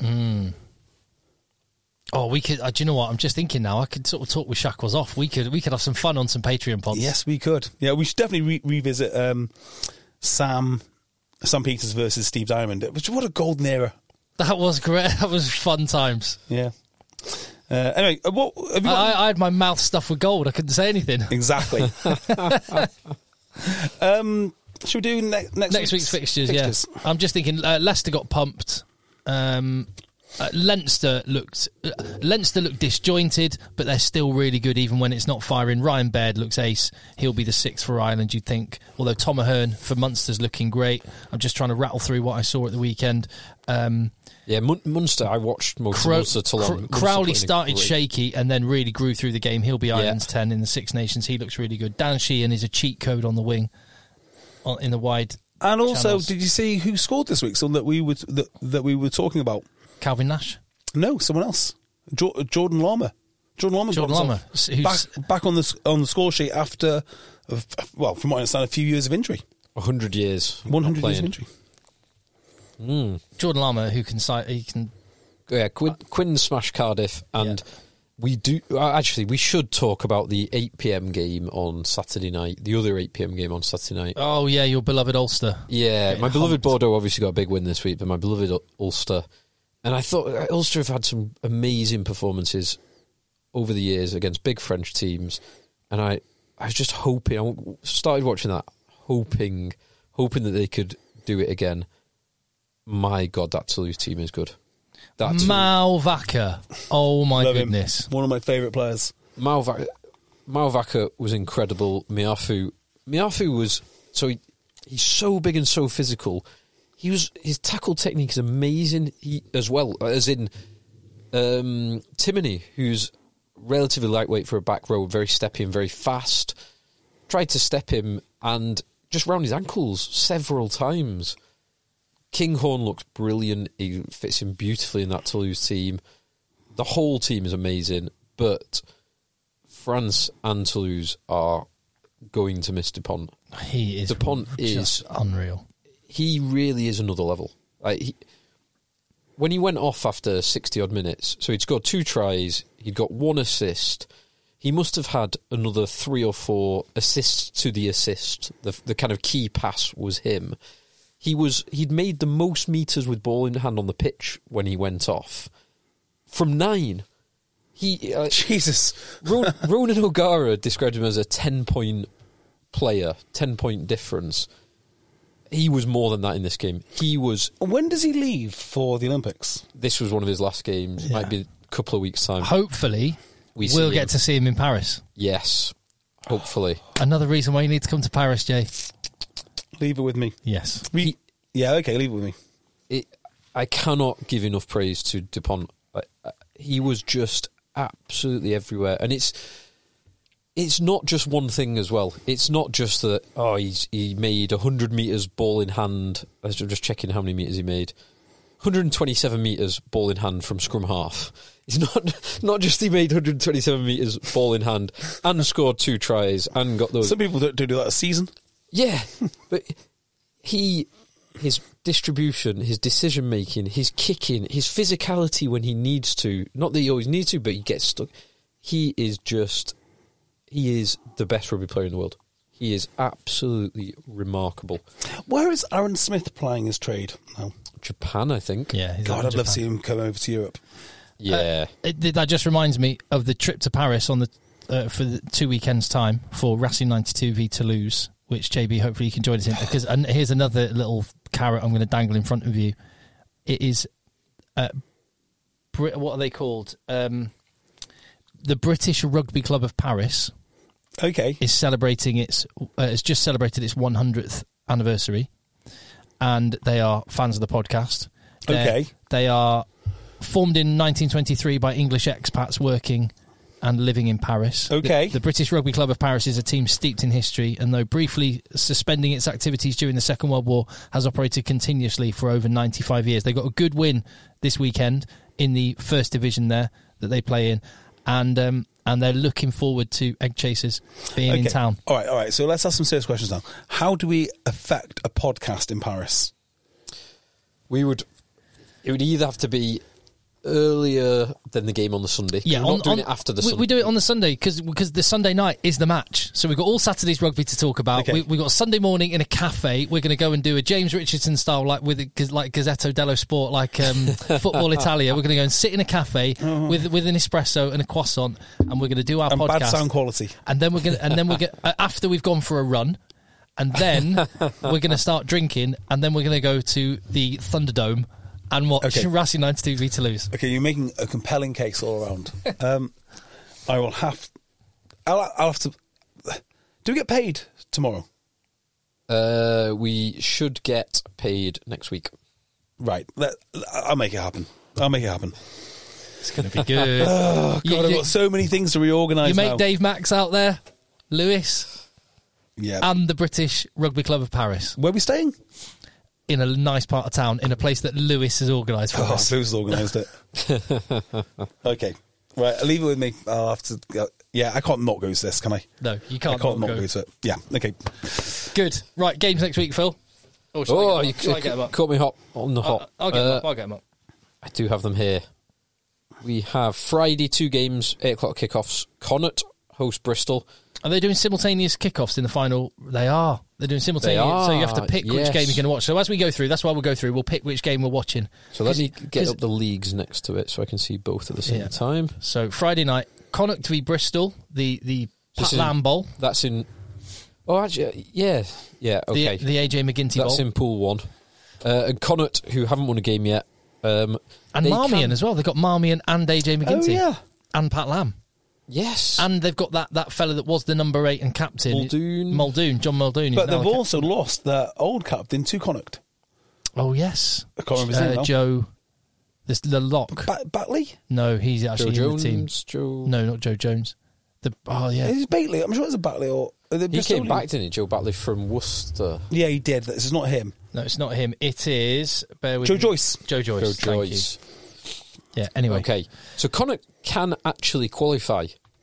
Oh, we could. Do you know what? I'm just thinking now. I could sort of talk with shackles off. We could have some fun on some Patreon pods. Yes, we could. Yeah, we should definitely revisit Sam Peters versus Steve Diamond. What a golden era! That was great. That was fun times. Yeah. Anyway, what have you got? I had my mouth stuffed with gold. I couldn't say anything. Exactly. Should we do next week's fixtures? Yeah. I'm just thinking. Leicester got pumped. Leinster looked disjointed, but they're still really good even when it's not firing. Ryan Baird looks ace. He'll be the 6th for Ireland, you'd think. Although Tom Ahern for Munster's looking great. I'm just trying to rattle through what I saw at the weekend. Munster, I watched most of Munster till on. Crowley started shaky and then really grew through the game. He'll be Ireland's 10 in the Six Nations. He looks really good. Dan Sheehan is a cheat code on the wing, in the wide. And also, channels. did you see who scored this week? Someone that we were talking about. Calvin Nash? No, someone else. Jordan Lama. Jordan Lama. Back on the score sheet after, from what I understand, a few years of injury. 100 years. 100 years of injury. Jordan Lama, who can... Yeah, Quinn smashed Cardiff, and we should talk about the 8 p.m. game on Saturday night, the other 8 p.m. game on Saturday night. Oh, yeah, your beloved Ulster. Yeah, my beloved Bordeaux obviously got a big win this week, but my beloved Ulster... And I thought Ulster have had some amazing performances over the years against big French teams. And I was just hoping, I started watching that, hoping that they could do it again. My God, that Toulouse team is good. Mal Vaca. Oh, my goodness. One of my favourite players. Mal Vaca was incredible. Miafu was... So he's so big and so physical. His tackle technique is amazing. As well as in Timoney, who's relatively lightweight for a back row, very steppy and very fast. Tried to step him and just round his ankles several times. Kinghorn looks brilliant. He fits in beautifully in that Toulouse team. The whole team is amazing, but France and Toulouse are going to miss Dupont. He is Dupont just is unreal. He really is another level. When he went off after 60-odd minutes, so he'd scored 2 tries, he'd got 1 assist. He must have had another 3 or 4 assists to the assist. The kind of key pass was him. He'd made the most metres with ball in hand on the pitch when he went off. From 9. Jesus. Ronan O'Gara described him as a 10-point player, 10-point difference. He was more than that in this game. When does he leave for the Olympics? This was one of his last games. It might be a couple of weeks' time. Hopefully, we'll get to see him in Paris. Yes, hopefully. Another reason why you need to come to Paris, Jay. Leave it with me. Yes. Leave it with me. I cannot give enough praise to Dupont. He was just absolutely everywhere. And it's not just one thing as well. It's not just that, he made 100 metres ball in hand. I'm just checking how many metres he made. 127 metres ball in hand from scrum half. It's not just he made 127 metres ball in hand and scored 2 tries and got those. Some people don't do that a season. Yeah, but his distribution, his decision making, his kicking, his physicality when he needs to. Not that he always needs to, but he gets stuck. He is the best rugby player in the world. He is absolutely remarkable. Where is Aaron Smith playing his trade now? Japan, I think. Yeah, God, I'd love to see him come over to Europe. Yeah. That just reminds me of the trip to Paris for the 2 weekends' time for Racing 92 v Toulouse, which JB hopefully you can join us in. And here's another little carrot I'm going to dangle in front of you. It is, what are they called? The British Rugby Club of Paris. Okay. Is celebrating has just celebrated its 100th anniversary, and they are fans of the podcast. They are formed in 1923 by English expats working and living in Paris. Okay. The British Rugby Club of Paris is a team steeped in history, and though briefly suspending its activities during the Second World War, has operated continuously for over 95 years. They got a good win this weekend in the first division there that they play in, and they're looking forward to Egg Chasers being in town. All right. So let's ask some serious questions now. How do we affect a podcast in Paris? It would either have to be earlier than the game on the Sunday. Yeah, we're not doing it after the Sunday. We do it on the Sunday because the Sunday night is the match. So we've got all Saturday's rugby to talk about. Okay. We've got Sunday morning in a cafe. We're going to go and do a James Richardson style, like Gazzetta dello Sport, like Football Italia. We're going to go and sit in a cafe with an espresso and a croissant, and we're going to do our podcast. Bad sound quality. And then we're going after we've gone for a run. And then we're going to start drinking, and then we're going to go to the Thunderdome and watch Racing 92 v Toulouse. Okay, you're making a compelling case all around. I'll have to. Do we get paid tomorrow? We should get paid next week. Right. I'll make it happen. It's going to be good. Oh, God, I've got so many things to reorganise now. You make Dave Max out there, Lewis, and the British Rugby Club of Paris. Where are we staying? In a nice part of town, in a place that Lewis has organised for us. Lewis has organised it. Okay. Right, leave it with me. I'll have to go. Yeah, I can't not go to this, can I? No, you can't. I can't not go to it. Yeah, okay. Good. Right, games next week, Phil. You caught me hot on the hot. I'll get them up. I do have them here. We have Friday 2 games, 8 o'clock kickoffs. Connacht host Bristol. Are they doing simultaneous kickoffs in the final? They are. They're doing simultaneous. So you have to pick which game you're going to watch. So as we go through, that's why we'll go through. We'll pick which game we're watching. So let me get up the leagues next to it so I can see both at the same time. So Friday night, Connacht v Bristol, the Pat Lam Bowl. That's in... Oh, actually, yeah, okay. The AJ McGinty Bowl. That's in Pool 1. And Connacht, who haven't won a game yet. And Marmion as well. They've got Marmion and AJ McGinty. Oh, yeah. And Pat Lam. Yes. And they've got that fella that was the number 8 and captain. Muldoon, John Muldoon. But they've also lost their old captain to Connacht. Oh, yes. I can't remember his name now. Joe... the lock. Batley? No, he's actually Joe in the team. Joe... No, not Joe Jones. Is it Batley? I'm sure it's a Batley or... He came back, didn't he, Joe Batley from Worcester? Yeah, he did. This is not him. No, it's not him. It is... Bear with Joe me. Joyce. Joe Joyce. Joe Joyce. Yeah, anyway. Okay, so Connacht can actually qualify.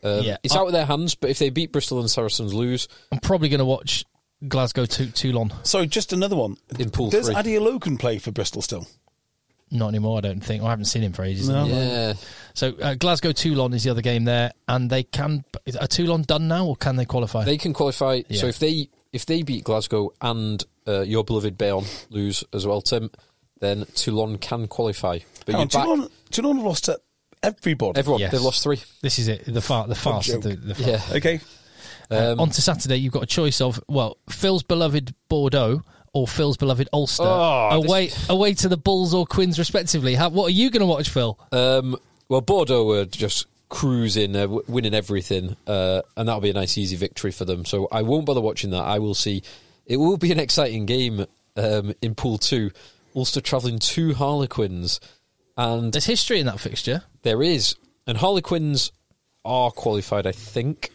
It's out of their hands, but if they beat Bristol and Saracens lose... I'm probably going to watch Glasgow Toulon. Sorry, just another one. In Pool Does 3. Adeologun play for Bristol still? Not anymore, I don't think. I haven't seen him for ages. No. Yeah. So Glasgow Toulon is the other game there, and they can... Are Toulon done now, or can they qualify? They can qualify. Yeah. So if they beat Glasgow and your beloved Bayonne lose as well, Tim, then Toulon can qualify. But Toulon have lost to everybody. Everyone. Yes. They've lost 3. This is it, the farce of the farce. Yeah. Okay. On to Saturday, you've got a choice of, Phil's beloved Bordeaux or Phil's beloved Ulster. Away to the Bulls or Quins, respectively. What are you going to watch, Phil? Well, Bordeaux were just cruising, winning everything, and that'll be a nice, easy victory for them. So I won't bother watching that. I will see. It will be an exciting game in Pool 2. Ulster travelling to Harlequins. And there's history in that fixture. There is. And Harlequins are qualified, I think,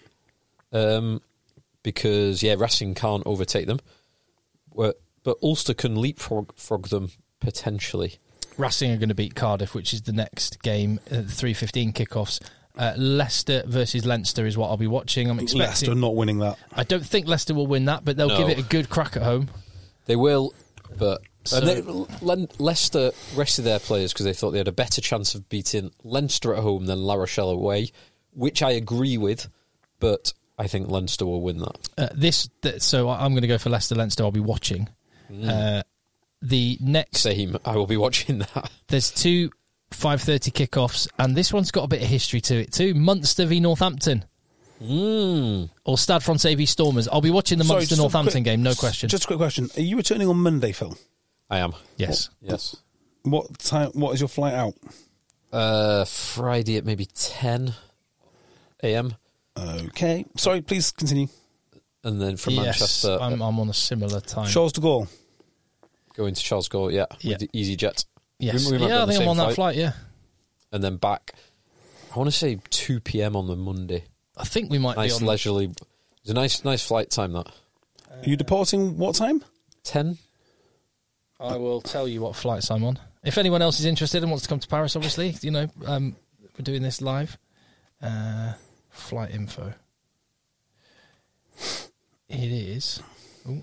because, Racing can't overtake them. But Ulster can leapfrog them, potentially. Racing are going to beat Cardiff, which is the next game, 3:15 kickoffs. Leicester versus Leinster is what I'll be watching. I'm expecting Leicester not winning that. I don't think Leicester will win that, but they'll give it a good crack at home. They will, but Leicester rested their players because they thought they had a better chance of beating Leinster at home than La Rochelle away, which I agree with, but I think Leinster will win that. So I'm going to go for Leicester. I'll be watching. The next... Same, I will be watching that. There's 2 5:30 kickoffs, and this one's got a bit of history to it too. Munster v Northampton. Or Stade Francais v Stormers. I'll be watching the Munster-Northampton game, no question. Just a quick question. Are you returning on Monday, Phil? I am. Yes. Yes. What time? What is your flight out? Friday at maybe 10 a.m. Okay. Sorry, please continue. And then from Manchester... I'm on a similar time. Charles de Gaulle. Going to Charles de Gaulle, with the EasyJet. Yes. We might be I think I'm on that flight, And then back, I want to say 2 p.m. on the Monday. I think we might be on... leisurely... It's a nice flight time, that. Are you departing what time? 10. I will tell you what flights I'm on. If anyone else is interested and wants to come to Paris, obviously, we're doing this live. Flight info. It is... Ooh.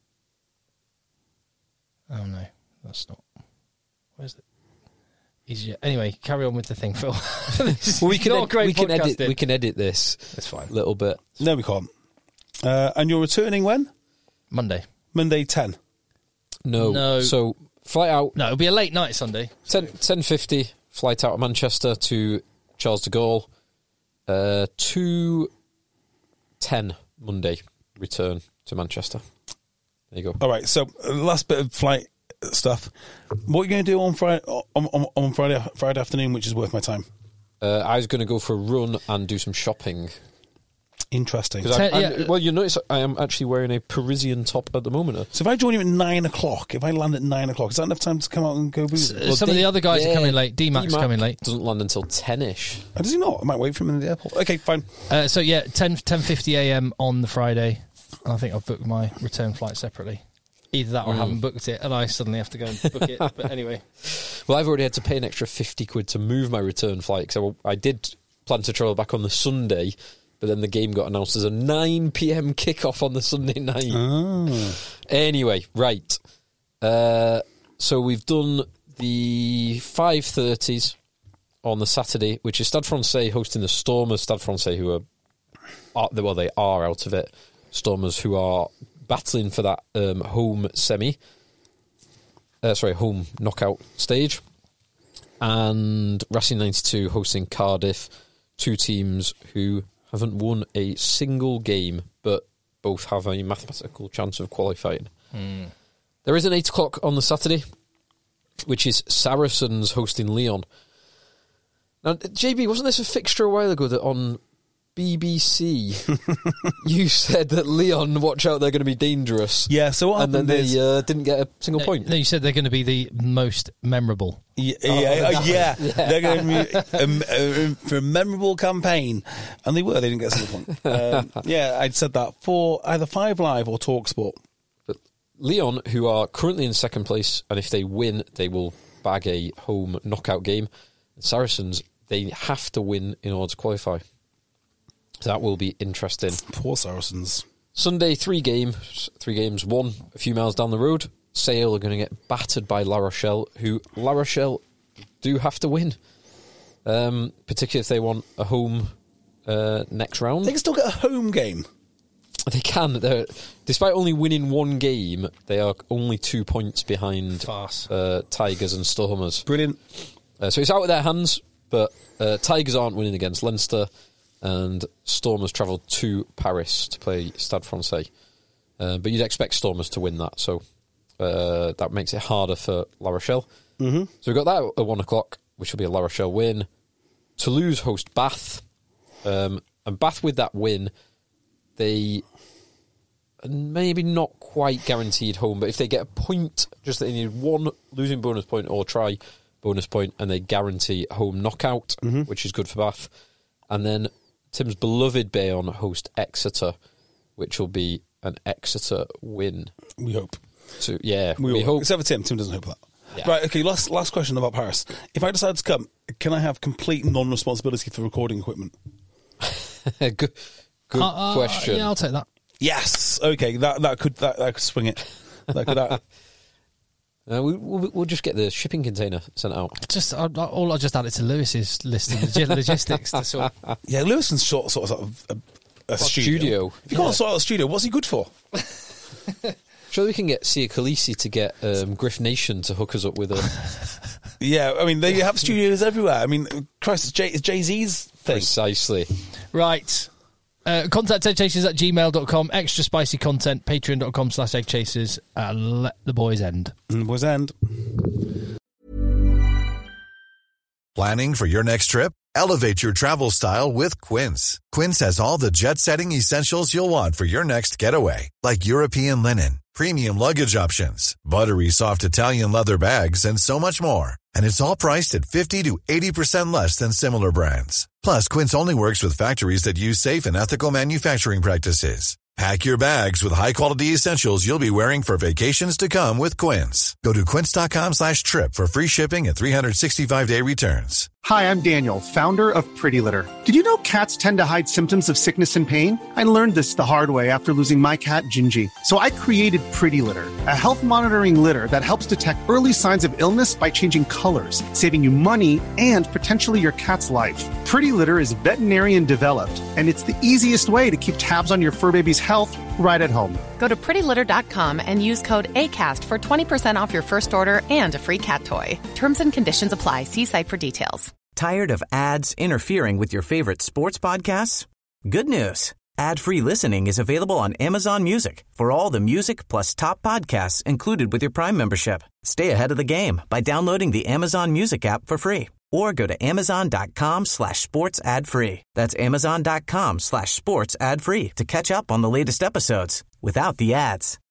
Oh, no, that's not... Where's the... EasyJet. Anyway, carry on with the thing, Phil. We can edit this. It's fine. A little bit. No, we can't. And you're returning when? Monday 10. No. So, flight out... No, it'll be a late night Sunday. 10:50, flight out of Manchester to Charles de Gaulle. 2:10 Monday, return to Manchester. There you go. All right, so last bit of flight stuff. What are you going to do on Friday afternoon, which is worth my time? I was going to go for a run and do some shopping. Interesting. Well, you notice I am actually wearing a Parisian top at the moment. So if I join you at 9 o'clock, if I land at 9 o'clock, is that enough time to come out and go booze? Some of the other guys are coming late. D-Mac's coming late. Doesn't land until 10ish. Oh, does he not? I might wait for him in the airport. Okay, fine. 10:50 a.m. on the Friday. And I think I've booked my return flight separately. Either that or I haven't booked it, and I suddenly have to go and book it. But anyway. Well, I've already had to pay an extra 50 quid to move my return flight, because I did plan to travel back on the Sunday, but then the game got announced as a 9 p.m. kickoff on the Sunday night. Oh. Anyway, right. So we've done the 5:30s on the Saturday, which is Stade Francais hosting the Stormers. Stade Francais, who they are out of it. Stormers, who are battling for that home home knockout stage. And Racing 92 hosting Cardiff, 2 teams who haven't won a single game, but both have a mathematical chance of qualifying. There is an 8 o'clock on the Saturday, which is Saracens hosting Lyon. Now, JB, wasn't this a fixture a while ago that on BBC you said that Lyon, watch out, they're going to be dangerous? Yeah, so what happened? And then they didn't get a single point. No, you said they're going to be the most memorable. Yeah. They're going to be for a memorable campaign, and they were. They didn't get a single point. I'd said that for either 5 Live or TalkSport. But Lyon, who are currently in second place, and if they win, they will bag a home knockout game. And Saracens, they have to win in order to qualify. So that will be interesting. Poor Saracens. Sunday, three games. One a few miles down the road. Sale are going to get battered by La Rochelle, who La Rochelle do have to win, particularly if they want a home next round. They can still get a home game. They can. Despite only winning one game, they are only 2 points behind Tigers and Stormers. Brilliant. So it's out of their hands, but Tigers aren't winning against Leinster, and Stormers travelled to Paris to play Stade Francais. But you'd expect Stormers to win that, so that makes it harder for La Rochelle. Mm-hmm. So we've got that at 1 o'clock, which will be a La Rochelle win. Toulouse host Bath, and Bath with that win, they maybe not quite guaranteed home, but if they get a point, just that they need one losing bonus point or try bonus point, and they guarantee home knockout, which is good for Bath. And then Tim's beloved Bayonne host Exeter, which will be an Exeter win. We hope. So yeah, we hope. Except for Tim. Tim doesn't hope that. Yeah. Right, okay, last question about Paris. If I decide to come, can I have complete non-responsibility for recording equipment? Good question. Yeah, I'll take that. Yes. Okay, that could swing it. We'll just get the shipping container sent out. I'll just add it to Lewis's list of logistics. To sort. Yeah, Lewis can sort of a studio. If you can't sort out a studio, what's he good for? Surely we can get Sia Khaleesi to get Griff Nation to hook us up with a... Yeah, I mean, they have studios everywhere. I mean, Christ, it's Jay-Z's thing. Precisely. Right. Contact eggchasers@gmail.com. Extra spicy content, patreon.com/eggchasers. And let the boys end. Boys end. Planning for your next trip? Elevate your travel style with Quince. Quince has all the jet-setting essentials you'll want for your next getaway, like European linen, premium luggage options, buttery soft Italian leather bags, and so much more. And it's all priced at 50 to 80% less than similar brands. Plus, Quince only works with factories that use safe and ethical manufacturing practices. Pack your bags with high-quality essentials you'll be wearing for vacations to come with Quince. Go to quince.com/trip for free shipping and 365-day returns. Hi, I'm Daniel, founder of Pretty Litter. Did you know cats tend to hide symptoms of sickness and pain? I learned this the hard way after losing my cat, Gingy. So I created Pretty Litter, a health monitoring litter that helps detect early signs of illness by changing colors, saving you money and potentially your cat's life. Pretty Litter is veterinarian developed, and it's the easiest way to keep tabs on your fur baby's health right at home. Go to prettylitter.com and use code ACAST for 20% off your first order and a free cat toy. Terms and conditions apply. See site for details. Tired of ads interfering with your favorite sports podcasts? Good news. Ad-free listening is available on Amazon Music for all the music plus top podcasts included with your Prime membership. Stay ahead of the game by downloading the Amazon Music app for free or go to amazon.com/sports ad free. That's amazon.com/sports ad free to catch up on the latest episodes without the ads.